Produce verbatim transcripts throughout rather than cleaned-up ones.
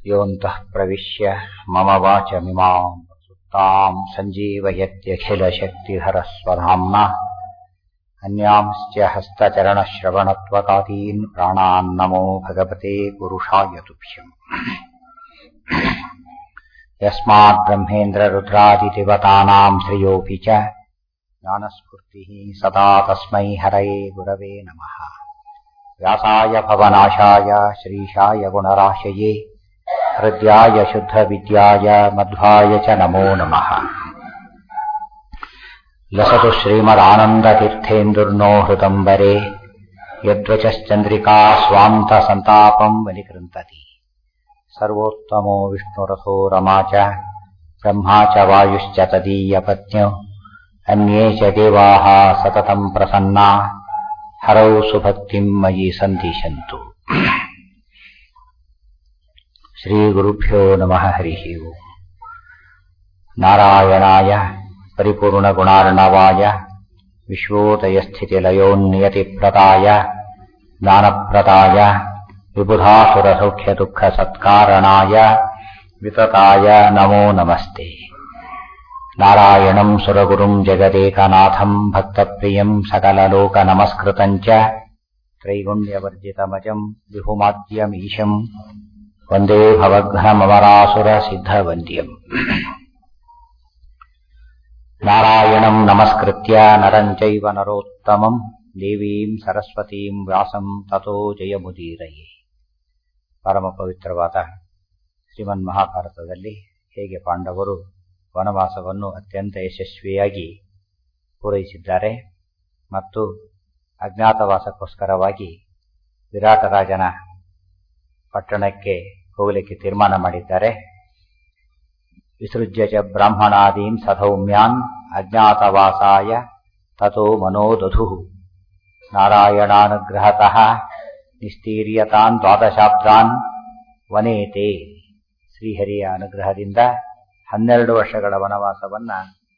ಯೋऽन्तಃ ಪ್ರವಿಶ್ಯ ಮಮ ವಾಚಮಿಮಾಂ ಸುತ್ತಾಂ ಸಂಜೀವಯತ್ಯಖಿಲಶಕ್ತಿಧರಸ್ವಧಾಮ್ನಾ ಅನ್ಯಾಂಶ್ಚ ಹಸ್ತಚರಣಶ್ರವಣತ್ವಕಾತೀನ್ ಪ್ರಾಣಾನ್ ನಮೋ ಭಗವತೆ ಪುರುಷಾಯ ತುಭ್ಯಂ ಯಸ್ಮಾತ್ ಬ್ರಹ್ಮೇಂದ್ರ ರುದ್ರಾದಿದೇವತಾನಾಂ ಶ್ರೇಯೋಪಿ ಚ ಜ್ಞಾನಸ್ಫೂರ್ತಿಃ ಸದಾ ತಸ್ಮೈ ಹರಯೇ ಗುರವೇ ನಮಃ ವ್ಯಾಸಾಯ ಭವನಾಶಾಯ ಶ್ರೀಶಾಯ ಗುಣರಾಶಯೇ ಹೃದ್ಯಾಯ ಶುದ್ಧವಿದ್ಯಾಯ ಮಧ್ವಾಯ ಚ ನಮೋ ನಮಃ ಲಸತು ಶ್ರೀಮದಾನಂದತೀರ್ಥೇಂದುರ್ನೋ ಹೃದಂಬರೆ ಯದ್ವಚಶ್ಚಂದ್ರಿಕಾ ಸ್ವಾಂತ ಸಂತಾಪಂ ವಿನಿಕೃಂತತಿ ಸರ್ವೋತ್ತಮೋ ವಿಷ್ಣುರಥೋ ರಮಾ ಚ ಬ್ರಹ್ಮಾ ಚ ವಾಯುಶ್ಚ ತದೀಯಪತ್ನ್ಯೋ ಅನ್ಯೇ ಚ ದೇವಾಃ ಸತತಂ ಪ್ರಸನ್ನಾ ಹರೌ ಸುಭಕ್ತಿಂ ಮಯಿ ಸಂದಿಶಂತು. ಶ್ರೀ ಗುರುಭ್ಯೋ ನಮಃ ಹರಿ ಓಂ. ನಾರಾಯಣಾಯ ಪರಿಪೂರ್ಣಗುಣಾರ್ಣವಾಯ ವಿಶ್ವೋದಯಸ್ಥಿತಿಲಯೋನ್ನಿಯತಿಪ್ರದಾಯ ಜ್ಞಾನಪ್ರದಾಯ ವಿಬುಧಾಸುರಸೌಖ್ಯದುಃಖಸತ್ಕಾರಣಾಯ ವಿತತಾಯ ನಮೋ ನಮಸ್ತೆ. ನಾರಾಯಣಂ ಸುರಗುರುಂ ಜಗದೇಕನಾಥಂ ಭಕ್ತಪ್ರಿಯಂ ಸಕಲಲೋಕನಮಸ್ಕೃತಂ ಚ ತ್ರೈಗುಣ್ಯವರ್ಜಿತಮಜಂ ವಿಭುಮಾದ್ಯಮೀಶಂ ವಂದೇ ಭವಘ್ನಮರಾಸುರಸಿದ್ಧವಂದ್ಯಂ. ನಾರಾಯಣಂ ನಮಸ್ಕೃತ್ಯ ನರಂ ಚೈವ ನರೋತ್ತಮಂ ದೇವೀಂ ಸರಸ್ವತೀಂ ವ್ಯಾಸಂ ತತೋ ಜಯಮುದೀರಯೇ. ಪರಮ ಪವಿತ್ರವಾದ ಶ್ರೀಮನ್ ಮಹಾಭಾರತದಲ್ಲಿ ಹೇಗೆ ಪಾಂಡವರು ವನವಾಸವನ್ನು ಅತ್ಯಂತ ಯಶಸ್ವಿಯಾಗಿ ಪೂರೈಸಿದ್ದಾರೆ ಮತ್ತು ಅಜ್ಞಾತವಾಸಕ್ಕೋಸ್ಕರವಾಗಿ ವಿರಾಟರಾಜನ ಪಟ್ಟಣಕ್ಕೆ ಹೋಗಲಿಕ್ಕೆ ತೀರ್ಮಾನ ಮಾಡಿದ್ದಾರೆ. ವಿಸೃಜ್ಯ ಚ ಬ್ರಾಹ್ಮಣಾದೀನ್ ಸಧೌಮ್ಯಾನ್ ಅಜ್ಞಾತವಾಸಾಯ ತಥೋ ಮನೋದಧು ನಾರಾಯಣಾನುಗ್ರಹತಃ ನಿಸ್ತೀರ್ಯತಾನ್ ದ್ವಾದಶಾಬ್ದಾನ್ ವನೇತೆ. ಶ್ರೀಹರಿಯ ಅನುಗ್ರಹದಿಂದ ಹನ್ನೆರಡು ವರ್ಷಗಳ ವನವಾಸವನ್ನ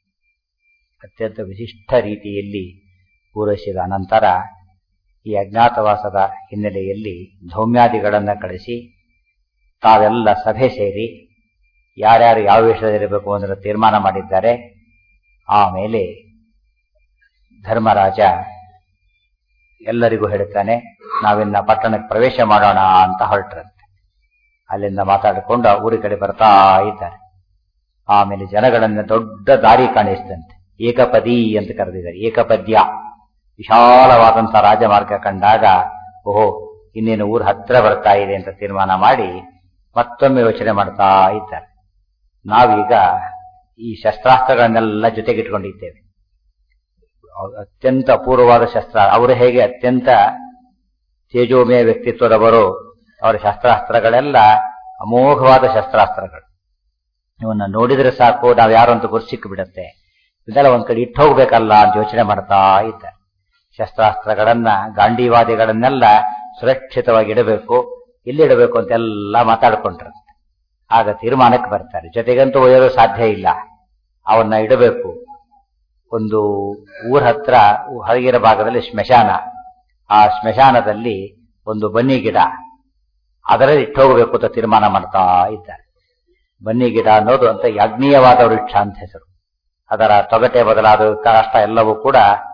ಅತ್ಯಂತ ವಿಶಿಷ್ಟ ರೀತಿಯಲ್ಲಿ ಪೂರೈಸಿದ ಅನಂತರ ಈ ಅಜ್ಞಾತವಾಸದ ಹಿನ್ನೆಲೆಯಲ್ಲಿ ಧೌಮ್ಯಾದಿಗಳನ್ನು ಕಳಿಸಿ ತಾವೆಲ್ಲ ಸಭೆ ಸೇರಿ ಯಾರ್ಯಾರು ಯಾವ ವೇಷದಲ್ಲಿರಬೇಕು ಅನ್ನೋದನ್ನು ತೀರ್ಮಾನ ಮಾಡಿದ್ದಾರೆ. ಆಮೇಲೆ ಧರ್ಮರಾಜ ಎಲ್ಲರಿಗೂ ಹೇಳುತ್ತಾನೆ, ನಾವಿನ್ನ ಪಟ್ಟಣಕ್ಕೆ ಪ್ರವೇಶ ಮಾಡೋಣ ಅಂತ ಹೊರಟ್ರಂತೆ. ಅಲ್ಲಿಂದ ಮಾತಾಡಿಕೊಂಡು ಊರಿ ಕಡೆ ಬರ್ತಾ ಇದ್ದಾರೆ. ಆಮೇಲೆ ಜನಗಳನ್ನ ದೊಡ್ಡ ದಾರಿ ಕಾಣಿಸ್ತಂತೆ. ಏಕಪದಿ ಅಂತ ಕರೆದಿದ್ದಾರೆ. ಏಕಪದ್ಯ ವಿಶಾಲವಾದಂಥ ರಾಜಮಾರ್ಗ ಕಂಡಾಗ ಓಹೋ ಇನ್ನೇನು ಊರು ಹತ್ರ ಬರ್ತಾ ಇದೆ ಅಂತ ತೀರ್ಮಾನ ಮಾಡಿ ಮತ್ತೊಮ್ಮೆ ಯೋಚನೆ ಮಾಡ್ತಾ ಇದ್ದಾರೆ. ನಾವೀಗ ಈ ಶಸ್ತ್ರಾಸ್ತ್ರಗಳನ್ನೆಲ್ಲ ಜೊತೆಗಿಟ್ಕೊಂಡಿದ್ದೇವೆ. ಅತ್ಯಂತ ಅಪೂರ್ವವಾದ ಶಸ್ತ್ರ. ಅವರು ಹೇಗೆ ಅತ್ಯಂತ ತೇಜೋಮಯ ವ್ಯಕ್ತಿತ್ವದವರು, ಅವರ ಶಸ್ತ್ರಾಸ್ತ್ರಗಳೆಲ್ಲ ಅಮೋಘವಾದ ಶಸ್ತ್ರಾಸ್ತ್ರಗಳು. ಇವನ್ನ ನೋಡಿದ್ರೆ ಸಾಕು ನಾವು ಯಾರು ಅಂತ ಗುರು ಸಿಕ್ಕಿಬಿಡತ್ತೆ. ಇದೆಲ್ಲ ಒಂದ್ ಕಡೆ ಇಟ್ಟು ಹೋಗ್ಬೇಕಲ್ಲ ಅಂತ ಯೋಚನೆ ಮಾಡ್ತಾ ಇದ್ದಾರೆ. ಶಸ್ತ್ರಾಸ್ತ್ರಗಳನ್ನ ಗಾಂಡೀವಾದಿಗಳನ್ನೆಲ್ಲ ಸುರಕ್ಷಿತವಾಗಿ ಇಡಬೇಕು, ಎಲ್ಲಿಡಬೇಕು ಅಂತೆಲ್ಲ ಮಾತಾಡ್ಕೊಂಡ್ರಂತೆ. ಆಗ ತೀರ್ಮಾನಕ್ಕೆ ಬರ್ತಾರೆ. ಜೊತೆಗಂತೂ ಒಯ್ಯಲು ಸಾಧ್ಯ ಇಲ್ಲ, ಅವನ್ನ ಇಡಬೇಕು. ಒಂದು ಊರ ಹತ್ರ ಹೊರಗಿನ ಭಾಗದಲ್ಲಿ ಸ್ಮಶಾನ, ಆ ಸ್ಮಶಾನದಲ್ಲಿ ಒಂದು ಬನ್ನಿ ಗಿಡ, ಅದರಲ್ಲಿ ಇಟ್ಟು ಹೋಗಬೇಕು ಅಂತ ತೀರ್ಮಾನ ಮಾಡ್ತಾ ಇದ್ದಾರೆ. ಬನ್ನಿ ಗಿಡ ಅನ್ನೋದು ಅಂತ ಯಾಜ್ಞೀಯವಾದ ವೃಕ್ಷ ಅಂತ ಹೆಸರು. ಅದರ ತೊಗಟೆ ಬದಲಾದ ಕಾಷ್ಟ ಎಲ್ಲವೂ ಕೂಡ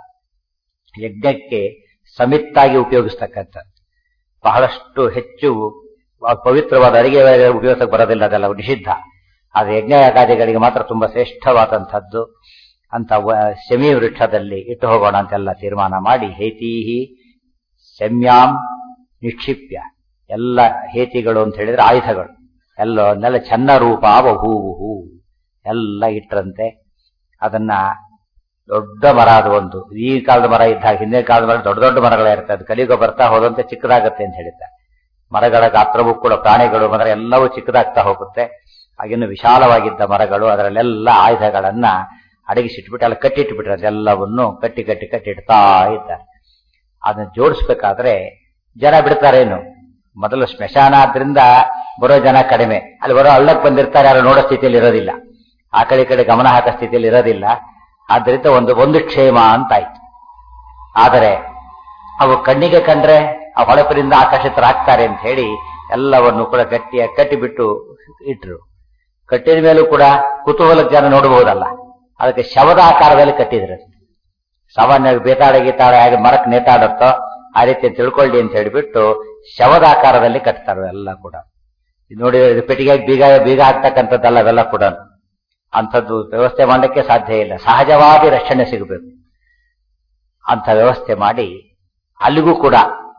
ಯಜ್ಞಕ್ಕೆ ಸಮಿತ್ತಾಗಿ ಉಪಯೋಗಿಸ್ತಕ್ಕಂಥದ್ದು. ಬಹಳಷ್ಟು ಹೆಚ್ಚು ಪವಿತ್ರವಾದ ಅಡಿಗೆ ಉಪಯೋಗಕ್ಕೆ ಬರೋದಿಲ್ಲ, ಅದೆಲ್ಲ ನಿಷಿದ್ಧ. ಆದರೆ ಯಜ್ಞಯಾಗಾದಿಗಳಿಗೆ ಮಾತ್ರ ತುಂಬಾ ಶ್ರೇಷ್ಠವಾದಂಥದ್ದು. ಅಂತ ಶಮಿ ವೃಕ್ಷದಲ್ಲಿ ಇಟ್ಟು ಹೋಗೋಣ ಅಂತೆಲ್ಲ ತೀರ್ಮಾನ ಮಾಡಿ ಹೇತೀಹಿ ಶಮ್ಯಾಂ ನಿಕ್ಷಿಪ್ಯ, ಎಲ್ಲ ಹೇತಿಗಳು ಅಂತ ಹೇಳಿದ್ರೆ ಆಯುಧಗಳು ಎಲ್ಲವನ್ನೆಲ್ಲ ಚನ್ನ ರೂಪ ಬಹೂವು ಎಲ್ಲ ಇಟ್ರಂತೆ. ಅದನ್ನ ದೊಡ್ಡ ಮರ, ಅದು ಒಂದು ಈ ಕಾಲದ ಮರ ಇದ್ದಾಗ ಹಿಂದಿನ ಕಾಲದ ಮರ ದೊಡ್ಡ ದೊಡ್ಡ ಮರಗಳೇ ಇರ್ತದೆ. ಅದು ಕಲಿಯುಗ ಬರ್ತಾ ಹೋದಂತೆ ಚಿಕ್ಕದಾಗತ್ತೆ ಅಂತ ಹೇಳಿದ್ದಾರೆ. ಮರಗಳ ಗಾತ್ರವೂ ಕೂಡ ಪ್ರಾಣಿಗಳು ಮರ ಎಲ್ಲವೂ ಚಿಕ್ಕದಾಗ್ತಾ ಹೋಗುತ್ತೆ. ಆಗಿನ್ನು ವಿಶಾಲವಾಗಿದ್ದ ಮರಗಳು, ಅದರಲ್ಲೆಲ್ಲ ಆಯುಧಗಳನ್ನ ಅಡಗಿಸಿಟ್ಬಿಟ್ಟು ಅಲ್ಲಿ ಕಟ್ಟಿಟ್ಬಿಟ್ರೆ ಅದೆಲ್ಲವನ್ನು ಕಟ್ಟಿ ಕಟ್ಟಿ ಕಟ್ಟಿಡ್ತಾ ಇದ್ದಾರೆ. ಅದನ್ನ ಜೋಡಿಸ್ಬೇಕಾದ್ರೆ ಜನ ಬಿಡ್ತಾರೇನು? ಮೊದಲು ಸ್ಮಶಾನ ಆದ್ರಿಂದ ಬರೋ ಜನ ಕಡಿಮೆ, ಅಲ್ಲಿ ಬರೋ ಹಳ್ಳಕ್ಕೆ ಬಂದಿರ್ತಾರೆ, ಯಾರು ನೋಡೋ ಸ್ಥಿತಿಯಲ್ಲಿ ಇರೋದಿಲ್ಲ, ಆ ಕಡೆ ಈ ಕಡೆ ಗಮನ ಹಾಕೋ ಸ್ಥಿತಿಯಲ್ಲಿ ಇರೋದಿಲ್ಲ. ಆದ್ರಿಂದ ಒಂದು ಒಂದು ಕ್ಷೇಮ ಅಂತಾಯ್ತು. ಆದರೆ ಅವು ಕಣ್ಣಿಗೆ ಕಂಡ್ರೆ ಆ ಹೊಳಪಿನಿಂದ ಆಕರ್ಷಿತರಾಗ್ತಾರೆ ಅಂತ ಹೇಳಿ ಎಲ್ಲವನ್ನು ಕೂಡ ಗಟ್ಟಿಯಾಗಿ ಕಟ್ಟಿಬಿಟ್ಟು ಇಟ್ರು. ಕಟ್ಟಿದ ಮೇಲೂ ಕೂಡ ಕುತೂಹಲಕ್ಕೆ ಜನ ನೋಡಬಹುದಲ್ಲ, ಅದಕ್ಕೆ ಶವದ ಆಕಾರದಲ್ಲಿ ಕಟ್ಟಿದ್ರು. ಸಾಮಾನ್ಯವಾಗಿ ಬೇತಾಳ ಗೀತಾಳ ಹೇಗೆ ಮರಕ್ಕೆ ನೇತಾಡುತ್ತೋ ಆ ರೀತಿ ತಿಳ್ಕೊಳ್ಳಿ ಅಂತ ಹೇಳಿಬಿಟ್ಟು ಶವದ ಆಕಾರದಲ್ಲಿ ಕಟ್ತಾರೆ ಎಲ್ಲ ಕೂಡ. ನೋಡಿ, ಪೆಟ್ಟಿಗೆ ಬೀಗ ಬೀಗ ಹಾಕ್ತಕ್ಕಂಥದ್ದಲ್ಲ ಅವೆಲ್ಲ ಕೂಡ. ಅಂಥದ್ದು ವ್ಯವಸ್ಥೆ ಮಾಡಲಿಕ್ಕೆ ಸಾಧ್ಯ ಇಲ್ಲ. ಸಹಜವಾದ ರಕ್ಷಣೆ ಸಿಗಬೇಕು. ಅಂಥ ವ್ಯವಸ್ಥೆ ಮಾಡಿ ಅಲ್ಲಿಗೂ ಕೂಡ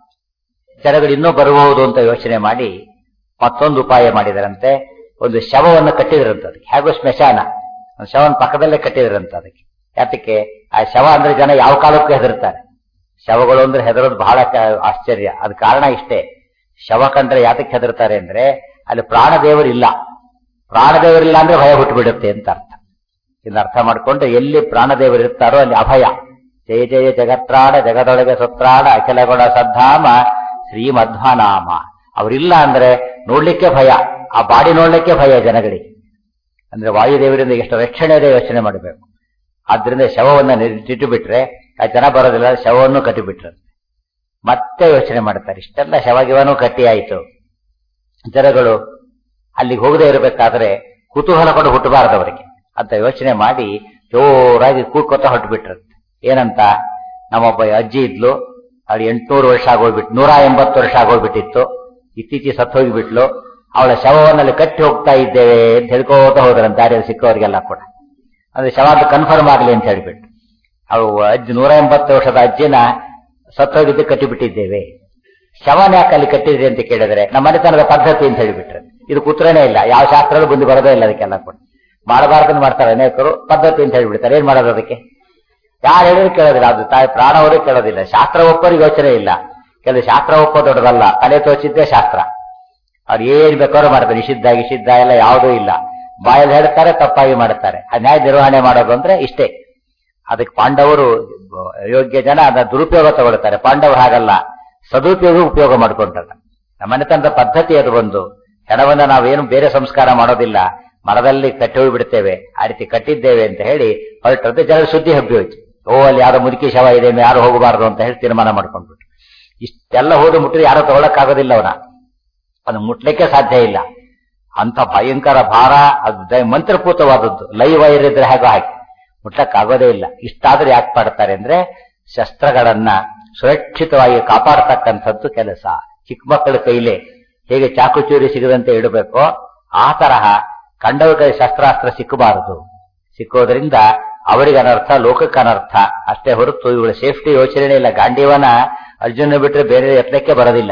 ಜನಗಳು ಇನ್ನೂ ಬರಬಹುದು ಅಂತ ಯೋಚನೆ ಮಾಡಿ ಮತ್ತೊಂದು ಉಪಾಯ ಮಾಡಿದರಂತೆ. ಒಂದು ಶವವನ್ನು ಕಟ್ಟಿದ್ರಂತ ಅದಕ್ಕೆ, ಹೇಗೋ ಸ್ಮಶಾನ, ಒಂದು ಶವನ ಪಕ್ಕದಲ್ಲೇ ಕಟ್ಟಿದ್ರಂತ ಅದಕ್ಕೆ. ಯಾತಕ್ಕೆ? ಆ ಶವ ಅಂದ್ರೆ ಜನ ಯಾವ ಕಾಲಕ್ಕೂ ಹೆದರ್ತಾರೆ. ಶವಗಳು ಅಂದ್ರೆ ಹೆದರೋದು ಬಹಳ ಆಶ್ಚರ್ಯ. ಅದ ಕಾರಣ ಇಷ್ಟೇ, ಶವ ಕಂಡ್ರೆ ಯಾತಕ್ಕೆ ಹೆದರ್ತಾರೆ ಅಂದ್ರೆ ಅಲ್ಲಿ ಪ್ರಾಣದೇವರಿಲ್ಲ. ಪ್ರಾಣದೇವರಿಲ್ಲ ಅಂದ್ರೆ ಭಯ ಹುಟ್ಟುಬಿಡುತ್ತೆ ಅಂತ ಅರ್ಥ. ಇದನ್ನ ಅರ್ಥ ಮಾಡ್ಕೊಂಡು ಎಲ್ಲಿ ಪ್ರಾಣದೇವರು ಇರ್ತಾರೋ ಅಲ್ಲಿ ಅಭಯ. ಜಯ ಜಯ ಜಗತ್ರಾಣ ಜಗದೊಳಗೆ ಸತ್ರಾಣ ಅಖಿಲಗುಣ ಸದ್ಧಾಮ ಶ್ರೀಮಧ್ವನಾಮ. ಅವರಿಲ್ಲ ಅಂದ್ರೆ ನೋಡ್ಲಿಕ್ಕೆ ಭಯ, ಆ ಬಾಡಿ ನೋಡ್ಲಿಕ್ಕೆ ಭಯ ಜನಗಳಿಗೆ. ಅಂದ್ರೆ ವಾಯುದೇವರಿಂದ ಎಷ್ಟು ರಕ್ಷಣೆ ಇದೆ ಯೋಚನೆ ಮಾಡಬೇಕು. ಆದ್ರಿಂದ ಶವವನ್ನ ಇಟ್ಟು ಬಿಟ್ರೆ ಆ ಜನ ಬರೋದಿಲ್ಲ, ಶವವನ್ನು ಕಟ್ಟಿಬಿಟ್ರೆ ಮತ್ತೆ ಯೋಚನೆ ಮಾಡ್ತಾರೆ. ಇಷ್ಟೆಲ್ಲ ಶವಗಿವನೂ ಕಟ್ಟಿ ಆಯಿತು, ಜನಗಳು ಅಲ್ಲಿಗೆ ಹೋಗದೆ ಇರಬೇಕಾದ್ರೆ ಕುತೂಹಲ ಕೊಂಡು ಹುಟ್ಟಬಾರದು ಅವರಿಗೆ ಅಂತ ಯೋಚನೆ ಮಾಡಿ ಜೋರಾಗಿ ಕೂಡ್ಕೊತ ಹೊಟ್ಟುಬಿಟ್ರಂತೆ. ಏನಂತ? ನಮ್ಮೊಬ್ಬ ಅಜ್ಜಿ ಇದ್ಲು, ಅವಳು ಎಂಟುನೂರು ವರ್ಷ ಆಗೋಗ್ಬಿಟ್ಟು ನೂರ ಎಂಬತ್ತು ವರ್ಷ ಆಗೋಗ್ಬಿಟ್ಟಿತ್ತು, ಇತ್ತೀಚೆಗೆ ಸತ್ತು ಹೋಗಿಬಿಟ್ಲು. ಅವಳ ಶವವನ್ನಲ್ಲಿ ಕಟ್ಟಿ ಹೋಗ್ತಾ ಇದ್ದೇವೆ ಅಂತ ಹೇಳ್ಕೋತ ಹೋದ್ರಂತ ದಾರಿಯಲ್ಲಿ ಸಿಕ್ಕವರಿಗೆಲ್ಲ ಕೂಡ. ಅಂದ್ರೆ ಶವ ಅಂತ ಕನ್ಫರ್ಮ್ ಆಗಲಿ ಅಂತ ಹೇಳ್ಬಿಟ್ಟು ಅವು ಅಜ್ಜಿ ನೂರ ಎಂಬತ್ತು ವರ್ಷದ ಅಜ್ಜಿನ ಸತ್ತೋಗಿದ್ದು ಕಟ್ಟಿಬಿಟ್ಟಿದ್ದೇವೆ. ಶವನ ಯಾಕೆ ಅಲ್ಲಿ ಕಟ್ಟಿದ್ರಿ ಅಂತ ಕೇಳಿದ್ರೆ ನಮ್ಮ ಮನೆತನದ ಪದ್ಧತಿ ಅಂತ ಹೇಳಿಬಿಟ್ರೆ ಇದು ಕುತ್ರನೇ ಇಲ್ಲ, ಯಾವ ಶಾಸ್ತ್ರಗಳು ಬಂದು ಬರೋದೇ ಇಲ್ಲ ಅದಕ್ಕೆಲ್ಲ ಕೂಡ. ಮಾಡಬಾರ್ದನ್ನು ಮಾಡ್ತಾರೆ ಅನೇಕರು, ಪದ್ಧತಿ ಅಂತ ಹೇಳ್ಬಿಡ್ತಾರೆ. ಏನ್ ಮಾಡೋದು ಅದಕ್ಕೆ? ಯಾರು ಹೇಳಿದ್ರು ಕೇಳೋದಿಲ್ಲ, ಅದು ತಾಯಿ ಪ್ರಾಣವರೇ ಕೇಳೋದಿಲ್ಲ. ಶಾಸ್ತ್ರ ಒಪ್ಪೋರಿಗೆ ಯೋಚನೆ ಇಲ್ಲ. ಕೆಲವು ಶಾಸ್ತ್ರ ಒಪ್ಪೋ ದೊಡ್ಡದಲ್ಲ, ತಲೆ ತೋಚಿದ್ದೇ ಶಾಸ್ತ್ರ. ಅವ್ರು ಏನ್ ಬೇಕಾದ್ರೂ ಮಾಡ್ತಾರೆ, ನಿಷಿದ್ಧ ಗಿಷಿದ್ಧ ಎಲ್ಲ ಯಾವುದೂ ಇಲ್ಲ. ಬಾಯಲ್ಲಿ ಹೇಳ್ತಾರೆ, ತಪ್ಪಾಗಿ ಮಾಡುತ್ತಾರೆ. ಆ ನ್ಯಾಯ ನಿರ್ವಹಣೆ ಮಾಡೋದು ಅಂದ್ರೆ ಇಷ್ಟೇ. ಅದಕ್ಕೆ ಪಾಂಡವರು ಯೋಗ್ಯ ಜನ ಅದರ ದುರುಪಯೋಗ ತಗೊಳ್ತಾರೆ. ಪಾಂಡವರು ಹಾಗಲ್ಲ, ಸದುಪಯೋಗ ಉಪಯೋಗ ಮಾಡ್ಕೊಂಡ್ರಲ್ಲ. ನಮ್ಮ ಮನೆತನದ ಪದ್ಧತಿ ಅದು ಒಂದು. ಹೆಣವನ್ನ ನಾವೇನು ಬೇರೆ ಸಂಸ್ಕಾರ ಮಾಡೋದಿಲ್ಲ, ಮರದಲ್ಲಿ ಕಟ್ಟಿ ಹೋಗ್ಬಿಡ್ತೇವೆ, ಆ ರೀತಿ ಕಟ್ಟಿದ್ದೇವೆ ಅಂತ ಹೇಳಿ ಹೊರಟದ್ದು. ಜನರ ಸುದ್ದಿ ಹಬ್ಬಿ ಹೋಯ್ತು. ಓ, ಅಲ್ಲಿ ಯಾರೋ ಮುದುಕಿ ಶವ ಇದೆ, ಯಾರು ಹೋಗಬಾರದು ಅಂತ ಹೇಳಿ ತೀರ್ಮಾನ ಮಾಡ್ಕೊಂಡ್ಬಿಟ್ಟು ಇಷ್ಟೆಲ್ಲ ಹೋದು ಮುಟ್ಟಿದ್ರೆ ಯಾರು ತಗೊಳಕ್ಕಾಗೋದಿಲ್ಲ, ಅವನ ಅದು ಮುಟ್ಲಿಕ್ಕೆ ಸಾಧ್ಯ ಇಲ್ಲ. ಅಂತ ಭಯಂಕರ ಭಾರ, ಅದು ಮಂತ್ರಪೂತವಾದದ್ದು. ಲೈವ್ ವೈರ್ ಇದ್ರೆ ಹೇಗೋ ಹಾಕಿ ಮುಟ್ಲಕ್ಕಾಗೋದೇ ಇಲ್ಲ. ಇಷ್ಟಾದ್ರೂ ಯಾಕೆ ಮಾಡ್ತಾರೆ ಅಂದ್ರೆ ಶಸ್ತ್ರಗಳನ್ನ ಸುರಕ್ಷಿತವಾಗಿ ಕಾಪಾಡತಕ್ಕಂಥದ್ದು ಕೆಲಸ. ಚಿಕ್ಕ ಮಕ್ಕಳ ಕೈಲೇ ಹೇಗೆ ಚಾಕುಚೂರಿ ಸಿಗದಂತೆ ಇಡಬೇಕೋ ಆ ತರಹ ಕಂಡವ ಕೈ ಶಸ್ತ್ರಾಸ್ತ್ರ ಸಿಕ್ಕಬಾರದು. ಸಿಕ್ಕೋದ್ರಿಂದ ಅವರಿಗೆ ಅನರ್ಥ, ಲೋಕಕ್ಕೆ ಅನರ್ಥ ಅಷ್ಟೇ ಹೊರತು ಇವುಗಳ ಸೇಫ್ಟಿ ಯೋಚನೆ ಇಲ್ಲ. ಗಾಂಡೀವನ ಅರ್ಜುನ ಬಿಟ್ರೆ ಬೇರೆ ಎತ್ತಲಕ್ಕೆ ಬರೋದಿಲ್ಲ.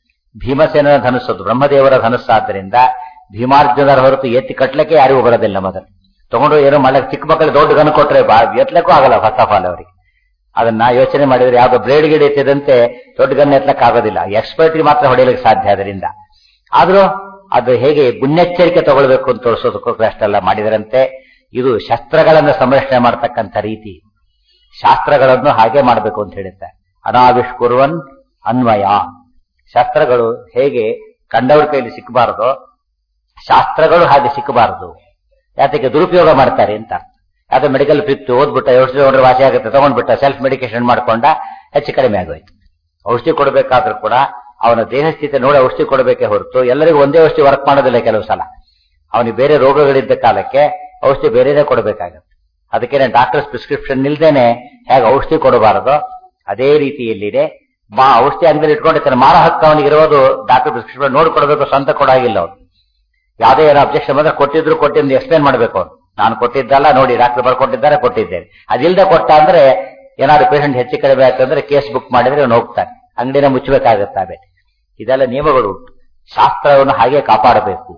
ಭೀಮಸೇನನ ಧನುಸ್ಸದು ಬ್ರಹ್ಮದೇವರ ಧನುಸ್ಸಾದ್ದರಿಂದ ಭೀಮಾರ್ಜುನರ ಹೊರತು ಎತ್ತಿ ಕಟ್ಲಕ್ಕೆ ಯಾರಿಗೂ ಬರೋದಿಲ್ಲ. ಮೊದಲು ತಗೊಂಡು ಏನೋ ಮಾಡಕ್ಕೆ ಚಿಕ್ಕ ಮಕ್ಕಳಿಗೆ ದೊಡ್ಡ ಗನ್ ಕೊಟ್ರೆ ಎತ್ತಲಕ್ಕೂ ಆಗಲ್ಲ ಫಸ್ಟ್ ಆಫ್ ಆಲ್ ಅವರಿಗೆ. ಅದನ್ನ ಯೋಚನೆ ಮಾಡಿದ್ರೆ ಯಾವ್ದೋ ಬ್ಲೇಡ್ ಗಿಡ ಎತ್ತಿದಂತೆ ದೊಡ್ಡ ಗನ್ ಎತ್ತಲಕ್ಕೆ ಆಗೋದಿಲ್ಲ. ಎಕ್ಸ್ಪರ್ಟ್ಗೆ ಮಾತ್ರ ಹೊಡೆಯಲಿಕ್ಕೆ ಸಾಧ್ಯ. ಅದರಿಂದ ಆದ್ರೂ ಅದು ಹೇಗೆ ಮುನ್ನೆಚ್ಚರಿಕೆ ತಗೊಳ್ಬೇಕು ಅಂತ ತೋರಿಸೋದಕ್ಕೋಸ್ಕರ ಅಷ್ಟೆಲ್ಲ ಮಾಡಿದರಂತೆ. ಇದು ಶಸ್ತ್ರಗಳನ್ನು ಸಂರಕ್ಷಣೆ ಮಾಡತಕ್ಕಂಥ ರೀತಿ. ಶಾಸ್ತ್ರಗಳನ್ನು ಹಾಗೆ ಮಾಡಬೇಕು ಅಂತ ಹೇಳುತ್ತೆ. ಅನಾವಿಷ್ಕುರ್ವನ್ ಅನ್ವಯ. ಶಾಸ್ತ್ರಗಳು ಹೇಗೆ ಕಂಡವ್ರ ಕೈಲಿ ಸಿಕ್ಕಬಾರದು, ಶಾಸ್ತ್ರಗಳು ಹಾಗೆ ಸಿಕ್ಕಬಾರದು. ಯಾತಕ್ಕೆ? ದುರುಪಯೋಗ ಮಾಡ್ತಾರೆ ಅಂತ. ಯಾವ್ದು ಮೆಡಿಕಲ್ ಫಿಫ್ತ್ ಓದ್ಬಿಟ್ಟ, ಔಷಧಿ ತಗೊಂಡ್ರೆ ವಾಸಿ ಆಗುತ್ತೆ, ತಗೊಂಡ್ಬಿಟ್ಟ, ಸೆಲ್ಫ್ ಮೆಡಿಕೇಶನ್ ಮಾಡ್ಕೊಂಡ, ಹೆಚ್ಚು ಕಡಿಮೆ ಆಗೋಯ್ತು. ಔಷಧಿ ಕೊಡಬೇಕಾದ್ರೂ ಕೂಡ ಅವನ ದೇಹ ಸ್ಥಿತಿ ನೋಡಿ ಔಷಧಿ ಕೊಡಬೇಕೇ ಹೊರತು ಎಲ್ಲರಿಗೂ ಒಂದೇ ಔಷಧಿ ವರ್ಕ್ ಮಾಡೋದಿಲ್ಲ. ಕೆಲವು ಸಲ ಅವನಿಗೆ ಬೇರೆ ರೋಗಗಳಿದ್ದ ಕಾಲಕ್ಕೆ ಔಷಧಿ ಬೇರೆನೇ ಕೊಡಬೇಕಾಗತ್ತೆ. ಅದಕ್ಕೇನೆ ಡಾಕ್ಟರ್ಸ್ ಪ್ರಿಸ್ಕ್ರಿಪ್ಷನ್ ಇಲ್ದೇನೆ ಹೇಗೆ ಔಷಧಿ ಕೊಡಬಾರದು ಅದೇ ರೀತಿಯಲ್ಲಿದೆ. ಮಾ ಔಷಧಿ ಅಂಗಡಿಯಲ್ಲಿ ಇಟ್ಕೊಂಡಿರ್ತಾನೆ, ಮಾರ ಹಕ್ಕ ಅವನಿಗೆ ಇರೋದು ಡಾಕ್ಟರ್ ಪ್ರಿಸ್ಕ್ರಿಪ್ಷನ್ ನೋಡಿ ಕೊಡಬೇಕು, ಸ್ವಂತ ಕೊಡಾಗಿಲ್ಲ ಅವ್ರು. ಯಾವುದೇ ಏನೋ ಅಬ್ಜೆಕ್ಷನ್ ಬಂದ್ರೆ ಕೊಟ್ಟಿದ್ರು ಕೊಟ್ಟಿದ್ದು ಎಕ್ಸ್ಪ್ಲೇನ್ ಮಾಡ್ಬೇಕು ಅವ್ರು. ನಾನು ಕೊಟ್ಟಿದ್ದಲ್ಲ, ನೋಡಿ ಡಾಕ್ಟರ್ ಬರ್ಕೊಟ್ಟಿದ್ದಾರೆ, ಕೊಟ್ಟಿದ್ದೇನೆ. ಅದಿಲ್ಲದೆ ಕೊಟ್ಟ ಅಂದ್ರೆ ಏನಾದ್ರು ಪೇಷಂಟ್ ಹೆಚ್ಚು ಕಡಿಮೆ ಆಗ್ತಂದ್ರೆ ಕೇಸ್ ಬುಕ್ ಮಾಡಿದ್ರೆ ಅವ್ನು ಹೋಗ್ತಾನೆ, ಅಂಗಡಿನ ಮುಚ್ಚಬೇಕಾಗತ್ತೆ. ಇದೆಲ್ಲ ನಿಯಮಗಳು ಉಂಟು. ಶಾಸ್ತ್ರವನ್ನು ಹಾಗೆ ಕಾಪಾಡಬೇಕು.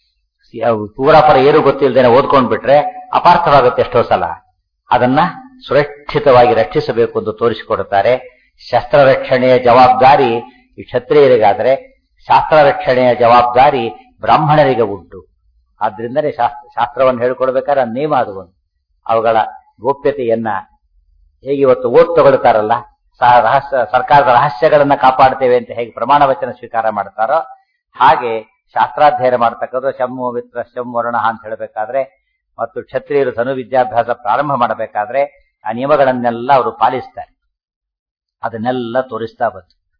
ಪೂರಾಪರ ಏನು ಗೊತ್ತಿಲ್ಲದೇನೆ ಓದ್ಕೊಂಡ್ಬಿಟ್ರೆ ಅಪಾರ್ಥವಾಗುತ್ತೆ ಎಷ್ಟೋ ಸಲ. ಅದನ್ನ ಸುರಕ್ಷಿತವಾಗಿ ರಕ್ಷಿಸಬೇಕು ಎಂದು ತೋರಿಸಿಕೊಡುತ್ತಾರೆ. ಶಸ್ತ್ರ ರಕ್ಷಣೆಯ ಜವಾಬ್ದಾರಿ ಈ ಕ್ಷತ್ರಿಯರಿಗಾದರೆ ಶಾಸ್ತ್ರ ರಕ್ಷಣೆಯ ಜವಾಬ್ದಾರಿ ಬ್ರಾಹ್ಮಣರಿಗೆ ಉಂಟು. ಆದ್ರಿಂದಲೇ ಶಾಸ್ತ್ರ ಶಾಸ್ತ್ರವನ್ನು ಹೇಳ್ಕೊಡ್ಬೇಕಾದ್ರೆ ನಿಯಮ ಅದು ಒಂದು. ಅವುಗಳ ಗೋಪ್ಯತೆಯನ್ನ ಹೇಗೆ ಇವತ್ತು ಓಟ್ ತಗೊಳ್ತಾರಲ್ಲ, ರಹಸ್ಯ ಸರ್ಕಾರದ ರಹಸ್ಯಗಳನ್ನ ಕಾಪಾಡ್ತೇವೆ ಅಂತ ಹೇಗೆ ಪ್ರಮಾಣ ವಚನ ಸ್ವೀಕಾರ ಮಾಡ್ತಾರೋ ಹಾಗೆ ಶಾಸ್ತ್ರಾಧ್ಯಯನ ಮಾಡ್ತಕ್ಕದ್ದು ಶಮ್ಮು ಮಿತ್ರ ಶಂ ವರ್ಣ ಅಂತ ಹೇಳಬೇಕಾದ್ರೆ ಮತ್ತು ಕ್ಷತ್ರಿಯರು ಧನು ವಿದ್ಯಾಭ್ಯಾಸ ಪ್ರಾರಂಭ ಮಾಡಬೇಕಾದ್ರೆ ಆ ನಿಯಮಗಳನ್ನೆಲ್ಲ ಅವರು ಪಾಲಿಸ್ತಾರೆ. ಅದನ್ನೆಲ್ಲ ತೋರಿಸ್ತಾ ಬಂತು.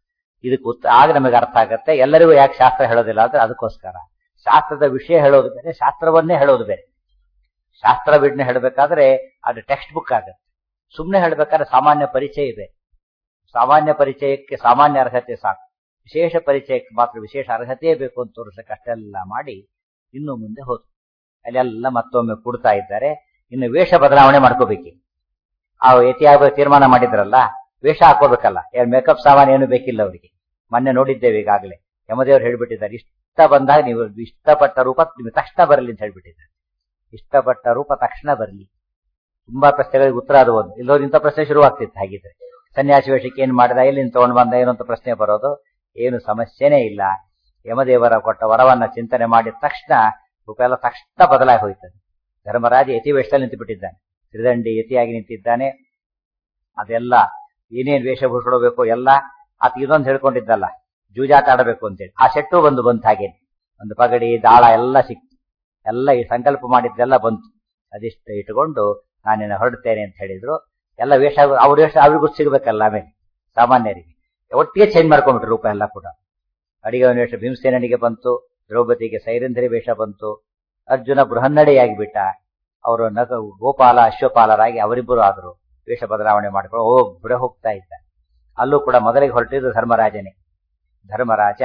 ಇದಕ್ಕೆ ಉತ್ತ ಆಗ ನಮಗೆ ಅರ್ಥ ಆಗತ್ತೆ. ಎಲ್ಲರಿಗೂ ಯಾಕೆ ಶಾಸ್ತ್ರ ಹೇಳೋದಿಲ್ಲ ಅಂದ್ರೆ ಅದಕ್ಕೋಸ್ಕರ. ಶಾಸ್ತ್ರದ ವಿಷಯ ಹೇಳೋದು ಬೇರೆ, ಶಾಸ್ತ್ರವನ್ನೇ ಹೇಳೋದು ಬೇರೆ. ಶಾಸ್ತ್ರ ಬಿಡ್ನೆ ಹೇಳಬೇಕಾದ್ರೆ ಅದು ಟೆಕ್ಸ್ಟ್ ಬುಕ್ ಆಗುತ್ತೆ. ಸುಮ್ಮನೆ ಹೇಳಬೇಕಾದ್ರೆ ಸಾಮಾನ್ಯ ಪರಿಚಯ ಇದೆ. ಸಾಮಾನ್ಯ ಪರಿಚಯಕ್ಕೆ ಸಾಮಾನ್ಯ ಅರ್ಹತೆ ಸಾಕು, ವಿಶೇಷ ಪರಿಚಯಕ್ಕೆ ಮಾತ್ರ ವಿಶೇಷ ಅರ್ಹತೆಯೇ ಬೇಕು ಅಂತ ತೋರಿಸಕ್ಕೆ ಅಷ್ಟೆಲ್ಲ ಮಾಡಿ ಇನ್ನು ಮುಂದೆ ಹೋದ್ರು. ಅಲ್ಲೆಲ್ಲ ಮತ್ತೊಮ್ಮೆ ಕೊಡ್ತಾ ಇದ್ದಾರೆ. ಇನ್ನು ವೇಷ ಬದಲಾವಣೆ ಮಾಡ್ಕೋಬೇಕು. ಆ ಯತಿಯಾಗ ತೀರ್ಮಾನ ಮಾಡಿದ್ರಲ್ಲ, ವೇಷ ಹಾಕೋಬೇಕಲ್ಲ. ಯಾರು ಮೇಕಪ್ ಸಾಮಾನು ಏನು ಬೇಕಿಲ್ಲ ಅವರಿಗೆ. ಮೊನ್ನೆ ನೋಡಿದ್ದೇವೆ ಈಗಾಗಲೇ. ಯಮದೇವರು ಹೇಳ್ಬಿಟ್ಟಿದ್ದಾರೆ, ಇಷ್ಟ ಬಂದಾಗ ನೀವು ಇಷ್ಟಪಟ್ಟ ರೂಪ ನಿಮ್ಗೆ ತಕ್ಷಣ ಬರಲಿ ಅಂತ ಹೇಳ್ಬಿಟ್ಟಿದ್ದಾರೆ. ಇಷ್ಟಪಟ್ಟ ರೂಪ ತಕ್ಷಣ ಬರಲಿ. ತುಂಬಾ ಪ್ರಶ್ನೆಗಳಿಗೆ ಉತ್ತರ ಅದು ಒಂದು. ಇಲ್ಲೋದು ಇಂಥ ಪ್ರಶ್ನೆ ಶುರುವಾಗ್ತಿತ್ತು. ಹಾಗಿದ್ರೆ ಸನ್ಯಾಸಿ ವೇಷಕ್ಕೆ ಏನ್ ಮಾಡಿದ, ಎಲ್ಲಿಂದ ತಗೊಂಡ್ ಬಂದ, ಏನು ಅಂತ ಪ್ರಶ್ನೆ ಬರೋದು. ಏನು ಸಮಸ್ಯೆನೇ ಇಲ್ಲ. ಯಮದೇವರ ಕೊಟ್ಟ ವರವನ್ನ ಚಿಂತನೆ ಮಾಡಿದ ತಕ್ಷಣ ರೂಪ ಎಲ್ಲ ತಕ್ಷಣ ಬದಲಾಗಿ ಹೋಯ್ತದೆ. ಧರ್ಮರಾಜ ಯತಿ ವೇಷದಲ್ಲಿ ನಿಂತು ಬಿಟ್ಟಿದ್ದಾನೆ. ತ್ರಿದಂಡಿ ಯತಿಯಾಗಿ ನಿಂತಿದ್ದಾನೆ. ಅದೆಲ್ಲ ಏನೇನ್ ವೇಷಭೂಷಣಬೇಕು ಎಲ್ಲ ಆತ ಇದೊಂದು ಹೇಳ್ಕೊಂಡಿದ್ದಲ್ಲ, ಜೂಜಾಟ ಆಡಬೇಕು ಅಂತೇಳಿ. ಆ ಸೆಟ್ಟು ಬಂದು ಬಂತು. ಹಾಗೇನೆ ಒಂದು ಪಗಡಿ ದಾಳ ಎಲ್ಲ ಸಿಕ್ತು. ಎಲ್ಲ ಈ ಸಂಕಲ್ಪ ಮಾಡಿದ್ದೆಲ್ಲ ಬಂತು. ಅದಿಷ್ಟು ಇಟ್ಕೊಂಡು ನಾನೇನು ಹೊರಡ್ತೇನೆ ಅಂತ ಹೇಳಿದ್ರು. ಎಲ್ಲ ವೇಷ ಅವ್ರ ವೇಷ ಅವ್ರಿಗೂ ಸಿಗ್ಬೇಕಲ್ಲ. ಆಮೇಲೆ ಸಾಮಾನ್ಯರಿಗೆ ಒಟ್ಟಿಗೆ ಚೇಂಜ್ ಮಾಡ್ಕೊಂಡ್ಬಿಟ್ರು ರೂಪ ಎಲ್ಲ ಕೂಡ. ಅಡಿಗವನ ವೇಷ ಭೀಮಸೇನಿಗೆ ಬಂತು, ದ್ರೌಪದಿಗೆ ಸೈರಂಧ್ರಿ ವೇಷ ಬಂತು, ಅರ್ಜುನ ಬೃಹನ್ನಡೆಯಾಗಿ ಬಿಟ್ಟ, ಅವರು ನಗ ಗೋಪಾಲ ಅಶ್ವಪಾಲರಾಗಿ ಅವರಿಬ್ಬರು ಆದರು. ವೇಷ ಬದಲಾವಣೆ ಮಾಡಿಕೊಂಡು ಓ ಬಿಡ ಹೋಗ್ತಾ ಇದ್ದ. ಅಲ್ಲೂ ಕೂಡ ಮೊದಲಿಗೆ ಹೊರಟಿದ್ದು ಧರ್ಮರಾಜನೇ. ಧರ್ಮರಾಜ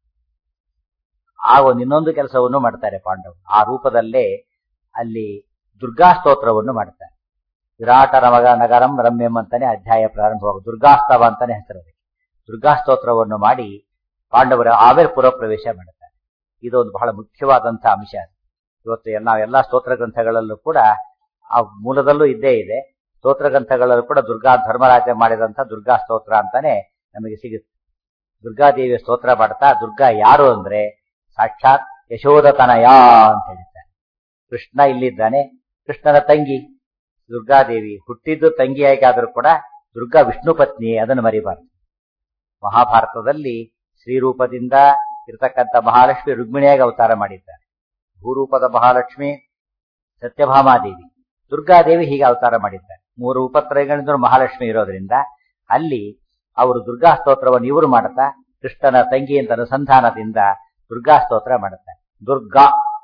ಆ ಒಂದು ಇನ್ನೊಂದು ಕೆಲಸವನ್ನು ಮಾಡ್ತಾರೆ ಪಾಂಡವರು. ಆ ರೂಪದಲ್ಲೇ ಅಲ್ಲಿ ದುರ್ಗಾ ಸ್ತೋತ್ರವನ್ನು ಮಾಡ್ತಾರೆ. ವಿರಾಟರ ಮಗ ನಗರಂ ರಮ್ಯಂ ಅಂತಾನೆ ಅಧ್ಯಾಯ ಪ್ರಾರಂಭವಾಗುವ ದುರ್ಗಾಸ್ತವ ಅಂತಾನೆ ಹೆಸರು. ದುರ್ಗಾ ಸ್ತೋತ್ರವನ್ನು ಮಾಡಿ ಪಾಂಡವರ ಆಮೇಲೆ ಪುರಪ್ರವೇಶ ಮಾಡುತ್ತಾರೆ. ಇದೊಂದು ಬಹಳ ಮುಖ್ಯವಾದಂತಹ ಅಂಶ. ಇವತ್ತು ಎಲ್ಲ ಎಲ್ಲಾ ಸ್ತೋತ್ರ ಗ್ರಂಥಗಳಲ್ಲೂ ಕೂಡ ಆ ಮೂಲದಲ್ಲೂ ಇದ್ದೇ ಇದೆ. ಸ್ತೋತ್ರ ಗ್ರಂಥಗಳಲ್ಲೂ ಕೂಡ ದುರ್ಗಾ ಧರ್ಮರಾಜ ಮಾಡಿದಂತ ದುರ್ಗಾ ಸ್ತೋತ್ರ ಅಂತಾನೆ ನಮಗೆ ಸಿಗುತ್ತೆ. ದುರ್ಗಾದೇವಿಯ ಸ್ತೋತ್ರ ಮಾಡ್ತಾ, ದುರ್ಗಾ ಯಾರು ಅಂದ್ರೆ ಸಾಕ್ಷಾತ್ ಯಶೋಧತನಯ ಅಂತ ಹೇಳ್ತಾರೆ. ಕೃಷ್ಣ ಇಲ್ಲಿದ್ದಾನೆ, ಕೃಷ್ಣನ ತಂಗಿ ದುರ್ಗಾದೇವಿ. ಹುಟ್ಟಿದ್ದು ತಂಗಿಯಾಗಿ ಆದರೂ ಕೂಡ ದುರ್ಗಾ ವಿಷ್ಣು ಪತ್ನಿ, ಅದನ್ನು ಮರಿಬಾರದು. ಮಹಾಭಾರತದಲ್ಲಿ ಶ್ರೀರೂಪದಿಂದ ಇರತಕ್ಕಂಥ ಮಹಾಲಕ್ಷ್ಮಿ ರುಕ್ಮಿಣಿಯಾಗಿ ಅವತಾರ ಮಾಡಿದ್ದಾರೆ. ಭೂರೂಪದ ಮಹಾಲಕ್ಷ್ಮಿ ಸತ್ಯಭಾಮಾದೇವಿ, ದುರ್ಗಾದೇವಿ ಹೀಗೆ ಅವತಾರ ಮಾಡಿದ್ದಾರೆ. ಮೂರು ಉಪತ್ರಯಗಳಿಂದ ಮಹಾಲಕ್ಷ್ಮಿ ಇರೋದ್ರಿಂದ ಅಲ್ಲಿ ಅವರು ದುರ್ಗಾ ಸ್ತೋತ್ರವನ್ನು ಇವರು ಮಾಡುತ್ತಾ ಕೃಷ್ಣನ ತಂಗಿ ಅಂತ ಅನುಸಂಧಾನದಿಂದ ದುರ್ಗಾ ಸ್ತೋತ್ರ ಮಾಡುತ್ತಾರೆ. ದುರ್ಗಾ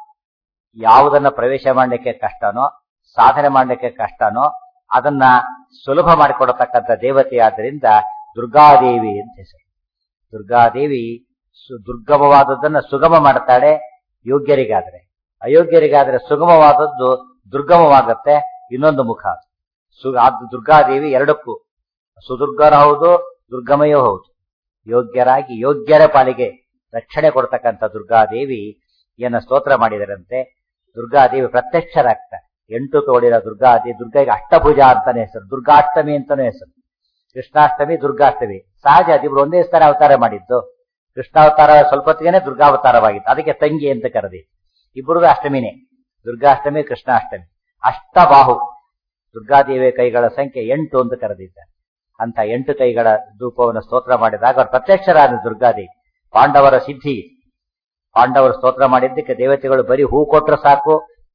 ಯಾವುದನ್ನ ಪ್ರವೇಶ ಮಾಡಲಿಕ್ಕೆ ಕಷ್ಟನೋ, ಸಾಧನೆ ಮಾಡಲಿಕ್ಕೆ ಕಷ್ಟನೋ ಅದನ್ನ ಸುಲಭ ಮಾಡಿಕೊಡತಕ್ಕಂಥ ದೇವತೆ ಆದ್ದರಿಂದ ದುರ್ಗಾದೇವಿ ಅಂತ ಹೆಸರು. ದುರ್ಗಾದೇವಿ ದುರ್ಗಮವಾದದ್ದನ್ನ ಸುಗಮ ಮಾಡ್ತಾಳೆ ಯೋಗ್ಯರಿಗಾದ್ರೆ, ಅಯೋಗ್ಯರಿಗಾದ್ರೆ ಸುಗಮವಾದದ್ದು ದುರ್ಗಮವಾಗತ್ತೆ. ಇನ್ನೊಂದು ಮುಖ ಸು ದುರ್ಗಾದೇವಿ ಎರಡಕ್ಕೂ ಸುದುರ್ಗರ ಹೌದು, ದುರ್ಗಮಯೂ ಹೌದು. ಯೋಗ್ಯರಾಗಿ ಯೋಗ್ಯರ ಪಾಲಿಗೆ ರಕ್ಷಣೆ ಕೊಡ್ತಕ್ಕಂಥ ದುರ್ಗಾದೇವಿ ಏನ ಸ್ತೋತ್ರ ಮಾಡಿದರಂತೆ. ದುರ್ಗಾದೇವಿ ಪ್ರತ್ಯಕ್ಷರಾಗ್ತಾರೆ. ಎಂಟು ತೋಳಿನ ದುರ್ಗಾದೇವಿ. ದುರ್ಗಾಗೆ ಅಷ್ಟಭುಜಾ ಅಂತಾನೆ ಹೆಸರು, ದುರ್ಗಾಷ್ಟಮಿ ಅಂತಾನೆ ಹೆಸರು. ಕೃಷ್ಣಾಷ್ಟಮಿ, ದುರ್ಗಾಷ್ಟಮಿ ಸಹಜ. ಅದಿಬ್ರು ಒಂದೇ ಸ್ಥಾನ ಅವತಾರ ಮಾಡಿದ್ದು. ಕೃಷ್ಣಾವತಾರ ಸ್ವಲ್ಪ ಹೊತ್ತಿಗೆ ದುರ್ಗಾವತಾರವಾಗಿತ್ತು, ಅದಕ್ಕೆ ತಂಗಿ ಅಂತ ಕರೆದಿ. ಇಬ್ಬರದು ಅಷ್ಟಮಿನೇ, ದುರ್ಗಾಷ್ಟಮಿ ಕೃಷ್ಣಾಷ್ಟಮಿ. ಅಷ್ಟಬಾಹು ದುರ್ಗಾದೇವಿಯ ಕೈಗಳ ಸಂಖ್ಯೆ ಎಂಟು ಅಂತ ಕರೆದಿದ್ದಾರೆ. ಅಂತ ಎಂಟು ಕೈಗಳ ರೂಪವನ್ನು ಸ್ತೋತ್ರ ಮಾಡಿದಾಗ ಅವರು ಪ್ರತ್ಯಕ್ಷರಾದ ದುರ್ಗಾದೇವಿ. ಪಾಂಡವರ ಸಿದ್ಧಿ, ಪಾಂಡವರು ಸ್ತೋತ್ರ ಮಾಡಿದ್ದಕ್ಕೆ ದೇವತೆಗಳು ಬರೀ ಹೂ ಕೊಟ್ರೆ ಸಾಕು,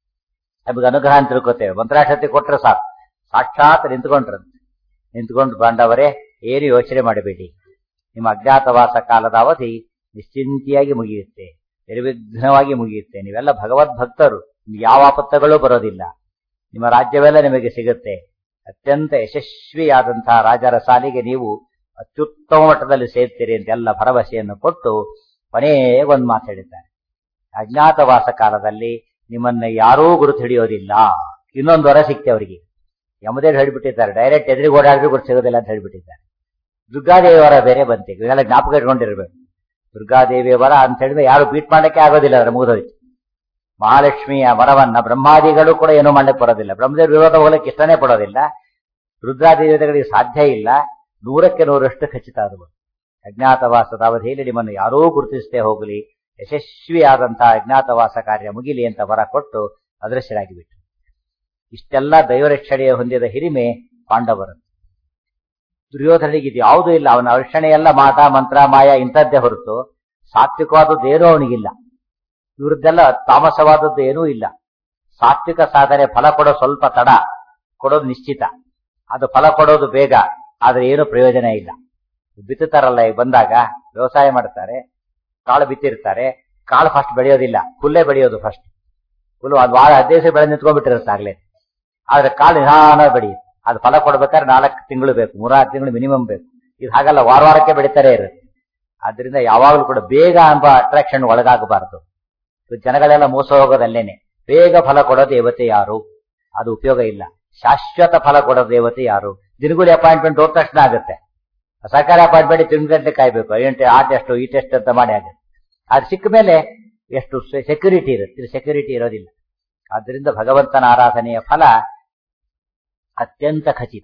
ನಮಗೆ ಅನುಗ್ರಹ ಅಂತ ತಿಳ್ಕೊತೇವೆ. ಮಂತ್ರಾಕ್ಷತೆ ಕೊಟ್ರೆ ಸಾಕು, ಸಾಕ್ಷಾತ್ ನಿಂತ್ಕೊಂಡ್ರಂತೆ. ನಿಂತ್ಕೊಂಡು ಪಾಂಡವರೇ ಏನು ಯೋಚನೆ ಮಾಡಬೇಡಿ, ನಿಮ್ಮ ಅಜ್ಞಾತವಾಸ ಕಾಲದ ಅವಧಿ ನಿಶ್ಚಿಂತೆಯಾಗಿ ಮುಗಿಯುತ್ತೆ, ನಿರ್ವಿಘ್ನವಾಗಿ ಮುಗಿಯುತ್ತೆ. ನೀವೆಲ್ಲ ಭಗವದ್ ಭಕ್ತರು, ನಿಮ್ಗೆ ಯಾವ ಆಪತ್ತುಗಳೂ ಬರೋದಿಲ್ಲ. ನಿಮ್ಮ ರಾಜ್ಯವೆಲ್ಲ ನಿಮಗೆ ಸಿಗುತ್ತೆ. ಅತ್ಯಂತ ಯಶಸ್ವಿಯಾದಂತಹ ರಾಜರ ಸಾಲಿಗೆ ನೀವು ಅತ್ಯುತ್ತಮ ಮಟ್ಟದಲ್ಲಿ ಸೇರ್ತೀರಿ ಅಂತೆಲ್ಲ ಭರವಸೆಯನ್ನು ಕೊಟ್ಟು ಕೊನೆಗೆ ಒಂದು ಮಾತು ಹೇಳಿದ್ದಾರೆ. ಅಜ್ಞಾತವಾಸ ಕಾಲದಲ್ಲಿ ನಿಮ್ಮನ್ನ ಯಾರೂ ಗುರುತು ಹಿಡಿಯೋದಿಲ್ಲ. ಇನ್ನೊಂದು ವರ ಸಿಕ್ತೆ ಅವರಿಗೆ. ಯಮದೇವ್ ಹೇಳಿಬಿಟ್ಟಿದ್ದಾರೆ, ಡೈರೆಕ್ಟ್ ಎದುರಿಗೆ ಓಡಾಡಿದ್ರು ಗುರುತು ಸಿಗೋದಿಲ್ಲ ಅಂತ ಹೇಳಿಬಿಟ್ಟಿದ್ದಾರೆ. ದುರ್ಗಾದೇವಿ ವರ ಬೇರೆ ಬಂತಿ, ಇವೆಲ್ಲ ಜ್ಞಾಪಕ ಇಟ್ಕೊಂಡಿರ್ಬೇಕು. ದುರ್ಗಾದೇವಿಯ ವರ ಅಂತ ಹೇಳಿದ್ರೆ ಯಾರು ಬೀಟ್ ಮಾಡಕ್ಕೆ ಆಗೋದಿಲ್ಲ, ಅದರ ಮುಗಿದೋಯ್ತು. ಮಹಾಲಕ್ಷ್ಮಿಯ ವರವನ್ನ ಬ್ರಹ್ಮಾದಿಗಳು ಕೂಡ ಏನೂ ಮಾಡ್ಲಿಕ್ಕೆ ಬರೋದಿಲ್ಲ. ಬ್ರಹ್ಮದೇವ್ರ ವಿರೋಧ ಹೋಗ್ಲಿಕ್ಕೆ ಇಷ್ಟನೇ ಪಡೋದಿಲ್ಲ. ರುದ್ರಾದೇವತೆಗಳಿಗೆ ಸಾಧ್ಯ ಇಲ್ಲ. ನೂರಕ್ಕೆ ನೂರಷ್ಟು ಖಚಿತ ಅದು. ಅಜ್ಞಾತವಾಸದ ಅವಧಿಯಲ್ಲಿ ನಿಮ್ಮನ್ನು ಯಾರೂ ಗುರುತಿಸದೆ ಹೋಗಲಿ, ಯಶಸ್ವಿಯಾದಂತಹ ಅಜ್ಞಾತವಾಸ ಕಾರ್ಯ ಮುಗಿಲಿ ಅಂತ ವರ ಕೊಟ್ಟು ಅದೃಶ್ಯರಾಗಿಬಿಟ್ಟು. ಇಷ್ಟೆಲ್ಲ ದೈವರಕ್ಷಣೆಯ ಹೊಂದಿದ ಹಿರಿಮೆ ಪಾಂಡವರು. ದುರ್ಯೋಧನಿಗೆ ಇದು ಯಾವುದೂ ಇಲ್ಲ. ಅವನ ರಕ್ಷಣೆಯೆಲ್ಲ ಮಾಟ ಮಂತ್ರ ಮಾಯ ಇಂಥದ್ದೇ ಹೊರತು ಸಾತ್ವಿಕವಾದದ್ದು ಏನೂ ಅವನಿಗಿಲ್ಲ. ಇವ್ರದ್ದೆಲ್ಲ ತಾಮಸವಾದದ್ದು ಏನೂ ಇಲ್ಲ. ಸಾತ್ವಿಕ ಸಾಧನೆ ಫಲ ಕೊಡೋ ಸ್ವಲ್ಪ ತಡ, ಕೊಡೋದು ನಿಶ್ಚಿತ. ಅದು ಫಲ ಕೊಡೋದು ಬೇಗ, ಆದ್ರೆ ಏನು ಪ್ರಯೋಜನ ಇಲ್ಲ. ಬಿತ್ತುತ್ತಾರಲ್ಲ ಈಗ ಬಂದಾಗ ವ್ಯವಸಾಯ ಮಾಡ್ತಾರೆ, ಕಾಳು ಬಿತ್ತಿರ್ತಾರೆ, ಕಾಳು ಫಸ್ಟ್ ಬೆಳೆಯೋದಿಲ್ಲ, ಹುಲ್ಲೇ ಬೆಳೆಯೋದು ಫಸ್ಟ್. ಹುಲ್ಲು ಅದು ವಾರ ಹದಿನೈದು ದಿವಸ ಬೆಳೆ ನಿಂತ್ಕೊಂಡ್ಬಿಟ್ಟಿರುತ್ತೆ ಆಗ್ಲೇ. ಆದ್ರೆ ಕಾಳು ನಿಧಾನ ಬೆಳೆಯುತ್ತೆ. ಅದು ಫಲ ಕೊಡ್ಬೇಕಾದ್ರೆ ನಾಲ್ಕು ತಿಂಗಳು ಬೇಕು, ಮೂರಾರು ತಿಂಗಳು ಮಿನಿಮಮ್ ಬೇಕು. ಇದು ಹಾಗಲ್ಲ, ವಾರ ವಾರಕ್ಕೆ ಬೆಳೀತಾರೆ ಇರುತ್ತೆ. ಆದ್ರಿಂದ ಯಾವಾಗಲೂ ಕೂಡ ಬೇಗ ಎಂಬ ಅಟ್ರಾಕ್ಷನ್ ಒಳಗಾಗಬಾರದು. ಜನಗಳೆಲ್ಲ ಮೋಸ ಹೋಗೋದಲ್ಲೇನೆ. ಬೇಗ ಫಲ ಕೊಡೋ ದೇವತೆ ಯಾರು? ಅದು ಉಪಯೋಗ ಇಲ್ಲ. ಶಾಶ್ವತ ಫಲ ಕೊಡೋ ದೇವತೆ ಯಾರು? ದಿನಗೂಲಿ ಅಪಾಯಿಂಟ್ಮೆಂಟ್ ಹೋದ ತಕ್ಷಣ ಆಗುತ್ತೆ. ಸರ್ಕಾರಿ ಅಪಾಯಿಂಟ್ಮೆಂಟ್ ತಿಂಗಳು ಗಂಟೆ ಕಾಯ್ಬೇಕು, ಎಂಟು ಆ ಟೆಸ್ಟ್ ಈ ಟೆಸ್ಟ್ ಅಂತ ಮಾಡಿ ಆಗುತ್ತೆ. ಅದು ಸಿಕ್ಕ ಮೇಲೆ ಎಷ್ಟು ಸೆಕ್ಯೂರಿಟಿ ಇರುತ್ತೆ, ಸೆಕ್ಯೂರಿಟಿ ಇರೋದಿಲ್ಲ. ಆದ್ರಿಂದ ಭಗವಂತನ ಆರಾಧನೆಯ ಫಲ ಅತ್ಯಂತ ಖಚಿತ,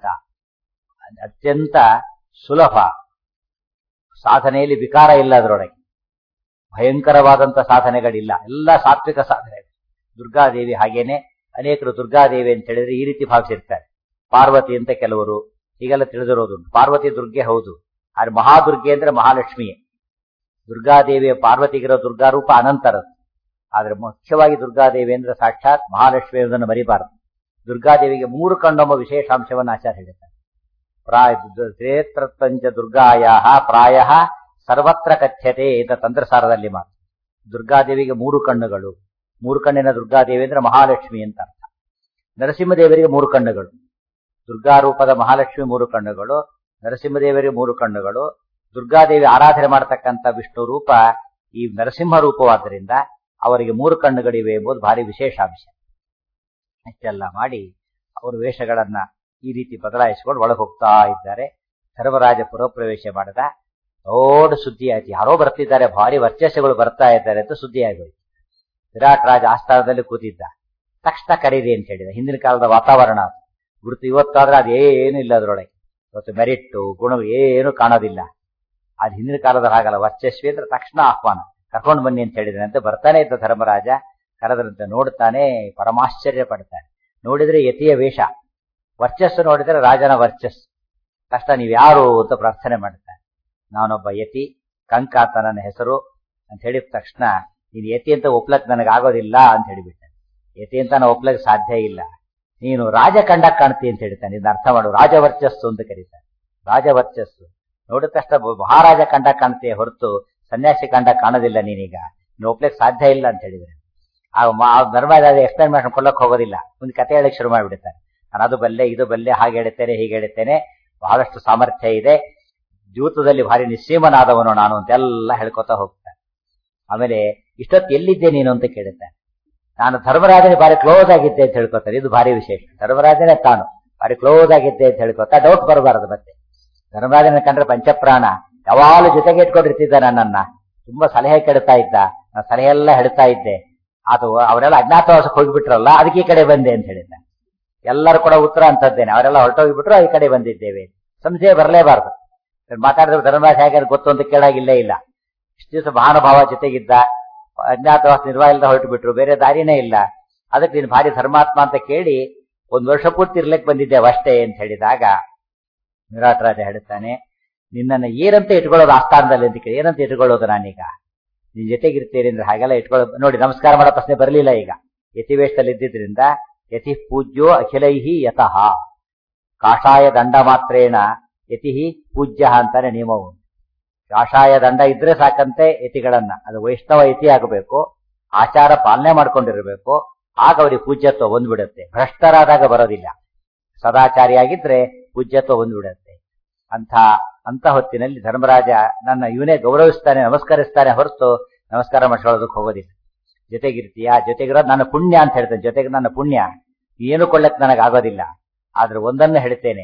ಅತ್ಯಂತ ಸುಲಭ. ಸಾಧನೆಯಲ್ಲಿ ವಿಕಾರ ಇಲ್ಲ, ಅದರೊಳಗೆ ಭಯಂಕರವಾದಂತ ಸಾಧನೆಗಳಿಲ್ಲ, ಎಲ್ಲ ಸಾತ್ವಿಕ ಸಾಧನೆ. ದುರ್ಗಾದೇವಿ ಹಾಗೇನೆ. ಅನೇಕರು ದುರ್ಗಾದೇವಿ ಅಂತ ಹೇಳಿದ್ರೆ ಈ ರೀತಿ ಭಾವಿಸಿರ್ತಾರೆ. ಪಾರ್ವತಿ ಅಂತ ಕೆಲವರು ಹೀಗೆಲ್ಲ ತಿಳಿದಿರೋದು. ಪಾರ್ವತಿ ದುರ್ಗೆ ಹೌದು, ಆದ್ರೆ ಮಹಾದುರ್ಗೆ ಅಂದ್ರೆ ಮಹಾಲಕ್ಷ್ಮಿಯೇ. ದುರ್ಗಾದೇವಿಯ ಪಾರ್ವತಿಗಿರೋ ದುರ್ಗಾರೂಪ ಅನಂತರದ್ದು. ಆದ್ರೆ ಮುಖ್ಯವಾಗಿ ದುರ್ಗಾದೇವಿ ಅಂದ್ರೆ ಸಾಕ್ಷಾತ್ ಮಹಾಲಕ್ಷ್ಮಿ ಎಂಬುದನ್ನು ಮರಿಬಾರದು. ದುರ್ಗಾದೇವಿಗೆ ಮೂರು ಕಣ್ಣೊಬ್ಬ ವಿಶೇಷಾಂಶವನ್ನು ಆಚಾರ್ಯ ಹೇಳ್ತಾರೆ. ಪ್ರಾಯ ಕ್ಷೇತ್ರತ್ವಂಚ ದುರ್ಗಾಯ ಪ್ರಾಯ ಸರ್ವತ್ರ ಕಥ್ಯತೆ ಅಂತ ತಂತ್ರಸಾರದಲ್ಲಿ ಮಾತು. ದುರ್ಗಾದೇವಿಗೆ ಮೂರು ಕಣ್ಣುಗಳು. ಮೂರು ಕಣ್ಣಿನ ದುರ್ಗಾದೇವಿ ಅಂದ್ರೆ ಮಹಾಲಕ್ಷ್ಮಿ ಅಂತ ಅರ್ಥ. ನರಸಿಂಹದೇವರಿಗೆ ಮೂರು ಕಣ್ಣುಗಳು. ದುರ್ಗಾರೂಪದ ಮಹಾಲಕ್ಷ್ಮಿ ಮೂರು ಕಣ್ಣುಗಳು, ನರಸಿಂಹದೇವರಿಗೆ ಮೂರು ಕಣ್ಣುಗಳು. ದುರ್ಗಾದೇವಿ ಆರಾಧನೆ ಮಾಡತಕ್ಕಂಥ ವಿಷ್ಣು ರೂಪ ಈ ನರಸಿಂಹ ರೂಪವಾದ್ದರಿಂದ ಅವರಿಗೆ ಮೂರು ಕಣ್ಣುಗಳಿವೆ ಎಂಬುದು ಭಾರಿ ವಿಶೇಷಾಂಶ. ಇಷ್ಟೆಲ್ಲ ಮಾಡಿ ಅವರು ವೇಷಗಳನ್ನ ಈ ರೀತಿ ಬದಲಾಯಿಸಿಕೊಂಡು ಒಳಗೆ ಹೋಗ್ತಾ ಇದ್ದಾರೆ. ಧರ್ಮರಾಜ ಪುರಪ್ರವೇಶ ಮಾಡಿದ. ದೊಡ್ಡ ಸುದ್ದಿ ಆಯ್ತು, ಯಾರೋ ಬರ್ತಿದ್ದಾರೆ, ಭಾರಿ ವರ್ಚಸ್ಸುಗಳು ಬರ್ತಾ ಇದ್ದಾರೆ ಅಂತ ಸುದ್ದಿ ಆಗೋಯ್ತು. ವಿರಾಟ್ ರಾಜ ಆಸ್ಥಾನದಲ್ಲಿ ಕೂತಿದ್ದ. ತಕ್ಷಣ ಕರೀರಿ ಅಂತ ಹೇಳಿದ. ಹಿಂದಿನ ಕಾಲದ ವಾತಾವರಣ ಗುರುತು. ಇವತ್ತಾದ್ರೆ ಅದೇನು ಇಲ್ಲ ಅದರೊಳಗೆ. ಇವತ್ತು ಮೆರಿಟ್ಟು ಗುಣ ಏನು ಕಾಣೋದಿಲ್ಲ. ಅದು ಹಿಂದಿನ ಕಾಲದ ಹಾಗಲ್ಲ. ವರ್ಚಸ್ವಿ ಅಂದ್ರೆ ತಕ್ಷಣ ಆಹ್ವಾನ, ಕರ್ಕೊಂಡು ಬನ್ನಿ ಅಂತ ಹೇಳಿದ್ರೆ ಅಂತ ಬರ್ತಾನೆ ಇದ್ದ ಧರ್ಮರಾಜ. ಕರೆದ್ರಂತೆ ನೋಡ್ತಾನೆ, ಪರಮಾಶ್ಚರ್ಯ ಪಡ್ತಾನೆ. ನೋಡಿದ್ರೆ ಯತಿಯ ವೇಷ, ವರ್ಚಸ್ಸು ನೋಡಿದ್ರೆ ರಾಜನ ವರ್ಚಸ್ಸು. ತಕ್ಷಣ ನೀವ್ ಯಾರು ಅಂತ ಪ್ರಾರ್ಥನೆ ಮಾಡ್ತಾನೆ. ನಾನೊಬ್ಬ ಯತಿ, ಕಂಕಾತ ನನ್ನ ಹೆಸರು ಅಂತ ಹೇಳಿದ ತಕ್ಷಣ, ನೀನು ಯತಿ ಅಂತ ಒಪ್ಲಕ್ ನನಗೆ ಆಗೋದಿಲ್ಲ ಅಂತ ಹೇಳಿಬಿಟ್ಟೆ. ಯತಿ ಅಂತ ನಾನು ಒಪ್ಲಕ್ ಸಾಧ್ಯ ಇಲ್ಲ, ನೀನು ರಾಜ ಕಂಡಕ್ ಕಾಣ್ತಿ ಅಂತ ಹೇಳ್ತಾನೆ. ಇದನ್ನ ಅರ್ಥ ಮಾಡು. ರಾಜವರ್ಚಸ್ಸು ಅಂತ ಕರೀತಾನೆ. ರಾಜವರ್ಚಸ್ಸು ನೋಡಿದ ತಕ್ಷಣ ಮಹಾರಾಜ ಕಂಡಕ್ ಕಾಣ್ತೀಯ ಹೊರತು ಸನ್ಯಾಸಿ ಕಂಡಕ್ ಕಾಣೋದಿಲ್ಲ. ನೀನೀಗ ನೀನು ಒಪ್ಲಕ್ ಸಾಧ್ಯ ಇಲ್ಲ ಅಂತ ಹೇಳಿದ್ರೆ ಆ ಧರ್ಮರಾಜ ಎಕ್ಸ್ಪ್ಲೈನ್ ಮಾಡ್ಕೊಂಡು ಕೊಲ್ಲಕ್ ಹೋಗೋದಿಲ್ಲ. ಒಂದು ಕತೆ ಹೇಳಕ್ ಶುರು ಮಾಡಿಬಿಡ್ತಾನೆ. ನಾನು ಅದು ಬಲ್ಲೆ, ಇದು ಬಲ್ಲೆ, ಹಾಗೆ ಹೇಳ್ತೇನೆ, ಹೀಗೆ ಹೇಳ್ತೇನೆ, ಬಹಳಷ್ಟು ಸಾಮರ್ಥ್ಯ ಇದೆ, ಜೂತದಲ್ಲಿ ಭಾರಿ ನಿಸ್ಸೀಮನಾದವನು ನಾನು ಅಂತೆಲ್ಲ ಹೇಳ್ಕೊತಾ ಹೋಗ್ತಾನೆ. ಆಮೇಲೆ ಇಷ್ಟೊತ್ತು ಎಲ್ಲಿದ್ದೆ ನೀನು ಅಂತ ಕೇಳುತ್ತಾನೆ. ನಾನು ಧರ್ಮರಾಜನೇ ಭಾರಿ ಕ್ಲೋಸ್ ಆಗಿದ್ದೆ ಅಂತ ಹೇಳ್ಕೊತಾರೆ. ಇದು ಭಾರಿ ವಿಶೇಷ. ಧರ್ಮರಾಜನೇ ತಾನು ಭಾರಿ ಕ್ಲೋಸ್ ಆಗಿದ್ದೆ ಅಂತ ಹೇಳ್ಕೊತಾ ಡೌಟ್ ಬರಬಾರದು. ಮತ್ತೆ ಧರ್ಮರಾಜನ ಕಂಡ್ರೆ ಪಂಚಪ್ರಾಣ ಯಾವಾಗಲೂ ಜೊತೆಗೆ ಇಟ್ಕೊಂಡಿರ್ತಿದ್ದ. ನನ್ನನ್ನ ತುಂಬಾ ಸಲಹೆ ಕೆಡ್ತಾ ಇದ್ದ, ನಾನು ಸಲಹೆ ಎಲ್ಲ ಹೇಳ್ತಾ ಇದ್ದೆ. ಅದು ಅವರೆಲ್ಲ ಅಜ್ಞಾತವಾಸಕ್ಕೆ ಹೋಗಿಬಿಟ್ರಲ್ಲ, ಅದಕ್ಕೆ ಈ ಕಡೆ ಬಂದೆ ಅಂತ ಹೇಳಿದ್ದ. ಎಲ್ಲರೂ ಕೂಡ ಉತ್ತರ ಅಂತದ್ದೇನೆ. ಅವರೆಲ್ಲ ಹೊರಟೋಗಿಬಿಟ್ರು, ಈ ಕಡೆ ಬಂದಿದ್ದೇವೆ. ಸಂಶಯ ಬರಲೇಬಾರದು. ಮಾತಾಡಿದ್ರೆ ಧರ್ಮರಾಜ ಹೇಗೆ ಗೊತ್ತು ಅಂತ ಕೇಳಾಗಿಲ್ಲೇ ಇಲ್ಲ. ಇಷ್ಟು ದಿವಸ ಮಹಾನುಭಾವ ಜೊತೆಗಿದ್ದ, ಅಜ್ಞಾತವಾಸ ನಿರ್ವಾಹ ಇಲ್ಲದ ಹೊರಟು ಬಿಟ್ರು, ಬೇರೆ ದಾರಿನೇ ಇಲ್ಲ. ಅದಕ್ಕೆ ನೀನು ಭಾರಿ ಧರ್ಮಾತ್ಮ ಅಂತ ಕೇಳಿ ಒಂದ್ ವರ್ಷ ಪೂರ್ತಿ ಇರ್ಲಿಕ್ಕೆ ಬಂದಿದ್ದೇವೆ ಅಷ್ಟೇ ಅಂತ ಹೇಳಿದಾಗ ವಿರಾಟ್ ರಾಜ ಹೇಳ್ತಾನೆ, ನಿನ್ನನ್ನು ಏನಂತ ಇಟ್ಕೊಳ್ಳೋದು ಆಸ್ಥಾನದಲ್ಲಿ ಅಂತ ಕೇಳಿ. ಏನಂತ ಇಟ್ಕೊಳ್ಳೋದು ನಾನೀಗ? ನಿನ್ ಜೊತೆಗಿರ್ತೀರಿ ಅಂದ್ರೆ ಹಾಗೆಲ್ಲ ಇಟ್ಕೊಳ್ಳೋದು. ನೋಡಿ, ನಮಸ್ಕಾರ ಮಾಡೋ ಪ್ರಶ್ನೆ ಬರಲಿಲ್ಲ. ಈಗ ಯತಿವೇಷದಲ್ಲಿ ಇದ್ದಿದ್ರಿಂದ ಯತಿ ಪೂಜ್ಯೋ ಅಖಿಲೈಹಿ ಯತಃ ಕಾಷಾಯ ದಂಡ ಮಾತ್ರೇಣ ಯತಿ ಪೂಜ್ಯ ಅಂತಾನೆ ನಿಯಮವು. ಕಾಷಾಯ ದಂಡ ಇದ್ರೆ ಸಾಕಂತೆ ಯತಿಗಳನ್ನ, ಅದು ವೈಷ್ಣವ ಯತಿ ಆಗಬೇಕು, ಆಚಾರ ಪಾಲನೆ ಮಾಡ್ಕೊಂಡಿರ್ಬೇಕು, ಆಗ ಅವರಿಗೆ ಪೂಜ್ಯತ್ವ ಬಂದ್ಬಿಡುತ್ತೆ. ಭ್ರಷ್ಟರಾದಾಗ ಬರೋದಿಲ್ಲ. ಸದಾಚಾರಿಯಾಗಿದ್ರೆ ಪೂಜ್ಯತ್ವ ಬಂದ್ಬಿಡುತ್ತೆ. ಅಂತ ಅಂತ ಹೊತ್ತಿನಲ್ಲಿ ಧರ್ಮರಾಜ ನನ್ನ ಇವನೇ ಗೌರವಿಸ್ತಾನೆ, ನಮಸ್ಕರಿಸ್ತಾನೆ ಹೊರತು ನಮಸ್ಕಾರ ಮಾಡಿಸ್ಕೊಳ್ಳೋದಕ್ಕೆ ಹೋಗೋದಿಲ್ಲ. ಜೊತೆಗಿರ್ತೀಯಾ, ಜೊತೆಗಿರೋದು ನನ್ನ ಪುಣ್ಯ ಅಂತ ಹೇಳ್ತೇನೆ. ಜೊತೆಗೆ ನನ್ನ ಪುಣ್ಯ ಏನು ಕೊಳ್ಳಕ್ ನನಗೆ ಆಗೋದಿಲ್ಲ. ಆದ್ರೆ ಒಂದನ್ನು ಹೇಳ್ತೇನೆ,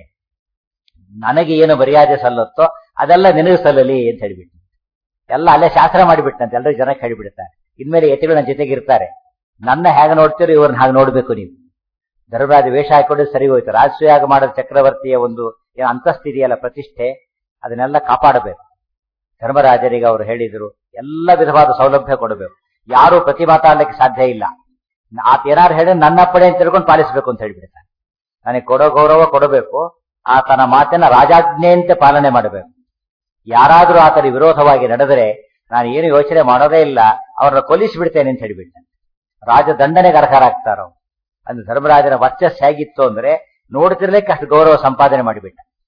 ನನಗೆ ಏನು ಮರ್ಯಾದೆ ಸಲ್ಲುತ್ತೋ ಅದೆಲ್ಲ ನಿನಗೆ ಸಲ್ಲಲಿ ಅಂತ ಹೇಳಿಬಿಟ್ಟು ಎಲ್ಲ ಅಲ್ಲೇ ಶಾಸ್ತ್ರ ಮಾಡಿಬಿಟ್ಟಂತೆ. ಎಲ್ಲರೂ ಜನಕ್ಕೆ ಹೇಳಿಬಿಡ್ತಾರೆ, ಇನ್ಮೇಲೆ ಯತಿಗಳು ನನ್ನ ಜೊತೆಗಿರ್ತಾರೆ, ನನ್ನ ಹೇಗೆ ನೋಡ್ತೀರೋ ಇವ್ರನ್ನ ಹಾಗೆ ನೋಡ್ಬೇಕು ನೀವು. ಧರ್ಮರಾಜ ವೇಷ ಹಾಕೊಂಡು ಸರಿ ಹೋಯ್ತು. ರಾಜಸೂಯಾಗ ಮಾಡೋ ಚಕ್ರವರ್ತಿಯ ಒಂದು ಏನು ಅಂತಸ್ತಿದೆಯಲ್ಲ, ಪ್ರತಿಷ್ಠೆ, ಅದನ್ನೆಲ್ಲ ಕಾಪಾಡಬೇಕು. ಧರ್ಮರಾಜರಿಗೆ ಅವರು ಹೇಳಿದ್ರು, ಎಲ್ಲ ವಿಧವಾದ ಸೌಲಭ್ಯ ಕೊಡಬೇಕು, ಯಾರು ಪ್ರತಿ ಮಾತಾಡ್ಲಿಕ್ಕೆ ಸಾಧ್ಯ ಇಲ್ಲ. ಆತ ಏನಾರು ಹೇಳಿ ನನ್ನ ಪಡೆ ಅಂತ ತಿಳ್ಕೊಂಡು ಪಾಲಿಸಬೇಕು ಅಂತ ಹೇಳಿಬಿಡ್ತಾನೆ. ನನಗೆ ಕೊಡೋ ಗೌರವ ಕೊಡಬೇಕು, ಆತನ ಮಾತನ್ನ ರಾಜಾಜ್ಞೆಯಂತೆ ಪಾಲನೆ ಮಾಡಬೇಕು. ಯಾರಾದ್ರೂ ಆತನ ವಿರೋಧವಾಗಿ ನಡೆದರೆ ನಾನು ಏನು ಯೋಚನೆ ಮಾಡೋದೇ ಇಲ್ಲ, ಅವ್ರನ್ನ ಕೊಲ್ಲಿಸಿಬಿಡ್ತೇನೆ ಅಂತ ಹೇಳಿಬಿಡ್ತೇನೆ. ರಾಜದಂಡನೆಗೆ ಅರ್ಹರಾಗ್ತಾರೋ. ಅಂದ್ರೆ ಧರ್ಮರಾಜನ ವರ್ಚಸ್ ಹೇಗಿತ್ತು ಅಂದ್ರೆ ನೋಡ್ತಿರ್ಲಿಕ್ಕೆ ಅಷ್ಟು ಗೌರವ ಸಂಪಾದನೆ ಮಾಡಿಬಿಟ್ಟ.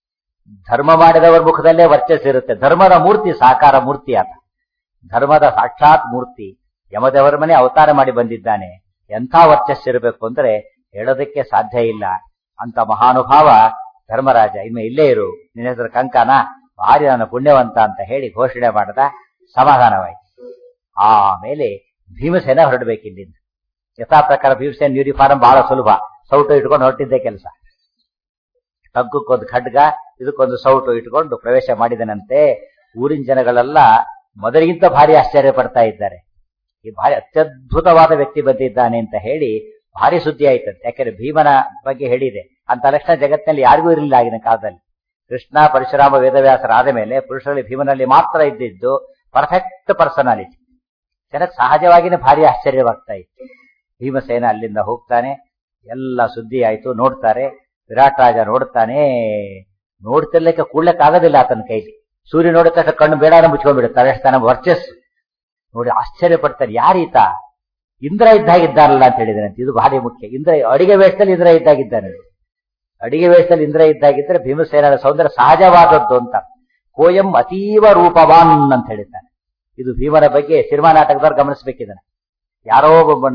ಧರ್ಮ ಮಾಡಿದವರ ಮುಖದಲ್ಲೇ ವರ್ಚಸ್ಸಿರುತ್ತೆ. ಧರ್ಮದ ಮೂರ್ತಿ ಸಾಕಾರ ಮೂರ್ತಿ ಆತ, ಧರ್ಮದ ಸಾಕ್ಷಾತ್ ಮೂರ್ತಿ. ಯಮದೇವರ ಮನೆ ಅವತಾರ ಮಾಡಿ ಬಂದಿದ್ದಾನೆ. ಎಂಥ ವರ್ಚಸ್ಸಿರಬೇಕು ಅಂದ್ರೆ ಹೇಳೋದಕ್ಕೆ ಸಾಧ್ಯ ಇಲ್ಲ. ಅಂತ ಮಹಾನುಭಾವ ಧರ್ಮರಾಜ. ಇನ್ನು ಇಲ್ಲೇ ಇರು, ನಿನ್ನ ಹೆಸರು ಕಂಕನ, ಭಾರಿ ನಾನು ಪುಣ್ಯವಂತ ಅಂತ ಹೇಳಿ ಘೋಷಣೆ ಮಾಡದ. ಸಮಾಧಾನವಾಯಿತು. ಆಮೇಲೆ ಭೀಮಸೇನ ಹೊರಡಬೇಕಿಲ್ಲಿಂದ. ಯಥಾ ಪ್ರಕಾರ ಭೀಮಸೇನ ಯೂನಿಫಾರ್ಮ್ ಬಹಳ ಸುಲಭ, ಸೌಟು ಇಟ್ಕೊಂಡು ಹೊರಟಿದ್ದೆ ಕೆಲಸ. ಟಗ್ಗಕ್ಕೊಂದು ಖಡ್ಗ, ಇದಕ್ಕೊಂದು ಸೌಟು ಇಟ್ಕೊಂಡು ಪ್ರವೇಶ ಮಾಡಿದನಂತೆ. ಊರಿನ ಜನಗಳೆಲ್ಲ ಮೊದಲಿಗಿಂತ ಭಾರಿ ಆಶ್ಚರ್ಯ ಪಡ್ತಾ ಇದ್ದಾರೆ. ಈ ಭಾರಿ ಅತ್ಯದ್ಭುತವಾದ ವ್ಯಕ್ತಿ ಬಂದಿದ್ದಾನೆ ಅಂತ ಹೇಳಿ ಭಾರಿ ಸುದ್ದಿ ಆಯ್ತಂತೆ. ಯಾಕೆಂದ್ರೆ ಭೀಮನ ಬಗ್ಗೆ ಹೇಳಿದೆ ಅಂತ ಲಕ್ಷಣ ಜಗತ್ತಿನಲ್ಲಿ ಯಾರಿಗೂ ಇರಲಿಲ್ಲ ಆಗಿನ ಕಾಲದಲ್ಲಿ. ಕೃಷ್ಣ ಪರಶುರಾಮ ವೇದವ್ಯಾಸರಾದ ಮೇಲೆ ಪುರುಷರಲ್ಲಿ ಭೀಮನಲ್ಲಿ ಮಾತ್ರ ಇದ್ದಿದ್ದು ಪರ್ಫೆಕ್ಟ್ ಪರ್ಸನಾಲಿಟಿ. ಜನಕ್ಕೆ ಸಹಜವಾಗಿನೇ ಭಾರಿ ಆಶ್ಚರ್ಯವಾಗ್ತಾ ಇತ್ತು. ಭೀಮಸೇನ ಅಲ್ಲಿಂದ ಹೋಗ್ತಾನೆ, ಎಲ್ಲ ಸುದ್ದಿ ಆಯ್ತು. ನೋಡ್ತಾರೆ, ವಿರಾಟ್ ರಾಜ ನೋಡ್ತಾನೆ. ನೋಡ್ತಿರ್ಲಿಕ್ಕೆ ಕೂಡ್ಲಿಕ್ಕೆ ಆಗೋದಿಲ್ಲ ಆತನ ಕೈಲಿ. ಸೂರ್ಯ ನೋಡಿದ ತಕ್ಷಣ ಕಣ್ಣು ಬೇಡಾನ ಮುಚ್ಕೊಂಡ್ಬಿಡುತ್ತಾರೆ, ಅಷ್ಟು ತನ್ನ ವರ್ಚಸ್ ನೋಡಿ ಆಶ್ಚರ್ಯ ಪಡ್ತಾರೆ. ಯಾರೀತ? ಇಂದ್ರ ಇದ್ದಾಗಿದ್ದಾನಲ್ಲ ಅಂತ ಹೇಳಿದಾನಂತೆ. ಇದು ಭಾರಿ ಮುಖ್ಯ. ಇಂದ್ರ ಅಡಿಗೆ ವೇಷದಲ್ಲಿ ಇಂದ್ರ ಇದ್ದಾಗಿದ್ದಾನೆ. ಅಡಿಗೆ ವೇಷದಲ್ಲಿ ಇಂದ್ರ ಇದ್ದಾಗಿದ್ದರೆ ಭೀಮಸೇನರ ಸೌಂದರ್ಯ ಸಹಜವಾದದ್ದು ಅಂತ. ಕೋಯಂ ಅತೀವ ರೂಪವಾನ್ ಅಂತ ಹೇಳಿದ್ದಾನೆ. ಇದು ಭೀಮನ ಬಗ್ಗೆ ಸಿನಿಮಾ ನಾಟಕದವ್ರು ಗಮನಿಸಬೇಕಿದ್ದಾನೆ. ಯಾರೋ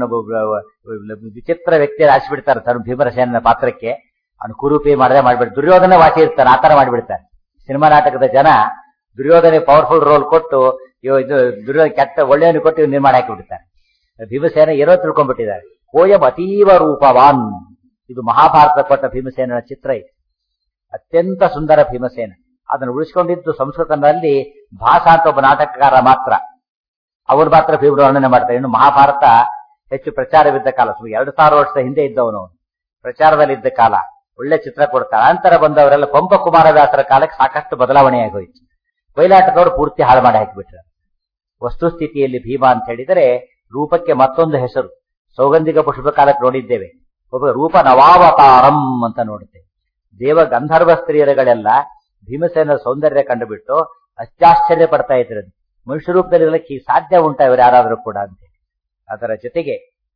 ವಿಚಿತ್ರ ವ್ಯಕ್ತಿ ಹಾಸಿಬಿಡ್ತಾರೆ ತನ್ನ ಭೀಮಸೇನನ ಪಾತ್ರಕ್ಕೆ. ಅವನು ಕುರೂಪಿ ಮಾಡದೆ ಮಾಡ್ಬಿಡ್ತಾರೆ. ದುರ್ಯೋಧನ ವಾಸಿ ಇರ್ತಾನೆ, ಆತರ ಮಾಡಿಬಿಡ್ತಾರೆ. ಸಿನಿಮಾ ನಾಟಕದ ಜನ ದುರ್ಯೋಧನೆ ಪವರ್ಫುಲ್ ರೋಲ್ ಕೊಟ್ಟು ಇವ್ ಇದು ದುರ್ಯೋಧನ ಕೆಟ್ಟ ಒಳ್ಳೆಯನ್ನು ಕೊಟ್ಟು ಇವ್ ನಿರ್ಮಾಣ ಹಾಕಿಬಿಡ್ತಾರೆ. ಭೀಮಸೇನ ಏನೋ ತಿಳ್ಕೊಂಡ್ಬಿಟ್ಟಿದ್ದಾರೆ. ಕೋಯಂ ಅತೀವ ರೂಪವಾನ್, ಇದು ಮಹಾಭಾರತ ಕೊಟ್ಟ ಭೀಮಸೇನನ ಚಿತ್ರ. ಇದು ಅತ್ಯಂತ ಸುಂದರ ಭೀಮಸೇನ. ಅದನ್ನು ಉಳಿಸಿಕೊಂಡಿದ್ದು ಸಂಸ್ಕೃತದಲ್ಲಿ ಭಾಸ ಅಂತ ಒಬ್ಬ ನಾಟಕಕಾರ ಮಾತ್ರ. ಅವರು ಮಾತ್ರ ಭೀಮನ ವರ್ಣನೆ ಮಾಡ್ತಾರೆ. ಇನ್ನು ಮಹಾಭಾರತ ಹೆಚ್ಚು ಪ್ರಚಾರವಿದ್ದ ಕಾಲ, ಸುಮಾರು ಎರಡು ಸಾವಿರ ವರ್ಷದ ಹಿಂದೆ ಇದ್ದವನು, ಪ್ರಚಾರದಲ್ಲಿದ್ದ ಕಾಲ. ಒಳ್ಳೆ ಚಿತ್ರ ಕೊಡ್ತಾರೆ. ನಂತರ ಬಂದವರೆಲ್ಲ ಪಂಪ ಕುಮಾರದಾಸರ ಕಾಲಕ್ಕೆ ಸಾಕಷ್ಟು ಬದಲಾವಣೆಯಾಗಿ ಹೋಯಿತು. ಬಯಲಾಟದವರು ಪೂರ್ತಿ ಹಾಳು ಮಾಡಿ ಹಾಕಿಬಿಟ್ರು. ವಸ್ತುಸ್ಥಿತಿಯಲ್ಲಿ ಭೀಮ ಅಂತ ಹೇಳಿದರೆ ರೂಪಕ್ಕೆ ಮತ್ತೊಂದು ಹೆಸರು. ಸೌಗಂಧಿಕ ಪುಷ್ಪ ಕಾಲಕ್ಕೆ ನೋಡಿದ್ದೇವೆ. ಒಬ್ಬ ರೂಪ ನವಾವತಾರಂ ಅಂತ ನೋಡುತ್ತೇವೆ. ದೇವ ಗಂಧರ್ವ ಸ್ತ್ರೀಯರುಗಳೆಲ್ಲ ಭೀಮಸೇನ ಸೌಂದರ್ಯ ಕಂಡುಬಿಟ್ಟು ಅತ್ಯಾಶ್ಚರ್ಯ ಪಡ್ತಾ ಇದ್ರು. ಮನುಷ್ಯ ರೂಪದಲ್ಲಿ ಇರಲಿಕ್ಕೆ ಸಾಧ್ಯ ಉಂಟ ಇವರು ಯಾರಾದರೂ ಕೂಡ ಅಂತ. ಅದರ ಜೊತೆಗೆ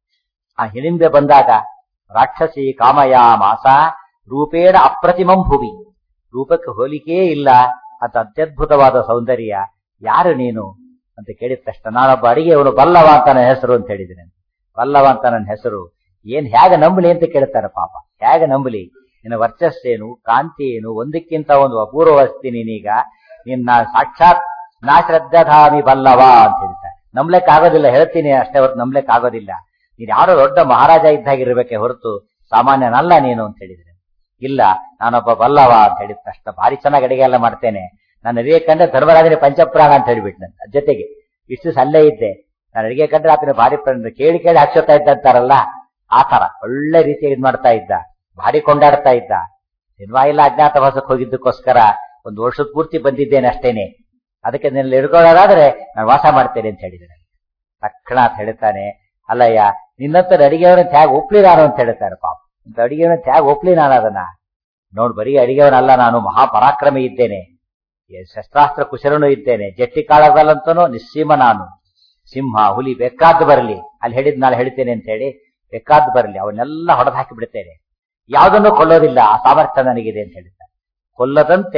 ಆ ಹಿಡಿಂಬೆ ಬಂದಾಗ ರಾಕ್ಷಸಿ ಕಾಮಯ ಮಾಸ ರೂಪೇಣ ಅಪ್ರತಿಮಂ ಭುವಿ, ರೂಪಕ್ಕೆ ಹೋಲಿಕೆಯೇ ಇಲ್ಲ ಅಂತ ಅತ್ಯದ್ಭುತವಾದ ಸೌಂದರ್ಯ. ಯಾರು ನೀನು ಅಂತ ಕೇಳಿದ ತಕ್ಷಣ ನಾನೊಬ್ಬ ಅಡಿಗೆಯವನು ಬಲ್ಲವ ಅಂತ ನನ್ನ ಹೆಸರು ಅಂತ ಹೇಳಿದ್ದೇನೆ. ಬಲ್ಲವ ಅಂತ ನನ್ನ ಹೆಸರು. ಏನ್ ಹೇಗೆ ನಂಬಲಿ ಅಂತ ಕೇಳ್ತಾರೆ ಪಾಪ. ಹೇಗೆ ನಂಬಲಿ? ನಿನ್ನ ವರ್ಚಸ್ಸೇನು, ಕಾಂತಿ ಏನು, ಒಂದಕ್ಕಿಂತ ಒಂದು ಅಪೂರ್ವ ವಸ್ತಿ ನೀನೀಗ. ನಿನ್ನ ಸಾಕ್ಷಾತ್ ನಾಶ್ರದ್ಧಾಮಿ ಬಲ್ಲವ ಅಂತ ಹೇಳ್ತಾರೆ. ನಂಬ್ಲೆಕ್ ಆಗೋದಿಲ್ಲ, ಹೇಳ್ತೀನಿ ಅಷ್ಟೇ ಹೊರತು ನಂಬ್ಲೆಕ್ ಆಗೋದಿಲ್ಲ. ನೀನ್ ಯಾರೋ ದೊಡ್ಡ ಮಹಾರಾಜ ಇದ್ದಾಗಿರ್ಬೇಕೆ ಹೊರತು ಸಾಮಾನ್ಯನಲ್ಲ ನೀನು ಅಂತ ಹೇಳಿದ್ರೆ. ಇಲ್ಲ, ನಾನೊಬ್ಬ ಬಲ್ಲವ ಅಂತ ಹೇಳಿದ ತಕ್ಷಣ ಭಾರಿ ಚೆನ್ನಾಗಿ ಅಡಿಗೆ ಎಲ್ಲ ಮಾಡ್ತೇನೆ. ನಾನು ಅಡಿಗೆ ಕಂಡ್ರೆ ಧರ್ಮರಾಜನೇ ಪಂಚಪ್ರಾಣ ಅಂತ ಹೇಳ್ಬಿಟ್ಟು ಜೊತೆಗೆ ಇಷ್ಟು ಸಲ್ಲೇ ಇದ್ದೆ. ನಾನು ಅಡಿಗೆ ಕಂಡ್ರೆ ಆತನ ಭಾರಿ ಕೇಳಿ ಕೇಳಿ ಹಾಕ್ಸೋತಾ ಇದ್ದಂತಾರಲ್ಲ, ಆ ತರ ಒಳ್ಳೆ ರೀತಿಯಾಗಿ ಇದ್ ಮಾಡ್ತಾ ಇದ್ದ, ಭಾರಿ ಕೊಂಡಾಡ್ತಾ ಇದ್ದ. ಸಿನಿಮಾ ಇಲ್ಲ ಅಜ್ಞಾತವಾಸಕ್ಕೆ ಹೋಗಿದ್ದಕ್ಕೋಸ್ಕರ ಒಂದು ವರ್ಷದ ಪೂರ್ತಿ ಬಂದಿದ್ದೇನೆ ಅಷ್ಟೇನೆ. ಅದಕ್ಕೆ ನಿನ್ನಲ್ಲಿ ಹಿಡ್ಕೊಳ್ಳೋದಾದ್ರೆ ನಾನು ವಾಸ ಮಾಡ್ತೇನೆ ಅಂತ ಹೇಳಿದ್ದೇನೆ. ತಕ್ಷಣ ಅಂತ ಹೇಳ್ತಾನೆ, ಅಲ್ಲಯ್ಯ ನಿನ್ನಂತ ಅಡಿಗೆಯವನ ತ್ಯಾಗ ಒಪ್ಲಿ ನಾನು ಅಂತ ಹೇಳ್ತಾರೆ ಪಾಪ. ಇಂತ ಅಡಿಗೆಯವನ ತ್ಯಾಗ ಒಪ್ಲಿ ನಾನು ಅದನ್ನ ನೋಡ್. ಬರೀ ಅಡಿಗೆಯವನಲ್ಲ, ನಾನು ಮಹಾಪರಾಕ್ರಮಿ ಇದ್ದೇನೆ, ಶಸ್ತ್ರಾಸ್ತ್ರ ಕುಶಲನೂ ಇದ್ದೇನೆ. ಜಟ್ಟಿ ಕಾಳದಲ್ಲಂತನೂ ನಿಸ್ಸೀಮ ನಾನು. ಸಿಂಹ ಹುಲಿ ಬೇಕಾದ್ದು ಬರಲಿ, ಅಲ್ಲಿ ಹೇಳಿದ್ ನಾಳೆ ಹೇಳ್ತೇನೆ ಅಂತ ಹೇಳಿ ಬೇಕಾದ್ದು ಬರಲಿ, ಅವನ್ನೆಲ್ಲ ಹೊಡೆದು ಹಾಕಿ ಬಿಡ್ತೇನೆ. ಯಾವುದನ್ನು ಕೊಲ್ಲೋದಿಲ್ಲ, ಆ ಸಾಮರ್ಥ್ಯ ನನಗಿದೆ ಅಂತ ಹೇಳಿದ್ದಾರೆ. ಕೊಲ್ಲದಂತೆ